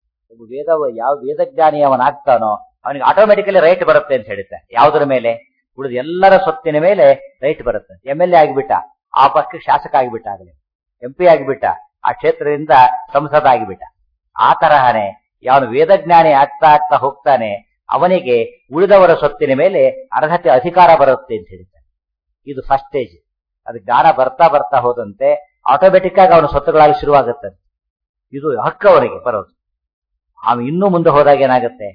ವೇದ ಯಾವ ವೇದಜ್ಞಾನಿ ಅವನಾಗ್ತಾನೋ ಅವನಿಗೆ ಆಟೋಮೆಟಿಕಲಿ ರೈಟ್ ಬರುತ್ತೆ ಅಂತ ಹೇಳ್ತಾರೆ. ಯಾವುದರ ಮೇಲೆ? ಉಳಿದ ಎಲ್ಲರ ಸ್ವತ್ತಿನ ಮೇಲೆ ರೈಟ್ ಬರುತ್ತೆ. ಎಂ ಎಲ್ ಎ ಆಗಿಬಿಟ್ಟ, ಆ ಪಕ್ಷಕ್ಕೆ ಶಾಸಕ ಆಗಿಬಿಟ್ಟ, ಆಗಲೇ ಎಂ ಪಿ ಆಗಿಬಿಟ್ಟ, ಆ ಕ್ಷೇತ್ರದಿಂದ ಸಂಸದ ಆಗಿಬಿಟ್ಟ. ಆ ತರಹನೇ ಯಾವನು ವೇದಜ್ಞಾನಿ ಆಗ್ತಾ ಆಗ್ತಾ ಹೋಗ್ತಾನೆ ಅವನಿಗೆ ಉಳಿದವರ ಸ್ವತ್ತಿನ ಮೇಲೆ ಅರ್ಹತೆ ಅಧಿಕಾರ ಬರುತ್ತೆ ಅಂತ ಹೇಳ್ತಾರೆ. ಇದು ಫಸ್ಟ್ ಸ್ಟೇಜ್. ಅದು ಜ್ಞಾನ ಬರ್ತಾ ಬರ್ತಾ ಹೋದಂತೆ ಆಟೋಮೆಟಿಕ್ ಆಗಿ ಅವನ ಸ್ವತ್ತುಗಳಾಗಿ ಶುರುವಾಗುತ್ತೆ. ಇದು ಹಕ್ಕು ಅವನಿಗೆ ಬರೋದು. ಅವನು ಇನ್ನೂ ಮುಂದೆ ಹೋದಾಗ ಏನಾಗುತ್ತೆ,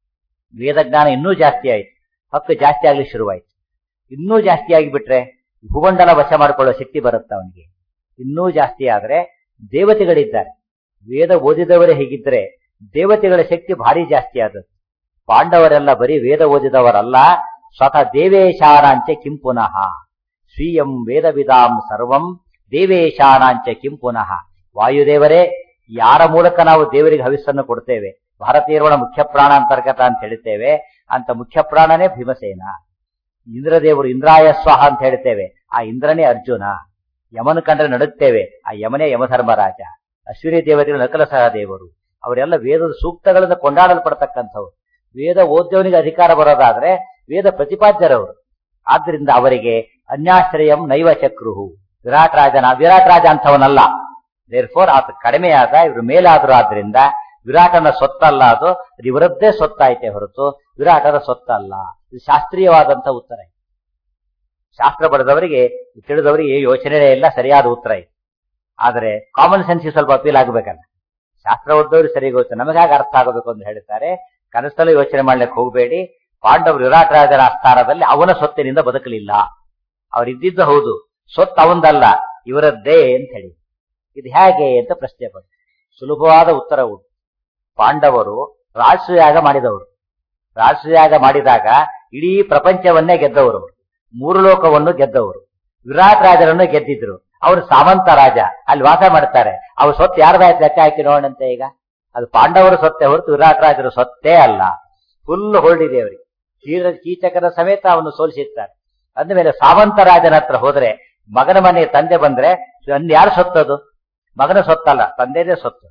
ವೇದಜ್ಞಾನ ಇನ್ನೂ ಜಾಸ್ತಿ ಆಯ್ತು, ಹಕ್ಕು ಜಾಸ್ತಿ ಆಗ್ಲಿ ಶುರುವಾಯ್ತು. ಇನ್ನೂ ಜಾಸ್ತಿ ಆಗಿಬಿಟ್ರೆ ಭೂಮಂಡಲ ವಶ ಮಾಡಿಕೊಳ್ಳೋ ಶಕ್ತಿ ಬರುತ್ತೆ ಅವನಿಗೆ. ಇನ್ನೂ ಜಾಸ್ತಿ ಆದ್ರೆ ದೇವತೆಗಳಿದ್ದಾರೆ. ವೇದ ಓದಿದವರೇ ಹೀಗಿದ್ರೆ ದೇವತೆಗಳ ಶಕ್ತಿ ಭಾರಿ ಜಾಸ್ತಿ ಆದದ್ದು. ಪಾಂಡವರೆಲ್ಲ ಬರೀ ವೇದ ಓದಿದವರಲ್ಲ, ಸ್ವತಃ ದೇವೇಶಾನಾಂಚೆ ಕಿಂ ಪುನಃ ಸ್ವೀಯಂ ವೇದವಿದಾಂ ಸರ್ವಂ ದೇವೇಶಾನಾಂಚ ಕಿಂ ಪುನಃ. ವಾಯುದೇವರೇ, ಯಾರ ಮೂಲಕ ನಾವು ದೇವರಿಗೆ ಹವಿಸ್ಸನ್ನು ಕೊಡ್ತೇವೆ, ಭಾರತೀಯರ ಮುಖ್ಯ ಪ್ರಾಣ ಅಂತರ್ಗತ ಅಂತ ಹೇಳ್ತೇವೆ, ಅಂತ ಮುಖ್ಯ ಪ್ರಾಣನೇ ಭೀಮಸೇನ. ಇಂದ್ರದೇವರು ಇಂದ್ರಾಯ ಸ್ವಾಹ ಅಂತ ಹೇಳ್ತೇವೆ, ಆ ಇಂದ್ರನೇ ಅರ್ಜುನ. ಯಮನ ಕಂಡ್ರೆ ನಡುತ್ತೇವೆ, ಆ ಯಮನೇ ಯಮಧರ್ಮರಾಜ. ಅಶ್ವಿನಿ ದೇವತೆಗಳು ನಕಲ ಸಹ ದೇವರು. ಅವರೆಲ್ಲ ವೇದದ ಸೂಕ್ತಗಳಿಂದ ಕೊಂಡಾಡಲ್ಪಡ್ತಕ್ಕಂಥವ್ರು. ವೇದ ಓದ್ಯವನಿಗೆ ಅಧಿಕಾರ ಬರೋದಾದ್ರೆ ವೇದ ಪ್ರತಿಪಾದ್ಯರವರು. ಆದ್ರಿಂದ ಅವರಿಗೆ ಅನ್ಯಾಶ್ರಯಂ ನೈವ ಚಕ್ರುಹು. ವಿರಾಟ್ ರಾಜನ ವಿರಾಟ್ ರಾಜ ಅಂತವನಲ್ಲ. ದೇರ್ ಫೋರ್ ಆತ ಕಡಿಮೆಯಾದ, ಇವರು ಮೇಲಾದ್ರು. ಆದ್ರಿಂದ ವಿರಾಟನ ಸೊತ್ತಲ್ಲ, ಅದು ಇವರದ್ದೇ ಸೊತ್ತಾಯ್ತೆ ಹೊರತು ವಿರಾಟನ ಸೊತ್ತಲ್ಲ. ಇದು ಶಾಸ್ತ್ರೀಯವಾದಂತ ಉತ್ತರ. ಶಾಸ್ತ್ರ ಬರೆದವರಿಗೆ ತಿಳಿದವರಿಗೆ ಯೋಚನೆ ಇಲ್ಲ, ಸರಿಯಾದ ಉತ್ತರ ಇದೆ. ಆದರೆ ಕಾಮನ್ ಸೆನ್ಸ್ ಸ್ವಲ್ಪ ಅಪೀಲ್ ಆಗಬೇಕಲ್ಲ. ಶಾಸ್ತ್ರ ಓದೋರು ಸರಿ ಗೊತ್ತು, ನಮಗಾಗಿ ಅರ್ಥ ಆಗಬೇಕು ಅಂತ ಹೇಳ್ತಾರೆ. ಕನಸಲ್ಲೂ ಯೋಚನೆ ಮಾಡ್ಲಿಕ್ಕೆ ಹೋಗಬೇಡಿ. ಪಾಂಡವರು ವಿರಾಟ್ ರಾಜರ ಸ್ಥಾನದಲ್ಲಿ ಅವನ ಸೊತ್ತಿನಿಂದ ಬದುಕಲಿಲ್ಲ. ಅವರಿದ್ದಿದ್ದು ಹೌದು, ಸೊತ್ತು ಅವಂದಲ್ಲ, ಇವರದ್ದೇ ಅಂತ ಹೇಳಿ. ಇದು ಹೇಗೆ ಅಂತ ಪ್ರಶ್ನೆ ಬಂತು. ಸುಲಭವಾದ ಉತ್ತರ ಉಂಟು. ಪಾಂಡವರು ರಾಜಸೂಯಾಗ ಮಾಡಿದವರು. ರಾಜಸೂಯಾಗ ಮಾಡಿದಾಗ ಇಡೀ ಪ್ರಪಂಚವನ್ನೇ ಗೆದ್ದವರು, ಮೂರು ಲೋಕವನ್ನು ಗೆದ್ದವರು. ವಿರಾಟ್ ರಾಜರನ್ನು ಗೆದ್ದಿದ್ರು. ಅವರು ಸಾಮಂತ ರಾಜ, ಅಲ್ಲಿ ವಾಸ ಮಾಡ್ತಾರೆ. ಅವ್ರ ಸೊತ್ತು ಯಾರ್ದಾಯ್ತು ಲೆಕ್ಕ ಹಾಕಿ ನೋಡಂತೆ. ಈಗ ಅದು ಪಾಂಡವರ ಸೊತ್ತೆ ಹೊರತು ವಿರಾಟ್ ರಾಜರ ಸೊತ್ತೇ ಅಲ್ಲ. ಫುಲ್ ಹೋಲ್ಡ್ ಇದೆ ಅವರಿಗೆ. ಕೀಚಕರ ಸಮೇತ ಅವನು ಸೋಲಿಸಿರ್ತಾರೆ. ಅಂದಮೇಲೆ ಸಾಮಂತ ರಾಜನ ಹತ್ರ ಹೋದ್ರೆ ಮಗನ ಮನೆ ತಂದೆ ಬಂದ್ರೆ ಯಾರು ಸೊತ್ತದು? ಮಗನ ಸೊತ್ತಲ್ಲ, ತಂದೆದೇ ಸೊತ್ತು.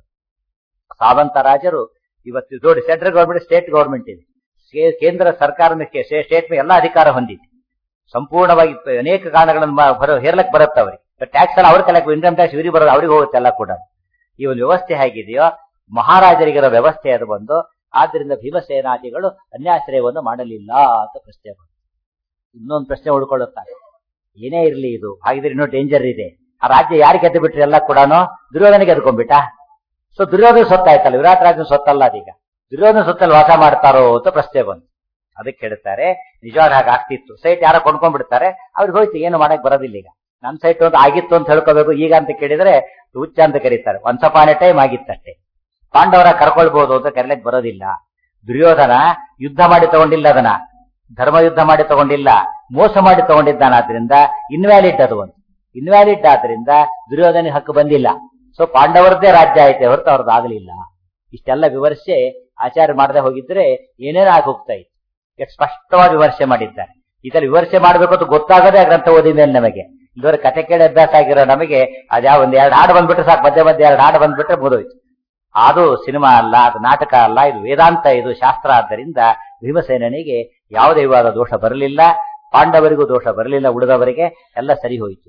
ಸಾಮಂತ ರಾಜರು ಇವತ್ತು ದೊಡ್ಡ ಸೆಂಟ್ರಲ್ ಗೌರ್ಮೆಂಟ್, ಸ್ಟೇಟ್ ಗೌರ್ಮೆಂಟ್ ಇದೆ. ಕೇಂದ್ರ ಸರ್ಕಾರಕ್ಕೆ ಸ್ಟೇಟ್ ಮೇಲೆ ಎಲ್ಲಾ ಅಧಿಕಾರ ಹೊಂದಿದೆ. ಸಂಪೂರ್ಣವಾಗಿ ಅನೇಕ ಕಾರಣಗಳನ್ನು ಹೇರ್ಲಕ್ ಬರುತ್ತೆ ಅವರಿಗೆ. ಟ್ಯಾಕ್ಸ್ ಎಲ್ಲ ಅವ್ರ ಕಲೆಕ್ಟ್, ಇನ್ಕಮ್ ಟ್ಯಾಕ್ಸ್ ಇವರಿಗೆ ಬರೋದು, ಅವ್ರಿಗೆ ಹೋಗುತ್ತೆ ಎಲ್ಲ ಕೂಡ. ಈ ಒಂದು ವ್ಯವಸ್ಥೆ ಹೇಗಿದೆಯೋ ಮಹಾರಾಜರಿಗಿರೋ ವ್ಯವಸ್ಥೆ ಅದು ಬಂದು. ಆದ್ರಿಂದ ಭೀಮಸೇನಾದಿಗಳು ಅನ್ಯಾಶ್ರಯವನ್ನು ಮಾಡಲಿಲ್ಲ ಅಂತ ಪ್ರಶ್ನೆ ಬಂತು. ಇನ್ನೊಂದು ಪ್ರಶ್ನೆ ಉಳ್ಕೊಳ್ಳುತ್ತಾರೆ, ಏನೇ ಇರಲಿ ಇದು ಹಾಗಿದ್ರೆ ಇನ್ನೂ ಡೇಂಜರ್ ಇದೆ. ಆ ರಾಜ್ಯ ಯಾರು ಗೆದ್ದು ಬಿಟ್ರಿ ಎಲ್ಲ ಕೂಡ ದುರ್ಯೋಧನ ಗೆದ್ಕೊಂಡ್ಬಿಟ್ಟ. ಸೊ ದುರ್ಯೋಧನ ಸೊತ್ತಾಯ್ತಲ್ಲ, ವಿರಾಟ್ ರಾಜನ ಸೊತ್ತಲ್ಲ ಅದೀಗ. ದುರ್ಯೋಧನ ಸೊತ್ತಲ್ಲಿ ವಾಸ ಮಾಡ್ತಾರೋ ಅಂತ ಪ್ರಶ್ನೆ ಬಂತು. ಅದಕ್ಕೆ ಹೇಳ್ತಾರೆ, ನಿಜವಾದ ಹಾಗೆ ಆಗ್ತಿತ್ತು. ಸೈಟ್ ಯಾರೋ ಕೊಂಡ್ಕೊಂಡ್ಬಿಡ್ತಾರೆ, ಅವ್ರಿಗೆ ಹೋಯ್ತು, ಏನು ಮಾಡಕ್ ಬರೋದಿಲ್ಲ. ಈಗ ನಮ್ ಸೈಟ್ ಒಂದು ಆಗಿತ್ತು ಅಂತ ಹೇಳ್ಕೋಬೇಕು. ಈಗ ಅಂತ ಕೇಳಿದ್ರೆ ಹುಚ್ಚ ಅಂತ ಕರೀತಾರೆ. ಒನ್ಸ್ ಅಪಾನ್ ಎ ಟೈಮ್ ಆಗಿತ್ತಷ್ಟೇ. ಪಾಂಡವರ ಕರ್ಕೊಳ್ಬಹುದು ಅಂತ ಕರೀಲಕ್ ಬರೋದಿಲ್ಲ. ದುರ್ಯೋಧನ ಯುದ್ಧ ಮಾಡಿ ತಗೊಂಡಿಲ್ಲ, ಅದನ್ನ ಧರ್ಮ ಯುದ್ಧ ಮಾಡಿ ತಗೊಂಡಿಲ್ಲ, ಮೋಸ ಮಾಡಿ ತಗೊಂಡಿದ್ದಾನ. ಆದ್ರಿಂದ ಇನ್ವ್ಯಾಲಿಡ್ ಅದು ಒಂದು ಇನ್ವ್ಯಾಲಿಡ್ ಆದ್ರಿಂದ ದುರ್ಯೋಧನ ಹಕ್ಕು ಬಂದಿಲ್ಲ. ಸೊ ಪಾಂಡವರದ್ದೇ ರಾಜ್ಯ ಐತೆ ಹೊರತು ಅವ್ರದ್ದು ಆಗಲಿಲ್ಲ. ಇಷ್ಟೆಲ್ಲ ವಿಮರ್ಶೆ ಆಚಾರ್ಯ ಮಾಡದೆ ಹೋಗಿದ್ರೆ ಏನೇನೋ ಆಗಿ ಹೋಗ್ತಾ ಇತ್ತು. ಎಷ್ಟು ಸ್ಪಷ್ಟವಾಗಿ ವಿಮರ್ಶೆ ಮಾಡಿದ್ದಾರೆ. ಇದರಲ್ಲಿ ವಿಮರ್ಶೆ ಮಾಡ್ಬೇಕು ಅಂತ ಗೊತ್ತಾಗದೆ ಆ ಗ್ರಂಥ ಓದಿದ ಮೇಲೆ ನಮಗೆ. ಇದುವರೆ ಕತೆ ಕೇಳಿ ಅಭ್ಯಾಸ ಆಗಿರೋ ನಮಗೆ ಅದ್ಯಾವ ಒಂದ್ ಎರಡು ಹಾಡು ಬಂದ್ಬಿಟ್ರೆ ಸಾಕು, ಮಧ್ಯೆ ಮಧ್ಯೆ ಎರಡು ಹಾಡು ಬಂದ್ಬಿಟ್ರೆ ಮುಗಿದೋಯ್ತು. ಅದು ಸಿನಿಮಾ ಅಲ್ಲ, ಅದು ನಾಟಕ ಅಲ್ಲ, ಇದು ವೇದಾಂತ, ಇದು ಶಾಸ್ತ್ರ. ಆದ್ದರಿಂದ ಭೀಮಸೇನಿಗೆ ಯಾವುದೇ ವಿವಾದ ದೋಷ ಬರಲಿಲ್ಲ, ಪಾಂಡವರಿಗೂ ದೋಷ ಬರಲಿಲ್ಲ, ಉಳಿದವರಿಗೆ ಎಲ್ಲ ಸರಿ ಹೋಯಿತು.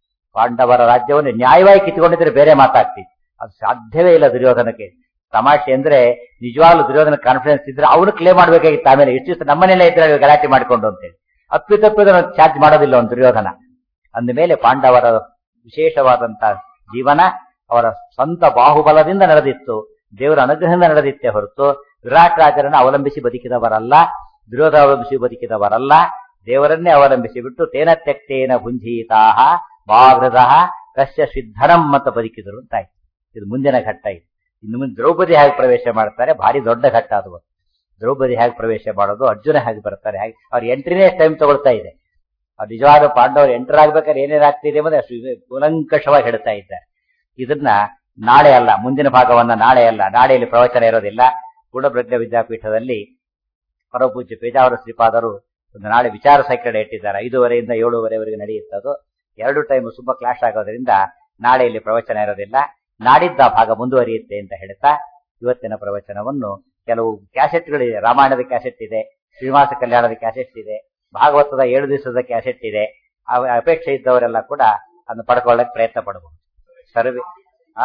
ಪಾಂಡವರ ರಾಜ್ಯವನ್ನು ನ್ಯಾಯವಾಗಿ ಕಿತ್ಕೊಂಡಿದ್ರೆ ಬೇರೆ ಮಾತಾಗ್ತಿತ್ತು. ಅದು ಸಾಧ್ಯವೇ ಇಲ್ಲ ದುರ್ಯೋಧನಕ್ಕೆ. ತಮಾಷೆ ಅಂದ್ರೆ ನಿಜವಾಗ್ಲೂ ದುರ್ಯೋಧನ ಕಾನ್ಫಿಡೆನ್ಸ್ ಇದ್ರೆ ಅವನು ಕ್ಲೇಮ್ ಮಾಡ್ಬೇಕಾಗಿತ್ತು. ಆಮೇಲೆ ಎಷ್ಟು ದಿವಸ ನಮ್ಮನೆಯಲ್ಲೇ ಇದ್ರೆ ಗಲಾಟೆ ಮಾಡ್ಕೊಂಡು ಅಂತೇಳಿ ಅಪ್ಪಿತಪ್ಪಿದ ಚಾರ್ಜ್ ಮಾಡೋದಿಲ್ಲ ಒಂದು ದುರ್ಯೋಧನ. ಅಂದ ಮೇಲೆ ಪಾಂಡವರ ವಿಶೇಷವಾದಂತ ಜೀವನ ಅವರ ಸ್ವಂತ ಬಾಹುಬಲದಿಂದ ನಡೆದಿತ್ತು, ದೇವರ ಅನುಗ್ರಹದಿಂದ ನಡೆದಿತ್ತೇ ಹೊರತು ವಿರಾಟ್ ರಾಜರನ್ನು ಅವಲಂಬಿಸಿ ಬದುಕಿದವರಲ್ಲ, ದುರ್ಯೋಧನ ಅವಲಂಬಿಸಿ ಬದುಕಿದವರಲ್ಲ. ದೇವರನ್ನೇ ಅವಲಂಬಿಸಿ ಬಿಟ್ಟು ತೇನ ತ್ಯಕ್ತೇನ ಭುಂಜೀತಾಹ ಬಾಹೃದ ಕಶ್ಯ ಸಿದ್ಧರಂ ಅಂತ ಬದುಕಿದರು ಅಂತಾಯ್ತು. ಇದು ಮುಂದಿನ ಘಟ್ಟ. ಇದು ಇನ್ನು ಮುಂದೆ ದ್ರೌಪದಿ ಹೇಗೆ ಪ್ರವೇಶ ಮಾಡ್ತಾರೆ, ಭಾರಿ ದೊಡ್ಡ ಘಟ್ಟ ಅದು. ದ್ರೌಪದಿ ಹೇಗೆ ಪ್ರವೇಶ ಮಾಡೋದು, ಅರ್ಜುನ ಹೇಗೆ ಬರ್ತಾರೆ, ಹೇಗೆ ಅವ್ರ ಎಂಟ್ರಿನೇ ಟೈಮ್ ತಗೊಳ್ತಾ ಇದೆ. ಅವ್ರು ನಿಜವಾದ ಪಾಂಡವರು ಎಂಟರ್ ಆಗ್ಬೇಕಾದ್ರೆ ಏನೇನಾಗ್ತಿದೆ ಎಂಬುದು ಅಷ್ಟು ಕೂಲಂಕಷವಾಗಿ ಹೇಳ್ತಾ ಇದ್ದಾರೆ. ಇದನ್ನ ನಾಳೆ ಅಲ್ಲ, ಮುಂದಿನ ಭಾಗವನ್ನ ನಾಳೆ ಅಲ್ಲ, ನಾಳೆಯಲ್ಲಿ ಪ್ರವಚನ ಇರೋದಿಲ್ಲ. ಗುಣಬ್ರಜ್ಞ ವಿದ್ಯಾಪೀಠದಲ್ಲಿ ಪರಮಪೂಜ್ಯ ಪೇಜಾವರ ಶ್ರೀಪಾದರು ಒಂದು ನಾಳೆ ವಿಚಾರ ಸೈಕಲ್ ಇಟ್ಟಿದ್ದಾರೆ. ಐದೂವರೆಯಿಂದ ಏಳುವರೆವರೆಗೆ ನಡೆಯುತ್ತದು. ಎರಡು ಟೈಮ್ ತುಂಬಾ ಕ್ಲಾಶ್ ಆಗೋದ್ರಿಂದ ನಾಳೆಯಲ್ಲಿ ಪ್ರವಚನ ಇರೋದಿಲ್ಲ. ನಾಡಿದ್ದ ಭಾಗ ಮುಂದುವರಿಯುತ್ತೆ ಅಂತ ಹೇಳ್ತಾ ಇವತ್ತಿನ ಪ್ರವಚನವನ್ನು ಕೆಲವು ಕ್ಯಾಸೆಟ್ಗಳಿದೆ. ರಾಮಾಯಣದ ಕ್ಯಾಸೆಟ್ ಇದೆ, ಶ್ರೀನಿವಾಸ ಕಲ್ಯಾಣದ ಕ್ಯಾಸೆಟ್ ಇದೆ, ಭಾಗವತದ ಏಳು ದಿವಸದ ಕ್ಯಾಸೆಟ್ ಇದೆ. ಅಪೇಕ್ಷೆ ಇದ್ದವರೆಲ್ಲ ಕೂಡ ಅದನ್ನು ಪಡ್ಕೊಳ್ಳಕ್ ಪ್ರಯತ್ನ ಪಡಬಹುದು. ಸರ್ವೆ ಆ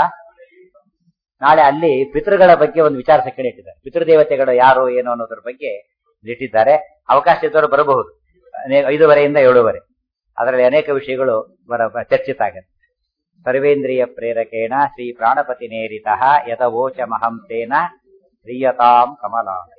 ನಾಳೆ ಅಲ್ಲಿ ಪಿತೃಗಳ ಬಗ್ಗೆ ಒಂದು ವಿಚಾರ ಸೆಕೆಂಡ್ ಇಟ್ಟಿದ್ದಾರೆ. ಪಿತೃದೇವತೆಗಳು ಯಾರು ಏನು ಅನ್ನೋದ್ರ ಬಗ್ಗೆ ಇಟ್ಟಿದ್ದಾರೆ. ಅವಕಾಶ ಇದ್ದವರು ಬರಬಹುದು. ಐದೂವರೆಯಿಂದ ಏಳುವರೆ ಅದರಲ್ಲಿ ಅನೇಕ ವಿಷಯಗಳು ಬರ ಚರ್ಚಿತ ಆಗುತ್ತೆ. ಸರ್ವೇಂದ್ರಿಯ ಪ್ರೇರಕೇಣ ಶ್ರೀ ಪ್ರಾಣಪತಿ ನೇರಿತಃ ಯತವೋಚ ಮಹಂತೇನ ಪ್ರಿಯತಾಂ ಕಮಲಾ.